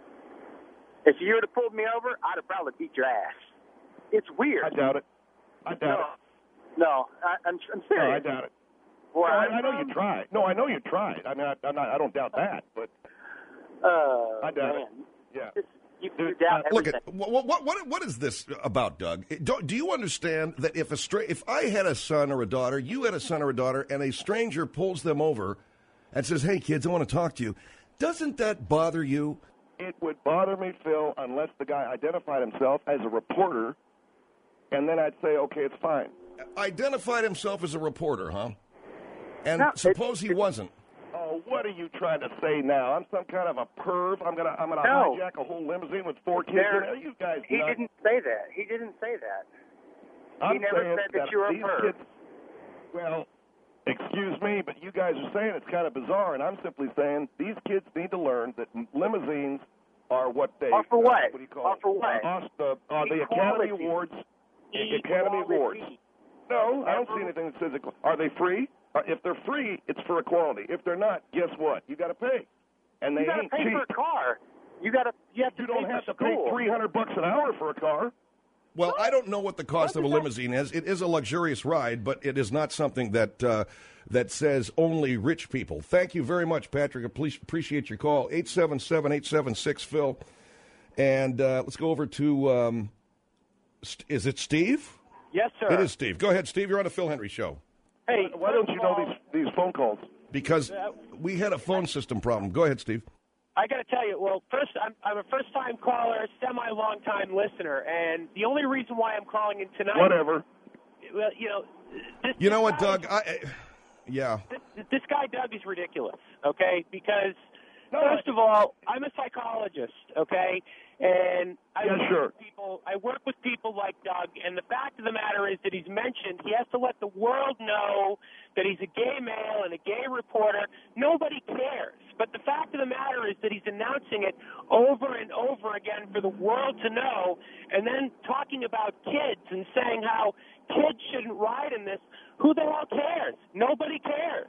D: if you would have pulled me over, I'd have probably beat your ass. It's weird.
J: I doubt it. I doubt it.
D: No, I, I'm, I'm
J: No, I
D: serious.
J: doubt it.
D: Where
J: No, I,
D: I'm
J: I know
D: from,
J: you tried. No, I know you tried. I mean, I, I'm not, I don't doubt that, but
D: Uh,
J: I doubt
D: man.
J: it. Yeah.
D: Just, You, you doubt
B: Look
D: everything.
B: at what, what what what is this about, Doug? Do, do you understand that if a stra- if I had a son or a daughter, you had a son or a daughter, and a stranger pulls them over and says, "Hey, kids, I want to talk to you," doesn't that bother you?
J: It would bother me, Phil, unless the guy identified himself as a reporter, and then I'd say, okay, it's fine.
B: Identified himself as a reporter, huh? And
J: No,
B: suppose he wasn't.
J: Oh, what are you trying to say now? I'm some kind of a perv. I'm gonna I'm gonna
D: No.
J: hijack a whole limousine with four kids
D: There-
J: in it. You guys,
D: He
J: nuts.
D: didn't say that. He didn't say that.
J: I'm
D: he never
J: saying
D: said that you were a
J: these
D: perv.
J: kids. Well, excuse me, but you guys are saying it's kind of bizarre, and I'm simply saying these kids need to learn that limousines are what they
D: Are for what?
J: What do you call
D: Are
J: it?
D: for what?
J: Uh, the uh, the Academy
D: Equality.
J: Awards.
D: Equality.
J: Academy Awards. No, I don't see anything that says equal. Are they free? Uh, if they're free, it's for equality. If they're not, guess what? You got to pay, and they
D: You got to
J: ain't
D: pay
J: cheap.
D: for a car. You got to. You have to
J: You
D: pay
J: don't have
D: for
J: to pay
D: school.
J: three hundred bucks an hour for a car.
B: Well, I don't know what the cost of a limousine is. It is a luxurious ride, but it is not something that uh, that says only rich people. Thank you very much, Patrick. I please appreciate your call. eight seven seven, eight seven six, Phil. And uh, let's go over to, um, st- is it Steve?
N: Yes, sir.
B: It is Steve. Go ahead, Steve. You're on the Phil Henry Show.
N: Hey,
J: why don't you know these these phone calls?
B: Because we had a phone system problem. Go ahead, Steve.
N: I got to tell you, well, first, I'm, I'm a first-time caller, semi-long-time listener, and the only reason why I'm calling in tonight...
J: Whatever.
N: Well, you know... This,
B: You know what,
N: this guy-
B: Doug? I, I- yeah.
N: This, this guy, Doug, is ridiculous, okay? Because, first of all, I'm a psychologist, okay? And I
J: Yeah,
N: work
J: sure.
N: with people. I work with people like Doug, and the fact of the matter is that he's mentioned he has to let the world know that he's a gay male and a gay reporter. Nobody cares. But the fact of the matter is that he's announcing it over and over again for the world to know, and then talking about kids and saying how kids shouldn't ride in this. Who the hell cares? Nobody cares.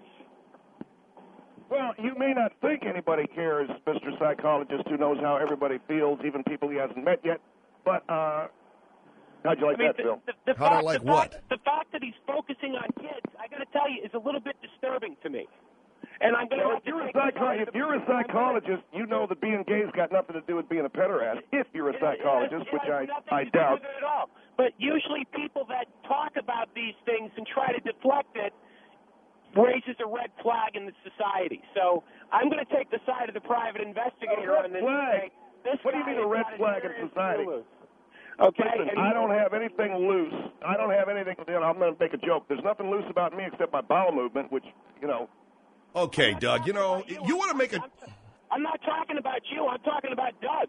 J: Well, you may not think anybody cares, Mister Psychologist, who knows how everybody feels, even people he hasn't met yet. But uh, how'd you like
N: I mean,
J: that,
N: the,
J: Phil?
N: the, the
B: How'd I
N: fact,
B: like
N: the
B: what?
N: Fact, the fact that he's focusing on kids, I got to tell you, is a little bit disturbing to me. And I'm going to
J: Well,
N: have
J: if
N: to
J: you're, a
N: take this
J: psycho-
N: out of
J: if
N: the-
J: you're a psychologist, you know that being gay's got nothing to do with being a pederast. If you're a
N: It- it has-
J: psychologist,
N: it
J: which
N: has
J: I,
N: nothing
J: I
N: to do
J: doubt.
N: with it at all. But usually people that talk about these things and try to deflect it raises a red flag in the society. So I'm going to take the side of the private investigator
J: A red
N: on this.
J: flag?
N: and say, This
J: What do you
N: guy
J: mean a
N: has
J: red
N: got
J: flag in
N: serious
J: society?
N: dealers. Okay,
J: Listen,
N: and
J: I
N: he-
J: don't have anything loose. I don't have anything. You know, I'm going to make a joke. There's nothing loose about me except my bowel movement, which, you know.
B: Okay, Doug, you know, you want to make a...
N: I'm not talking about you. I'm talking about Doug.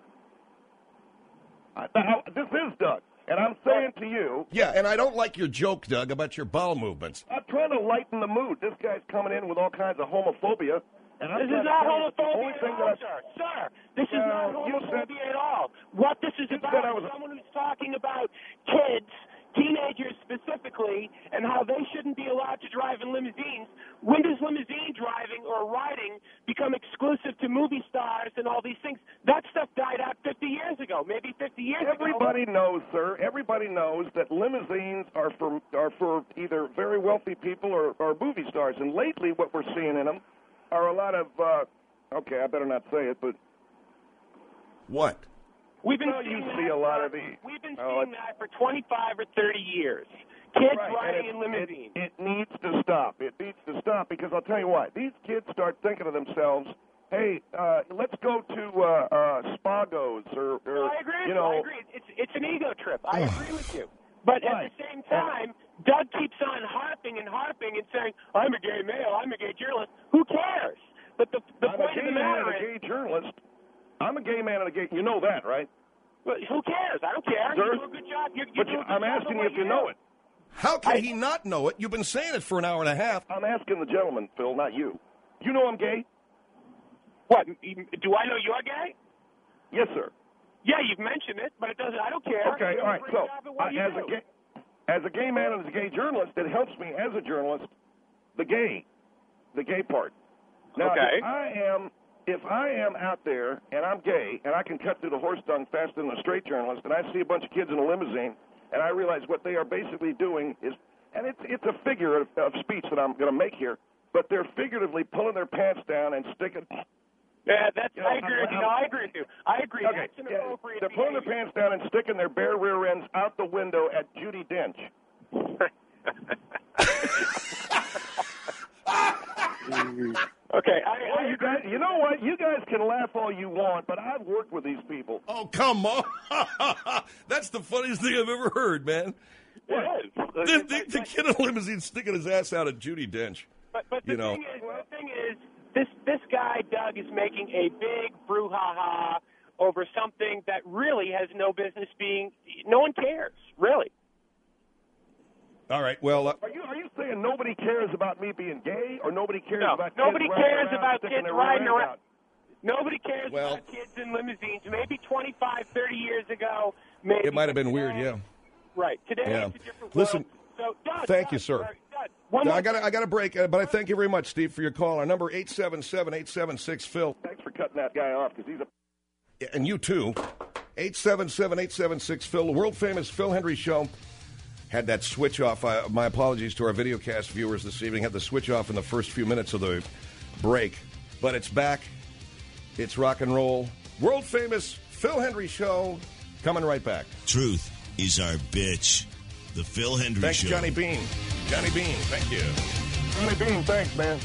J: I, I, this is Doug, and I'm saying to you,
B: Yeah, and I don't like your joke, Doug, about your bowel movements.
J: I'm trying to lighten the mood. This guy's coming in with all kinds of homophobia, and I'm
N: This
J: trying
N: is
J: to
N: not
J: tell you that the
N: homophobia
J: only
N: at
J: thing
N: all,
J: that I,
N: sir. Sir, this is
J: Well,
N: not
J: you said-
N: homophobia at all. What this is
J: You
N: about
J: said I
N: is
J: was-
N: someone who's talking about kids, teenagers specifically, and how they shouldn't be allowed to drive in limousines. When does limousine driving or riding become exclusive to movie stars and all these things? That stuff died out fifty years ago, maybe fifty years ago.
J: Everybody knows, sir. Everybody knows that limousines are for are for either very wealthy people or, or movie stars. And lately, what we're seeing in them are a lot of. Uh, okay, I better not say it, but
B: What?
N: We've been
J: well,
N: seeing
J: you
N: that
J: see a lot
N: for,
J: of the.
N: We've been
J: oh,
N: seeing that for twenty-five or thirty years. Kids
J: Right,
N: riding
J: and
N: in limousines.
J: It, it needs to stop. It needs to stop because I'll tell you what. These kids start thinking to themselves, "Hey, uh, let's go to uh, uh, Spagos or, or
N: No, I agree.
J: you know."
N: I agree. It's it's an ego trip. I agree with you. But
J: Right.
N: at the same time, Doug keeps on harping and harping and saying, "I'm a gay male. I'm a gay journalist." Who cares? But the the
J: I'm
N: point
J: a gay
N: of the
J: man
N: matter
J: and a
N: is,
J: gay journalist. I'm a gay man and a gay. You know that, right?
N: well, who cares? I don't care.
J: Sir?
N: You do a good job. You, you
J: But
N: do
J: you,
N: a good
J: I'm
N: job
J: asking
N: of
J: you
N: what
J: if you know
N: do.
J: it.
B: How can
N: I-
B: he not know it? You've been saying it for an hour and a half.
J: I'm asking the gentleman, Phil, not you. You know I'm gay?
N: What? Do I know you're gay?
J: Yes, sir.
N: Yeah, you've mentioned it, but it doesn't. I don't care.
J: Okay,
N: You do
J: all
N: a
J: right.
N: great
J: So,
N: job at what
J: uh,
N: you
J: as
N: do.
J: a gay, as a gay man and as a gay journalist, it helps me as a journalist. The gay, the gay part. Now,
N: Okay.
J: if I am, if I am out there and I'm gay and I can cut through the horse dung faster than a straight journalist, and I see a bunch of kids in a limousine, and I realize what they are basically doing is, and it's it's a figure of, of speech that I'm going to make here, but they're figuratively pulling their pants down and sticking
N: Yeah, that's.
J: You know,
N: I agree with you. No, I agree with you. I agree.
J: Okay,
N: That's an
J: yeah,
N: appropriate
J: they're pulling their
N: behavior.
J: pants down and sticking their bare rear ends out the window at Judi Dench.
N: Okay, I,
J: well,
N: I
J: you guys, you know what? You guys can laugh all you want, but I've worked with these people.
B: Oh, come on. That's the funniest thing I've ever heard, man.
N: It is.
B: The, the, the kid in a limousine sticking his ass out at Judi Dench.
N: But, but the
B: You know.
N: thing is, the thing is, this this guy Doug is making a big brouhaha over something that really has no business being. No one cares, really.
B: All right, well... Uh,
J: Are you are you saying nobody cares about me being gay, or nobody cares
N: No,
J: about
N: nobody
J: kids riding
N: cares
J: around
N: about
J: sticking
N: kids
J: their
N: riding
J: rear ends
N: around.
J: out?
N: Nobody cares
B: Well-
N: about kids in limousines. Maybe twenty-five, thirty years ago, maybe.
B: It might have been
N: but
B: weird,
N: today-
B: yeah.
N: Right. Today
B: Yeah.
N: it's a different
B: Listen,
N: world. So, Doug,
B: thank
N: Doug,
B: you, sir.
N: Doug, Doug, one
B: I
N: more
B: got I got a break, uh, but I thank you very much, Steve, for your call. Our number eight seven seven, eight seven six, Phil.
J: Thanks for cutting that guy off, because he's a...
B: And you too. eight seven seven, eight seven six, Phil. The world-famous Phil Hendry Show had that switch off. Uh, my apologies to our videocast viewers this evening. Had the switch off in the first few minutes of the break. But it's back. It's rock and roll. World-famous Phil Hendry Show coming right back.
A: Truth is our bitch. The Phil Hendry
B: Thanks,
A: Show.
B: Johnny Bean. Johnny Bean, thank you.
J: Johnny Bean, thanks, man.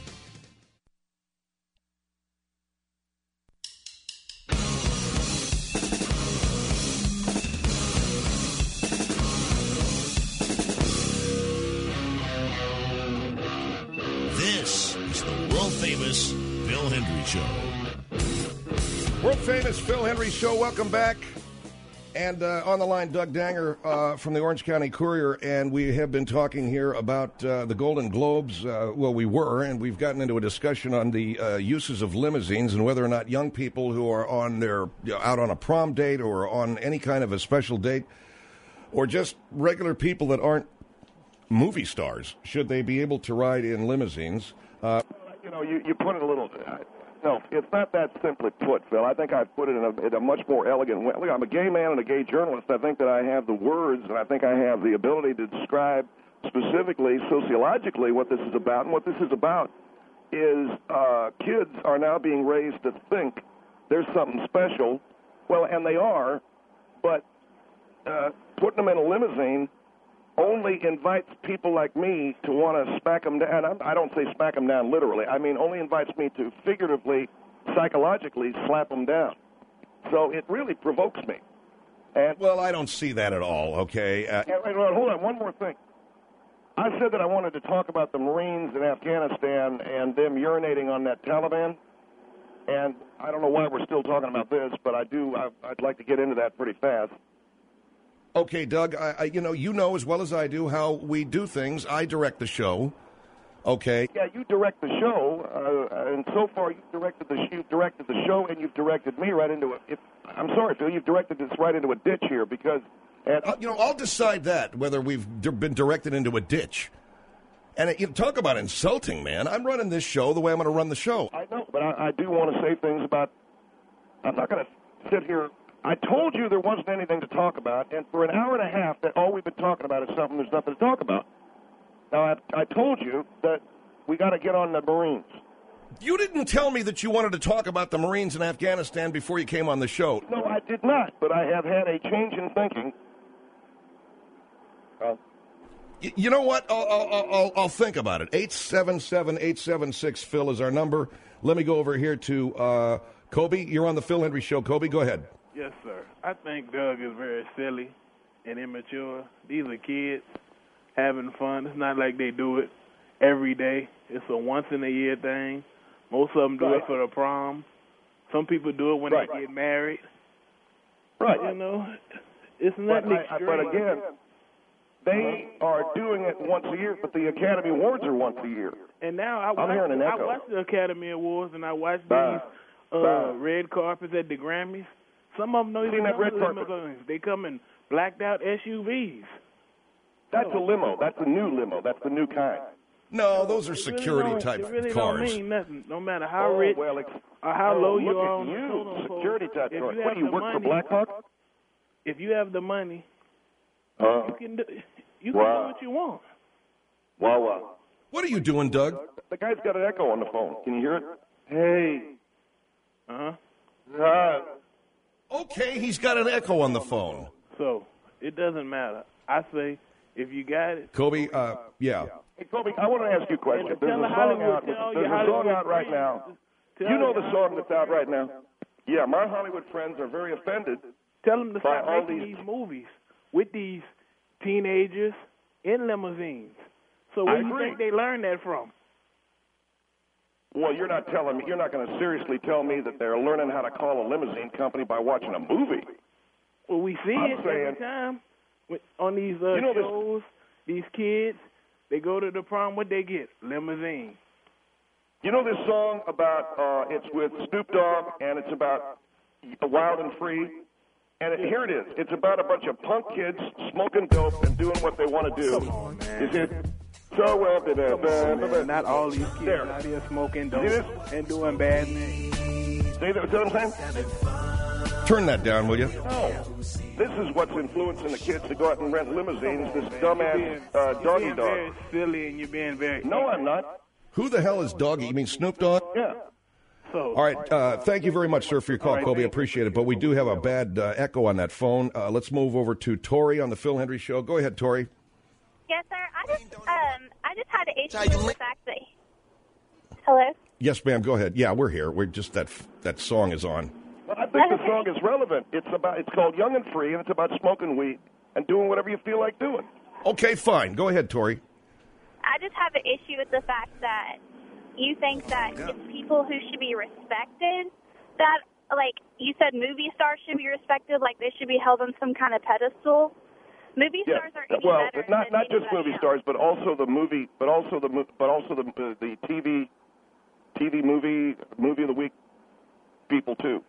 A: This is the world-famous Phil Hendry Show.
B: World-famous Phil Hendry Show, welcome back. And uh, on the line, Doug Danger uh, from the Orange County Courier, and we have been talking here about uh, the Golden Globes. Uh, well, we were, and we've gotten into a discussion on the uh, uses of limousines and whether or not young people who are on their you know, out on a prom date or on any kind of a special date, or just regular people that aren't movie stars, should they be able to ride in limousines? Uh,
J: You know, you, you put it a little... Uh, no, it's not that simply put, Phil. I think I've put it in a, in a much more elegant way. Look, I'm a gay man and a gay journalist. I think that I have the words, and I think I have the ability to describe specifically, sociologically, what this is about. And what this is about is uh, kids are now being raised to think there's something special. Well, and they are, but uh, putting them in a limousine only invites people like me to want to smack them down. And I don't say smack them down literally. I mean, only invites me to figuratively, psychologically slap them down. So it really provokes me. And
B: well, I don't see that at all, okay? Uh,
J: and, and, hold on, one more thing. I said that I wanted to talk about the Marines in Afghanistan and them urinating on that Taliban. And I don't know why we're still talking about this, but I do. I, I'd like to get into that pretty fast.
B: Okay, Doug, I, I, you know, you know as well as I do how we do things. I direct the show, okay?
J: Yeah, you direct the show, uh, and so far you've directed the you've directed the show, and you've directed me right into a. If, I'm sorry, Phil, you've directed this right into a ditch here because. And,
B: uh, you know, I'll decide that whether we've d- been directed into a ditch. And it, you talk about insulting, man. I'm running this show the way I'm going to run the show.
J: I know, but I, I do want to say things about. I'm not going to sit here. I told you there wasn't anything to talk about, and for an hour and a half, that all we've been talking about is something there's nothing to talk about. Now, I, I told you that we got to get on the Marines.
B: You didn't tell me that you wanted to talk about the Marines in Afghanistan before you came on the show.
J: No, I did not, but I have had a change in thinking. Uh,
B: y- you know what? I'll, I'll, I'll, I'll think about it. eight seven seven, eight seven six, Phil is our number. Let me go over here to uh, Kobe. You're on the Phil Hendry Show. Kobe, go ahead.
O: Yes, sir. I think Doug is very silly and immature. These are kids having fun. It's not like they do it every day. It's a once-in-a-year thing. Most of them do
J: Right.
O: it for the prom. Some people do it when
J: Right.
O: they get married.
J: Right.
O: You know, it's
J: But,
O: nothing
J: I, I,
O: extreme.
J: but again, they are doing it once a year, but the Academy Awards are once a year.
O: And now I
J: I'm
O: watch,
J: hearing an
O: I
J: echo.
O: watch the Academy Awards and I watch these
J: Bah.
O: uh,
J: Bah.
O: red carpets at the Grammys. Some of them don't
J: Seen
O: even
J: that
O: come
J: red
O: in
J: carpet?
O: limousines. They come in blacked out S U Vs.
J: That's a limo. That's a new limo. That's the new kind.
B: No, those are
O: It really
B: security
O: don't-
B: type
O: it really
B: cars.
O: don't mean nothing. No matter how
J: Oh,
O: rich
J: well, ex-
O: or how
J: oh,
O: low
J: look
O: you
J: at
O: are on the
J: you,
O: totem pole,
J: security type
O: if
J: car.
O: you
J: What
O: have
J: do you
O: the
J: work
O: money,
J: for Blackhawk?
O: if you have the money,
J: Uh,
O: you can do you can
J: wow.
O: do what you want.
J: Wow, wow.
B: What are you doing, Doug?
J: The guy's got an echo on the phone. Can you hear it? Hey,
O: Uh-huh.
B: Uh, okay, he's got an echo on the phone.
O: So, it doesn't matter. I say, if you got it.
B: Kobe, uh, yeah.
J: Hey, Kobe, I want to ask you a question.
O: Tell
J: There's a
O: the
J: song
O: Hollywood-
J: out,
O: tell
J: there's
O: your
J: a song
O: Hollywood
J: out right
O: friends.
J: now.
O: Tell
J: You know
O: your
J: the song that's out right now? Yeah, my Hollywood friends are very offended.
O: Tell them to
J: by
O: stop
J: all
O: making
J: these
O: these movies with these teenagers in limousines. So
J: I
O: where you
J: agree.
O: think they learned that from?
J: Well, you're not telling me, you're not going to seriously tell me that they're learning how to call a limousine company by watching a movie.
O: Well, we see
J: I'm
O: it
J: saying-
O: every time with- on these uh,
J: You know this-
O: shows. These kids, they go to the prom. What they get? Limousine.
J: You know this song about, uh, it's with Snoop Dogg, and it's about Wild and Free? And it, here it is. It's about a bunch of punk kids smoking dope and doing what they want to do. Is it so well? Da, da, da, da, da.
O: Not all these kids
J: There.
O: out here smoking
J: See this?
O: dope and doing bad things.
J: See, that, see what I'm saying?
B: Turn that down, will you?
J: No. This is what's influencing the kids to go out and rent limousines, this dumbass uh,
O: You're
J: doggy
O: being
J: dog.
O: very silly and you're being very.
J: No, I'm not.
B: Who the hell is Doggy? You mean Snoop Dogg?
J: Yeah.
O: So,
B: All right. Uh, thank you very much, sir, for your call,
O: All right,
B: Kobe.
O: thank
B: Appreciate it. But we do have a bad uh, echo on that phone. Uh, let's move over to Tori on the Phil Hendry Show. Go ahead, Tori.
P: Yes, sir. I just um I just had an issue with the fact that. Hello.
B: Yes, ma'am. Go ahead. Yeah, we're here. We're just that that song is on.
J: Well, I think the song is relevant. It's about. It's called Young and Free, and it's about smoking weed and doing whatever you feel like doing.
B: Okay, fine. Go ahead, Tori.
P: I just have an issue with the fact that you think that it's people who should be respected. That, like you said, movie stars should be respected, like they should be held on some kind of pedestal. Movie
J: Yeah.
P: stars are any
J: Well,
P: better
J: not
P: than
J: not just
P: anybody
J: movie
P: else.
J: stars, but also the movie, but also the mo- but also the uh, the T V T V movie movie of the week people too.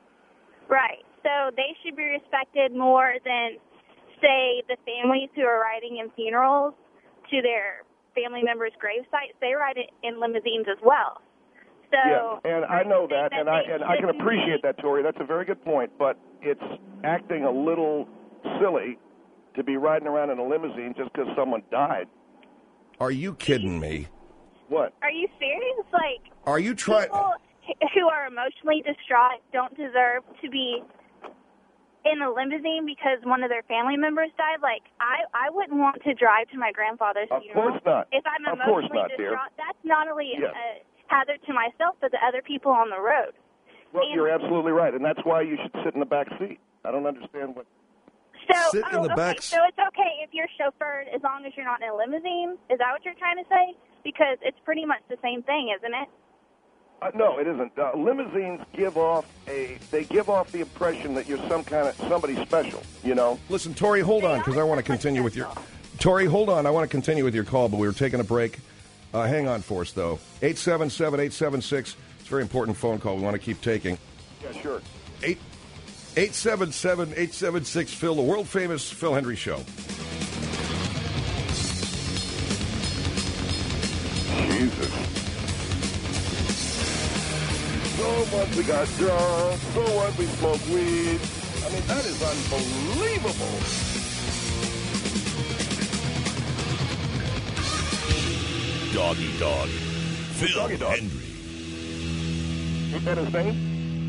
P: Right. So they should be respected more than, say, the families who are riding in funerals to their family members' grave sites. They ride it in limousines as well. So
J: Yeah, and I know that, and I
P: they
J: and I can
P: shouldn't
J: appreciate that, Tori. That's a very good point, but it's acting a little silly to be riding around in a limousine just because someone died.
B: Are you kidding me?
J: What?
P: Are you serious? Like,
B: Are you trying?
P: people who are emotionally distraught don't deserve to be in a limousine because one of their family members died. Like, I, I wouldn't want to drive to my grandfather's
J: Of
P: funeral.
J: course not.
P: If I'm
J: Of course
P: emotionally
J: not, dear.
P: distraught, that's not only
J: Yes.
P: a hazard to myself, but the other people on the road.
J: Well,
P: And-
J: you're absolutely right, and that's why you should sit in the back seat. I don't understand what.
P: So,
B: Sit in
P: oh,
B: the
P: okay,
B: back-
P: so it's okay if you're chauffeured as long as you're not in a limousine? Is that what you're trying to say? Because it's pretty much the same thing, isn't it?
J: Uh, no, it isn't. Uh, limousines give off a. They give off the impression that you're some kind of somebody special. You know.
B: Listen, Tori, hold on, because I want to continue with your. Tori, hold on. I want to continue with your call, but we were taking a break. Uh, hang on for us, though. eight seven seven, eight seven six. It's a very important phone call. We want to keep taking.
J: Yeah, sure.
B: Eight. eight seven seven, eight seven six, Phil, the world-famous Phil Hendry Show.
J: Jesus. So what, we got drunk. So what, we smoked weed. I mean, that is unbelievable.
A: Doggy Dog. Phil
J: Doggy Dog.
A: Hendry.
J: Is that his name?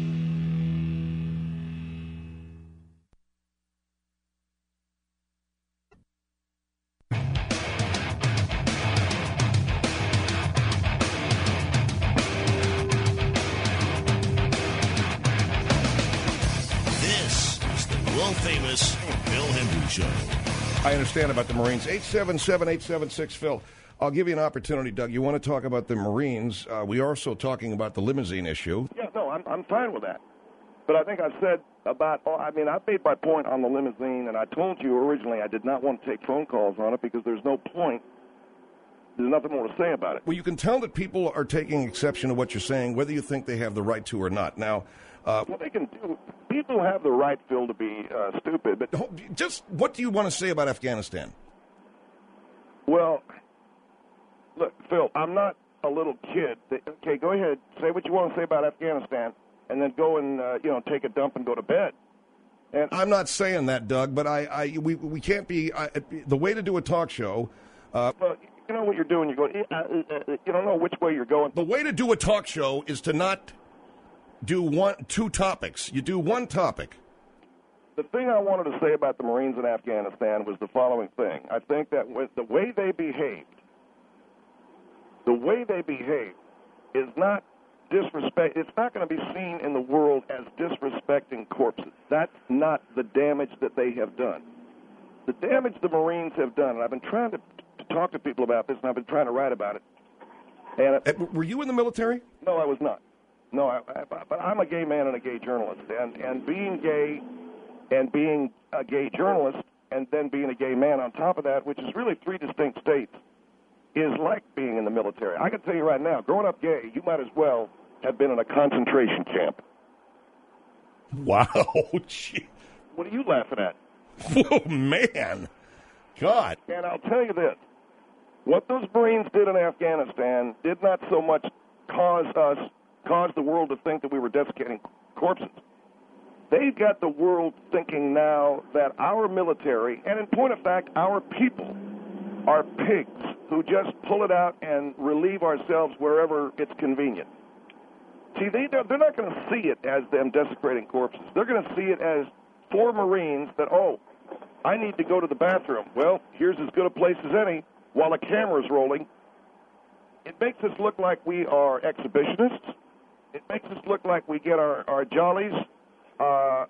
A: This is the world-famous Phil Hendry Show.
B: I understand about the Marines. eight seven seven, eight seven six, Phil. I'll give you an opportunity, Doug. You want to talk about the Marines. Uh, we are also talking about the limousine issue.
J: Yeah, no, I'm I'm fine with that. But I think I said about, oh, I mean, I made my point on the limousine, and I told you originally I did not want to take phone calls on it because there's no point. There's nothing more to say about it.
B: Well, you can tell that people are taking exception to what you're saying, whether you think they have the right to or not. Now, uh,
J: Well, they can do. People have the right, Phil, to be uh, stupid, but
B: just what do you want to say about Afghanistan?
J: well, look, Phil, I'm not a little kid. Okay, go ahead, say what you want to say about Afghanistan, and then go and uh, you know take a dump and go to bed. And
B: I'm not saying that, Doug, but I, I we, we can't be I, the way to do a talk show. Uh,
J: well, you know what you're doing. You're going. Uh, uh, uh, you don't know which way you're going.
B: the way to do a talk show is to not do one, two topics. You do one topic.
J: The thing I wanted to say about the Marines in Afghanistan was the following thing. I think that with the way they behaved, the way they behaved is not disrespect. It's not going to be seen in the world as disrespecting corpses. That's not the damage that they have done. The damage the Marines have done, and I've been trying to, to talk to people about this, and I've been trying to write about it. And it,
B: uh, were you in the military?
J: No, I was not. No, I, I, but I'm a gay man and a gay journalist, and and being gay, and being a gay journalist, and then being a gay man on top of that, which is really three distinct states, is like being in the military. I can tell you right now, growing up gay, you might as well have been in a concentration camp.
B: Wow. Gee.
J: What are you laughing at?
B: Oh, man. God.
J: And I'll tell you this. What those Marines did in Afghanistan did not so much cause us, cause the world to think that we were desiccating corpses. They got the world thinking now that our military, and in point of fact, our people, are pigs who just pull it out and relieve ourselves wherever it's convenient. See, they, they're not going to see it as them desecrating corpses. They're going to see it as four Marines that, oh, I need to go to the bathroom. Well, here's as good a place as any while a camera's rolling. It makes us look like we are exhibitionists. It makes us look like we get our, our jollies uh,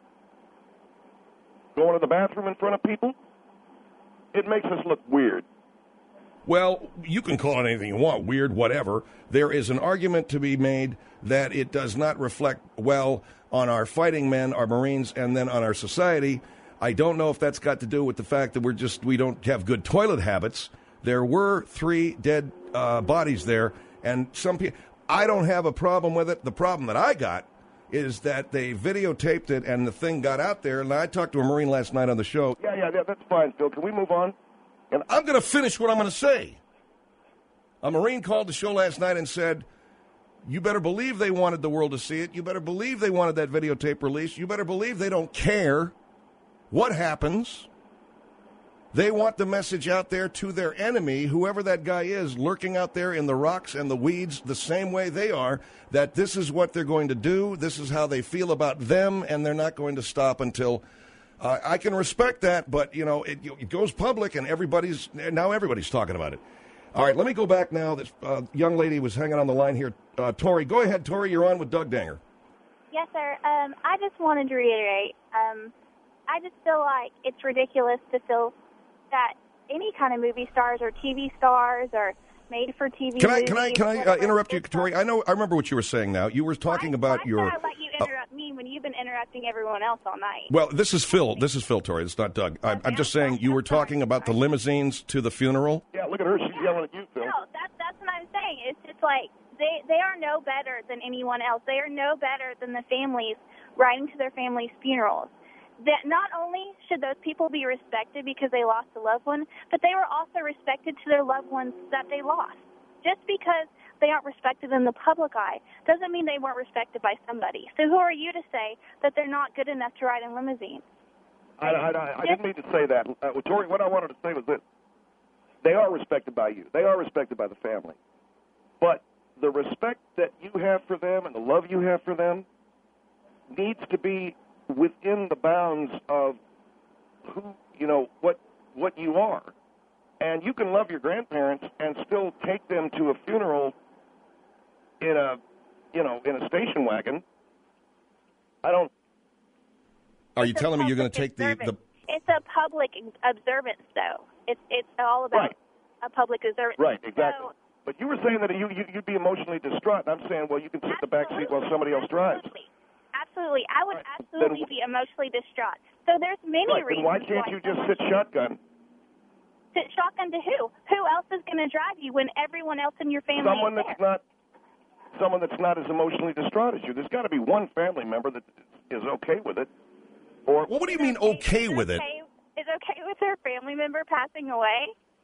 J: going to the bathroom in front of people. It makes us look weird.
B: Well, you can call it anything you want, weird, whatever. There is an argument to be made that it does not reflect well on our fighting men, our Marines, and then on our society. I don't know if that's got to do with the fact that we're just, we don't have good toilet habits. There were three dead uh, bodies there, and some people, I don't have a problem with it. The problem that I got is that they videotaped it and the thing got out there. And I talked to a Marine last night on the show.
J: Yeah, yeah, yeah, that's fine, Phil. Can we move on?
B: And I'm going to finish what I'm going to say. A Marine called the show last night and said, you better believe they wanted the world to see it. You better believe they wanted that videotape released. You better believe they don't care what happens. They want the message out there to their enemy, whoever that guy is, lurking out there in the rocks and the weeds the same way they are, that this is what they're going to do, this is how they feel about them, and they're not going to stop until... Uh, I can respect that, but, you know, it, it goes public, and everybody's... Now everybody's talking about it. All right, let me go back now. This uh, young lady was hanging on the line here. Uh, Tori, go ahead, Tori. You're on with Doug Danger.
P: Yes, sir. Um, I just wanted to reiterate, um, I just feel like it's ridiculous to feel that any kind of movie stars or T V stars or made-for-T V
B: Can I
P: movies,
B: can I can I uh, interrupt you, Tori? I know I remember what you were saying. Now you were talking
P: why,
B: about
P: why
B: your.
P: Why should I let you interrupt uh, me when you've been interrupting everyone else all night?
B: Well, this is Phil. This is Phil, Tori. It's not Doug. I, I'm just saying you were talking about the limousines to the funeral.
J: Yeah, look at her. She's yelling at you, Phil.
P: No, that's that's what I'm saying. It's just like they they are no better than anyone else. They are no better than the families riding to their families' funerals. That not only should those people be respected because they lost a loved one, but they were also respected to their loved ones that they lost. Just because they aren't respected in the public eye doesn't mean they weren't respected by somebody. So who are you to say that they're not good enough to ride in limousines?
J: I, I, I, I didn't mean to say that. Uh, Tori, what I wanted to say was this. They are respected by you. They are respected by the family. But the respect that you have for them and the love you have for them needs to be within the bounds of who, you know, what what you are. And you can love your grandparents and still take them to a funeral in a, you know, in a station wagon. I don't.
B: Are you telling me you're going to take the, the?
P: It's a public observance, though. It's it's all about
J: right.
P: a public observance.
J: Right, exactly.
P: So,
J: but you were saying that you, you you'd be emotionally distraught. And I'm saying, well, you can sit in the back seat while somebody else drives.
P: Absolutely, I would
J: right.
P: absolutely
J: then,
P: be emotionally distraught. So there's many
J: right.
P: reasons.
J: Then why can't you just sit shotgun?
P: Sit shotgun to who? Who else is going to drive you when everyone else in your family
J: Someone
P: is
J: that's
P: there?
J: not someone that's not as emotionally distraught as you. There's got to be one family member that is okay with it. Or
B: well, what do you mean okay
P: is
B: with it?
P: Okay, is okay with their family member passing away?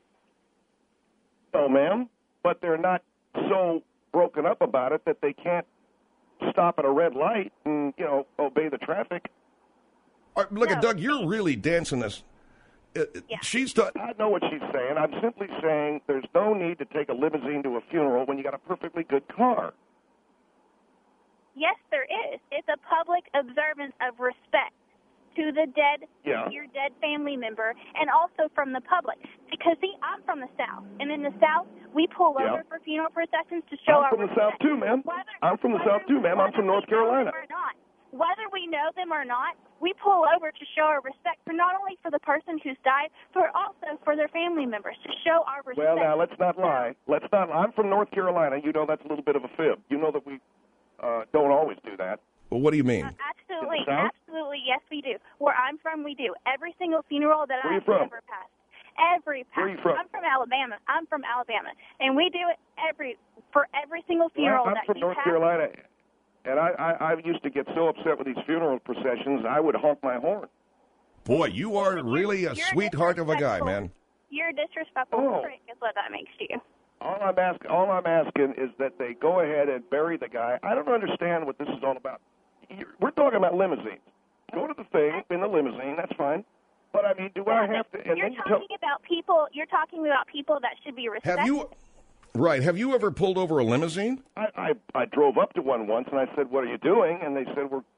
J: No, ma'am. But they're not so broken up about it that they can't stop at a red light and, you know, obey the traffic.
B: All right, look no, at Doug. You're really dancing this. Uh,
P: yeah.
B: She's. T-
J: I know what she's saying. I'm simply saying there's no need to take a limousine to a funeral when you got a perfectly good car.
P: Yes, there is. It's a public observance of respect to the dead,
J: Yeah.
P: your dead family member, and also from the public. Because, see, I'm from the South, and in the South, we pull
J: Yeah.
P: over for funeral processions to show
J: I'm
P: our
J: from the
P: respect.
J: South, too, ma'am.
P: Whether,
J: I'm from the
P: whether,
J: South, too, ma'am. I'm from North Carolina.
P: Or not, whether we know them or not, we pull over to show our respect for not only for the person who's died, but also for their family members, to show our respect.
J: Well, now, let's not lie. Let's not. I'm from North Carolina. You know that's a little bit of a fib. You know that we uh, don't always do that.
B: Well, what do you mean?
P: Uh, absolutely,
J: In the South?
P: absolutely, yes, we do. Where I'm from, we do. Every single funeral that
J: Where you
P: I've
J: from?
P: ever passed. Every pass.
J: Where you from?
P: I'm from Alabama. I'm from Alabama. And we do it every for every single funeral
J: Well, I'm
P: that
J: from
P: you
J: North
P: pass.
J: Carolina, and I, I, I used to get so upset with these funeral processions, I would honk my horn.
B: Boy, you are really a sweetheart of a guy, man.
P: You're a disrespectful
J: Oh.
P: prick is what that makes you.
J: All I'm asking, all I'm asking is that they go ahead and bury the guy. I don't understand what this is all about. You're, we're talking about limousines. Go to the thing in the limousine. That's fine. But I mean, do I have to? And
P: You're
J: then you tell.
P: talking about people. You're talking about people that should be respected.
B: Have you? Right. Have you ever pulled over a limousine?
J: I, I I drove up to one once, and I said, "What are you doing?" And they said, "We're."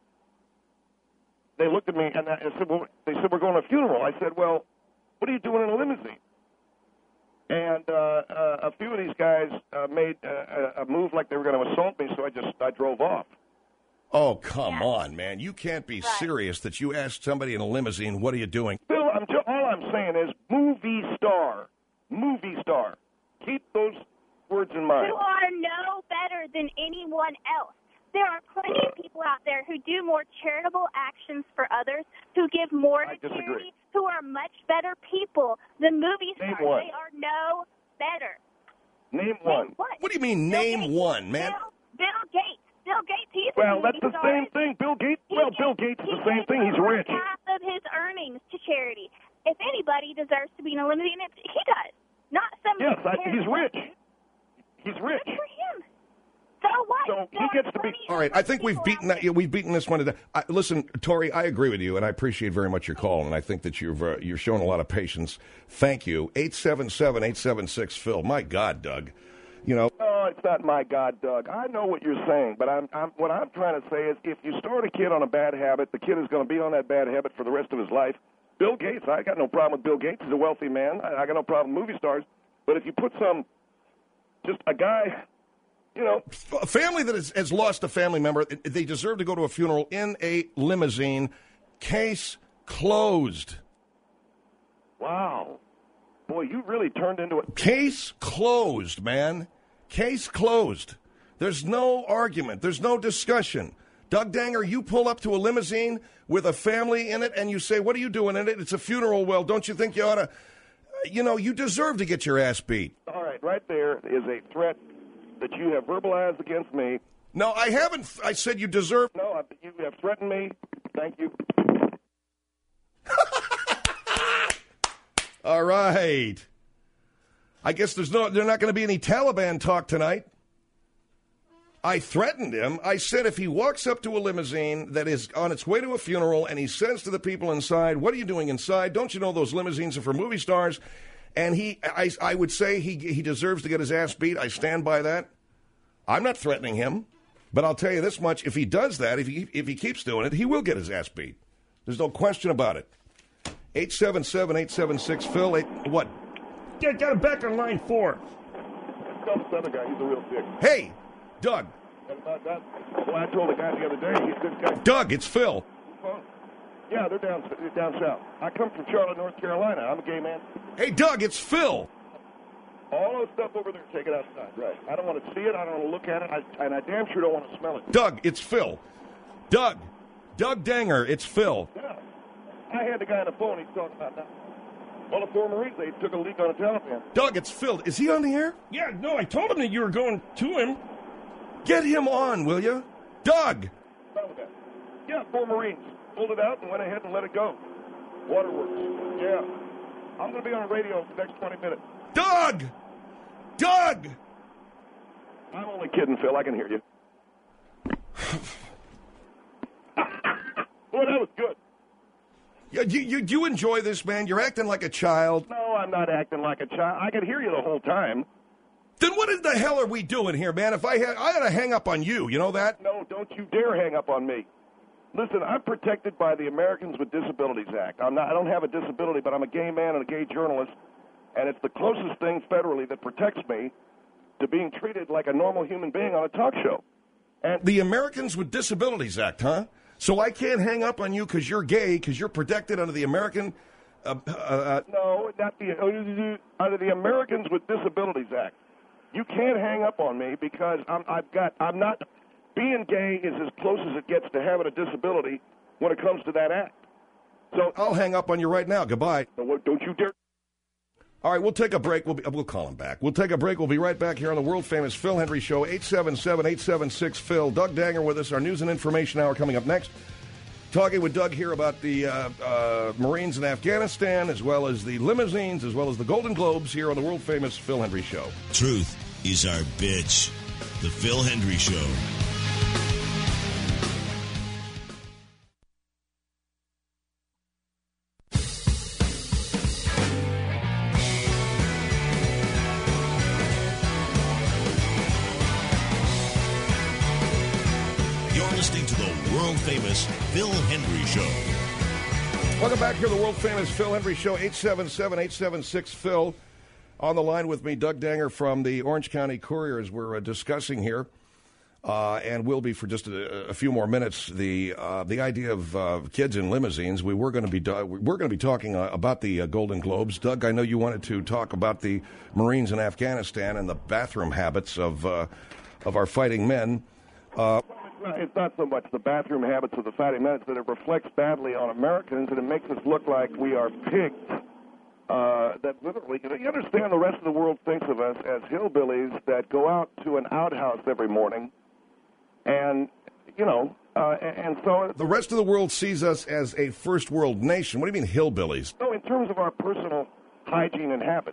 J: They looked at me, and I said, "Well," they said, "We're going to a funeral." I said, "Well, what are you doing in a limousine?" And uh, uh, a few of these guys uh, made uh, a move like they were going to assault me, so I just I drove off.
B: Oh, come on, man. You can't be serious that you asked somebody in a limousine, what are you doing?
J: Bill, I'm ju- all I'm saying is movie star, movie star. Keep those words in mind.
P: Who are no better than anyone else. There are plenty of people out there who do more charitable actions for others, who give more to
J: I disagree.
P: charity, who are much better people than movie
J: Name
P: stars.
J: one.
P: They are no better.
J: Name one.
P: What?
B: What do you mean, name one, man?
P: Bill, Bill Gates. Bill Gates, he's a
J: Well,
P: movie
J: that's the
P: star.
J: same thing. Bill Gates. Well, Bill Gates is the same thing. He's
P: Over
J: rich.
P: half of his earnings to charity. If anybody deserves to be in a limousine, it- he does. Not some.
J: Yes, I,
P: charity.
J: he's rich. He's rich.
P: Good for him. So what?
J: So
P: There
J: he
P: are
J: gets to be.
B: All right, I think we've beaten that. Yeah, we've beaten this one to death. I, listen, Tori, I agree with you, and I appreciate very much your call, and I think that you've uh, you're showing a lot of patience. Thank you. eight seven seven, eight seven six, Phil. My God, Doug. You know.
J: No, it's not my God, Doug. I know what you're saying, but I'm, I'm what I'm trying to say is if you start a kid on a bad habit, the kid is going to be on that bad habit for the rest of his life. Bill Gates, I got no problem with Bill Gates. He's a wealthy man. I, I got no problem with movie stars. But if you put some, just a guy, you know.
B: A family that has, has lost a family member, they deserve to go to a funeral in a limousine. Case closed.
J: Wow. Boy, you really turned into a...
B: Case closed, man. Case closed. There's no argument. There's no discussion. Doug Danger, you pull up to a limousine with a family in it and you say, what are you doing in it? It's a funeral. Well, don't you think you ought to... You know, you deserve to get your ass beat.
J: All right, right there is a threat that you have verbalized against me.
B: No, I haven't. I said you deserve...
J: No, I- you have threatened me. Thank you.
B: All right. I guess there's no. There's not going to be any Taliban talk tonight. I threatened him. I said if he walks up to a limousine that is on its way to a funeral and he says to the people inside, what are you doing inside? Don't you know those limousines are for movie stars? And he, I, I would say he, he deserves to get his ass beat. I stand by that. I'm not threatening him. But I'll tell you this much. If he does that, if he, if he keeps doing it, he will get his ass beat. There's no question about it. eight seven seven, eight seven six, Phil. Eight, what?
Q: Get, got him back on line four.
J: Tell this other guy, he's a real dick.
B: Hey, Doug.
J: And about that, well, I told the guy the other day, he's this guy.
B: Doug, it's Phil.
J: Well, yeah, they're down, they're down south. I come from Charlotte, North Carolina. I'm a gay man.
B: Hey, Doug, it's Phil.
J: All those stuff over there, take it outside. Right. I don't want to see it. I don't want to look at it. I, and I damn sure don't want to smell it.
B: Doug, it's Phil. Doug. Doug Danger, it's Phil.
J: Yeah. I had the guy on the phone. He's talking about that. Well, the four Marines, they took a leak on a Taliban.
B: Doug, it's Phil. Is he on the air?
Q: Yeah, no, I told him that you were going to him.
B: Get him on, will you? Doug.
J: Yeah, four Marines. Pulled it out and went ahead and let it go. Waterworks. Yeah. I'm going to be on the radio for the next twenty minutes.
B: Doug! Doug!
J: I'm only kidding, Phil. I can hear you. Boy, that was good.
B: You, you, you, you enjoy this, man? You're acting like a child.
J: No, I'm not acting like a child. I could hear you the whole time.
B: Then what in the hell are we doing here, man? If I had, I had to hang up on you. You know that?
J: No, don't you dare hang up on me. Listen, I'm protected by the Americans with Disabilities Act. I'm not, I don't have a disability, but I'm a gay man and a gay journalist, and it's the closest thing federally that protects me to being treated like a normal human being on a talk show.
B: And the Americans with Disabilities Act, huh? So I can't hang up on you because you're gay, because you're protected under the American... Uh, uh, uh,
J: no, not the, under the Americans with Disabilities Act. You can't hang up on me because I'm, I've got, I'm not... Being gay is as close as it gets to having a disability when it comes to that act. So
B: I'll hang up on you right now. Goodbye.
J: No, don't you dare.
B: All right, we'll take a break. We'll, be, we'll call him back. We'll take a break. We'll be right back here on the world-famous Phil Hendry Show, eight seven seven, eight seven six, P H I L. Doug Danger with us. Our news and information hour coming up next. Talking with Doug here about the uh, uh, Marines in Afghanistan, as well as the limousines, as well as the Golden Globes here on the world-famous Phil Hendry Show.
A: Truth is our bitch. The Phil Hendry Show. Famous Phil Hendry Show.
B: Welcome back here to the world-famous Phil Hendry Show, eight seven seven, eight seven six, P H I L. On the line with me, Doug Danger from the Orange County Courier, as we're uh, discussing here, uh, and will be for just a, a few more minutes, the uh, the idea of uh, kids in limousines. We were going to be do- we're going to be talking uh, about the uh, Golden Globes. Doug, I know you wanted to talk about the Marines in Afghanistan and the bathroom habits of uh, of our fighting men. Uh,
J: It's not so much the bathroom habits of the fighting men, it's that it reflects badly on Americans, and it makes us look like we are pigs. Uh, that literally, you understand, the rest of the world thinks of us as hillbillies that go out to an outhouse every morning, and, you know, uh, and, and so...
B: The rest of the world sees us as a first world nation. What do you mean hillbillies?
J: No, in terms of our personal hygiene and habits,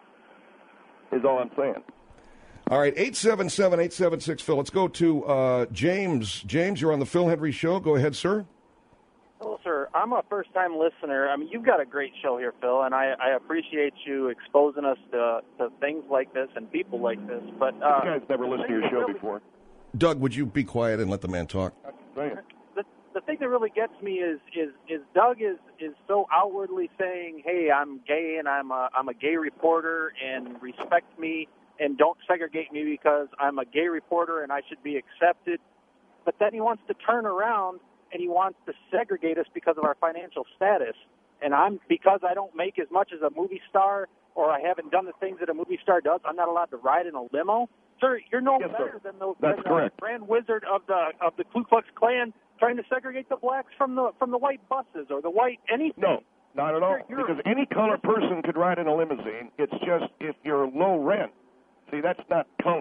J: is all I'm saying.
B: All right, eight seven seven, eight seven six, Phil. Let's go to uh, James. James, you're on the Phil Hendry Show. Go ahead, sir.
R: Hello, sir. I'm a first-time listener. I mean, you've got a great show here, Phil, and I, I appreciate you exposing us to, to things like this and people like this. But uh,
J: you guys never listened to your show before.
B: Doug, would you be quiet and let the man talk?
R: The, the thing that really gets me is is is Doug is, is so outwardly saying, "Hey, I'm gay and I'm a I'm a gay reporter, and respect me." And don't segregate me because I'm a gay reporter and I should be accepted. But then he wants to turn around and he wants to segregate us because of our financial status. And I'm because I don't make as much as a movie star or I haven't done the things that a movie star does, I'm not allowed to ride in a limo. Sir, you're no
J: yes,
R: better
J: sir.
R: than the,
J: That's
R: than the
J: correct.
R: grand wizard of the of the Ku Klux Klan trying to segregate the blacks from the from the white buses or the white anything.
J: No, not at all.
R: You're, you're,
J: because any colored person could ride in a limousine. It's just if you're low rent. See, that's not color.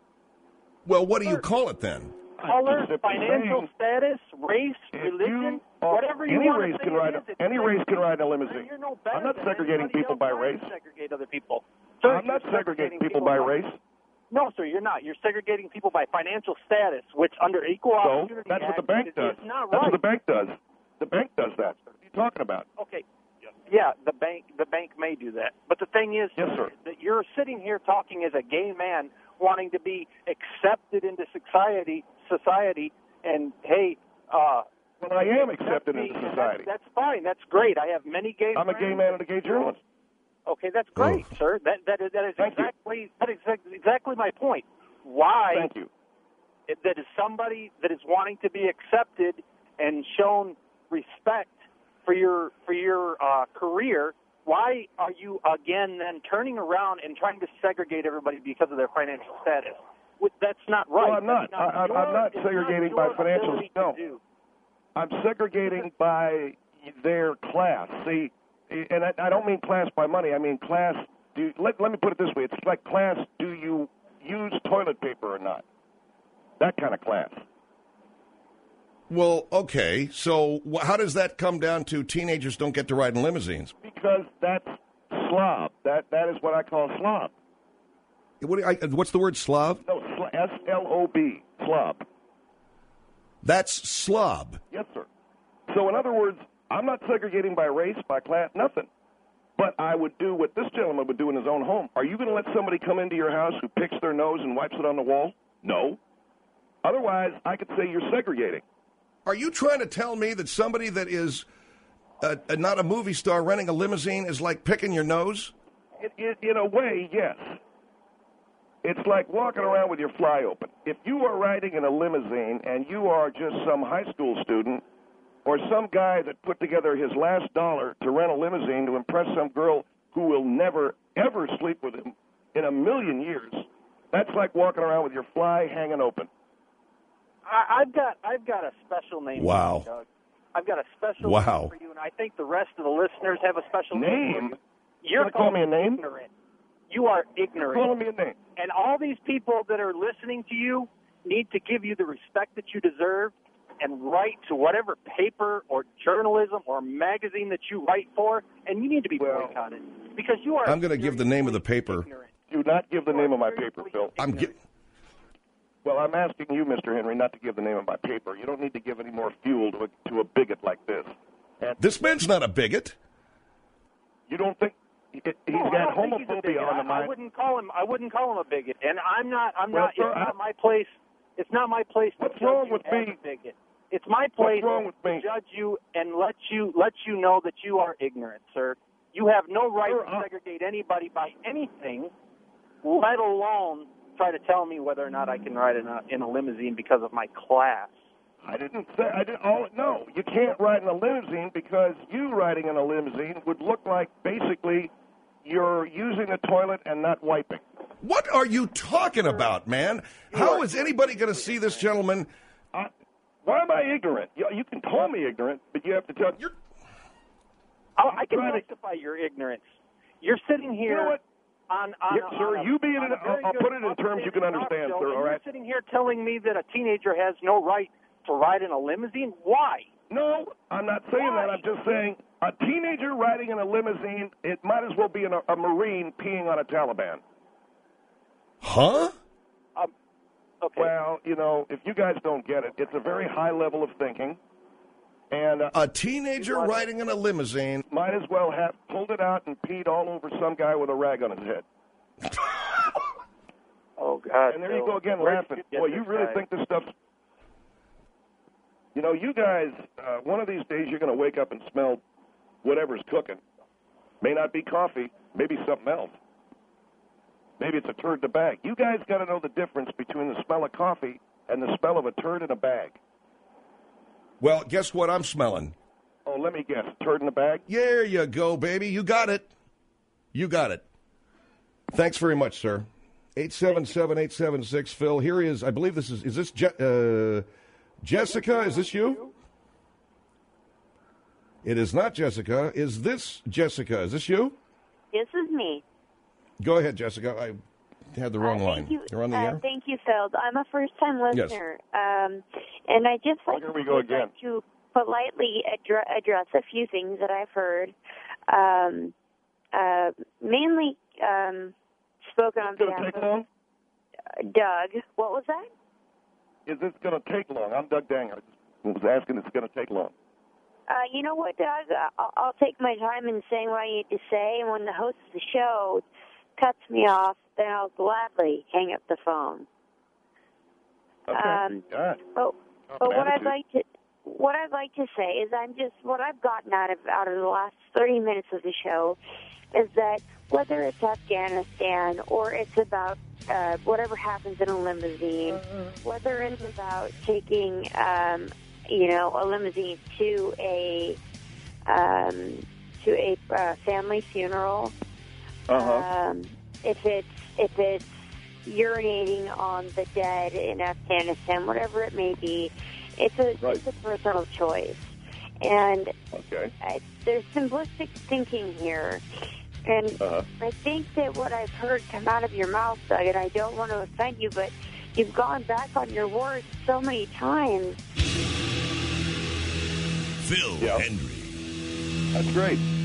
B: Well, what do you call it then?
R: Color, financial status, race, religion, whatever you
J: any
R: want
J: race
R: to say
J: can
R: it
J: ride.
R: is, it's
J: Any race can ride in a limousine.
R: You're no better
J: I'm not
R: than
J: segregating
R: anybody
J: people
R: else
J: by
R: trying
J: race.
R: to segregate other people. Sir,
J: I'm not
R: you're
J: segregating people by race.
R: No, sir, you're not. You're segregating people by financial status, which under Equal
J: So
R: Opportunity
J: that's what the
R: Act
J: bank
R: is,
J: does.
R: is not
J: That's
R: right.
J: what the bank does. The bank does that. What are you talking about?
R: Okay. Yeah, the bank the bank may do that. But the thing is
J: yes, sir.
R: that you're sitting here talking as a gay man wanting to be accepted into society society and hey, uh
J: well I am accepted
R: me,
J: into society.
R: That's, that's fine. That's great. I have many gay
J: I'm
R: friends.
J: a gay man and a gay journalist.
R: Okay, that's great,
B: oh.
R: sir. That that is that is
J: Thank
R: exactly you. that is exactly my point. Why
J: Thank you.
R: It, that is somebody that is wanting to be accepted and shown respect for your for your uh, career, why are you again then turning around and trying to segregate everybody because of their financial status? That's not right.
J: Well, I'm not.
R: Not
J: I,
R: your,
J: I'm not segregating
R: not
J: by financial. No,
R: do.
J: I'm segregating by their class. See, and I, I don't mean class by money. I mean class. Do let let me put it this way. It's like class. Do you use toilet paper or not? That kind of class.
B: Well, okay. So wh- how does that come down to teenagers don't get to ride in limousines?
J: Because that's slob. That that is what I call slob.
B: What, I, what's the word Slav?
J: No, S L O B, slob.
B: That's slob.
J: Yes, sir. So in other words, I'm not segregating by race, by class, nothing. But I would do what this gentleman would do in his own home. Are you going to let somebody come into your house who picks their nose and wipes it on the wall? No. Otherwise, I could say you're segregating.
B: Are you trying to tell me that somebody that is uh, not a movie star renting a limousine is like picking your nose?
J: It, it, in a way, yes. It's like walking around with your fly open. If you are riding in a limousine and you are just some high school student or some guy that put together his last dollar to rent a limousine to impress some girl who will never, ever sleep with him in a million years, that's like walking around with your fly hanging open.
R: I, I've got I've got a special name
B: Wow.
R: for you, Doug. I've got a special
B: Wow.
R: name for you, and I think the rest of the listeners have a special name,
J: Name?
R: for you.
J: You
R: You're
J: wanna call me a name?
R: ignorant. You are ignorant.
J: You're calling me a name.
R: And all these people that are listening to you need to give you the respect that you deserve and write to whatever paper or journalism or magazine that you write for, and you need to be boycotted because you are.
B: I'm going to give the name of the paper.
J: Do not give the name of my paper, Phil.
B: I'm gi-
J: Well, I'm asking you, Mister Henry, not to give the name of my paper. You don't need to give any more fuel to a, to a bigot like this. And
B: This man's not a bigot.
J: you don't think he, he's
R: No, I
J: got
R: don't think he's a bigot.
J: homophobia on the
R: I,
J: mind?
R: I wouldn't call him. I wouldn't call him a bigot. And I'm not. I'm
J: Well,
R: not.
J: sir,
R: it's
J: I-
R: not my place. It's not my place to
J: What's
R: judge
J: wrong
R: you
J: with
R: as
J: me?
R: a bigot. It's my place
J: What's wrong with
R: to
J: me?
R: judge you and let you let you know that you are ignorant, sir. You have no right
J: Sir,
R: to
J: I-
R: segregate anybody by anything, let alone try to tell me whether or not I can ride in a in a limousine because of my class.
J: I didn't say. I didn't. Oh no, you can't ride in a limousine because you riding in a limousine would look like basically you're using the toilet and not wiping.
B: What are you talking about, man? How is anybody going to see this gentleman?
J: I, why am I ignorant? You, you can call me ignorant, but you have to tell. You're.
R: Oh, I can
J: trying to-
R: justify your ignorance. You're sitting here.
J: You know what?
R: On, on,
J: Yeah,
R: on
J: sir,
R: a,
J: you being
R: on
J: in
R: a
J: a-
R: very
J: I'll
R: good
J: put it in terms you can
R: talk
J: understand,
R: show,
J: sir,
R: and
J: all right?
R: You're sitting here telling me that a teenager has no right to ride in a limousine? Why?
J: No, I'm not saying
R: Why?
J: that. I'm just saying a teenager riding in a limousine, it might as well be in a, a Marine peeing on a Taliban.
B: Huh?
R: Um, okay.
J: Well, you know, if you guys don't get it, it's a very high level of thinking. And uh,
B: A teenager riding in a limousine.
J: might as well have pulled it out and peed all over some guy with a rag on his head.
R: Oh, God.
J: And there you
R: Phil.
J: go again,
R: Where did
J: laughing.
R: you get
J: Boy, you
R: this
J: really
R: guy?
J: think this stuff's... You know, you guys, uh, one of these days you're going to wake up and smell whatever's cooking. May not be coffee, maybe something else. Maybe it's a turd in a bag. You guys got to know the difference between the smell of coffee and the smell of a turd in a bag.
B: Well, guess what I'm smelling?
J: Oh, let me guess. Turd in a bag?
B: There you go, baby. You got it. You got it. Thanks very much, sir. eight seven seven, eight seven six, Phil. Here is, I believe this is, is this Je- uh, Jessica? Is this you? It is not Jessica. Is this Jessica? Is this you?
S: This is me.
B: Go ahead, Jessica. I had the wrong
S: Uh,
B: line.
S: thank you.
B: You're on the
S: uh,
B: air?
S: Thank you, Phil. I'm a first-time
B: Yes.
S: listener, um, and I just like,
J: here we go
S: would
J: again.
S: like to politely addre- address a few things that I've heard, um, uh, mainly um, spoken on
J: Is this
S: behalf
J: going to take
S: of
J: long?
S: uh, Doug. What was that?
J: Is this going to take long? I'm Doug Danger. I was asking if it's going to take long.
S: Uh, you know what, Doug? I'll, I'll take my time in saying what I need to say, and when the host of the show cuts me off, then I'll gladly hang up the phone.
J: Okay.
S: Um,
J: God.
S: But,
J: Tough
S: but what I'd
J: attitude.
S: like to what I'd like to say is I'm just what I've gotten out of out of the last thirty minutes of the show is that whether it's Afghanistan or it's about uh, whatever happens in a limousine, whether it's about taking um, you know a limousine to a um, to a uh, family funeral,
J: Uh-huh.
S: um, if it's if it's urinating on the dead in Afghanistan, whatever it may be, it's a
J: Right.
S: it's a personal choice, and
J: Okay.
S: uh, there's simplistic thinking here, and
J: Uh-huh.
S: I think that what I've heard come out of your mouth, Doug, and I don't want to offend you, but you've gone back on your words so many times.
A: Phil
J: Yeah.
A: Hendry.
J: That's great.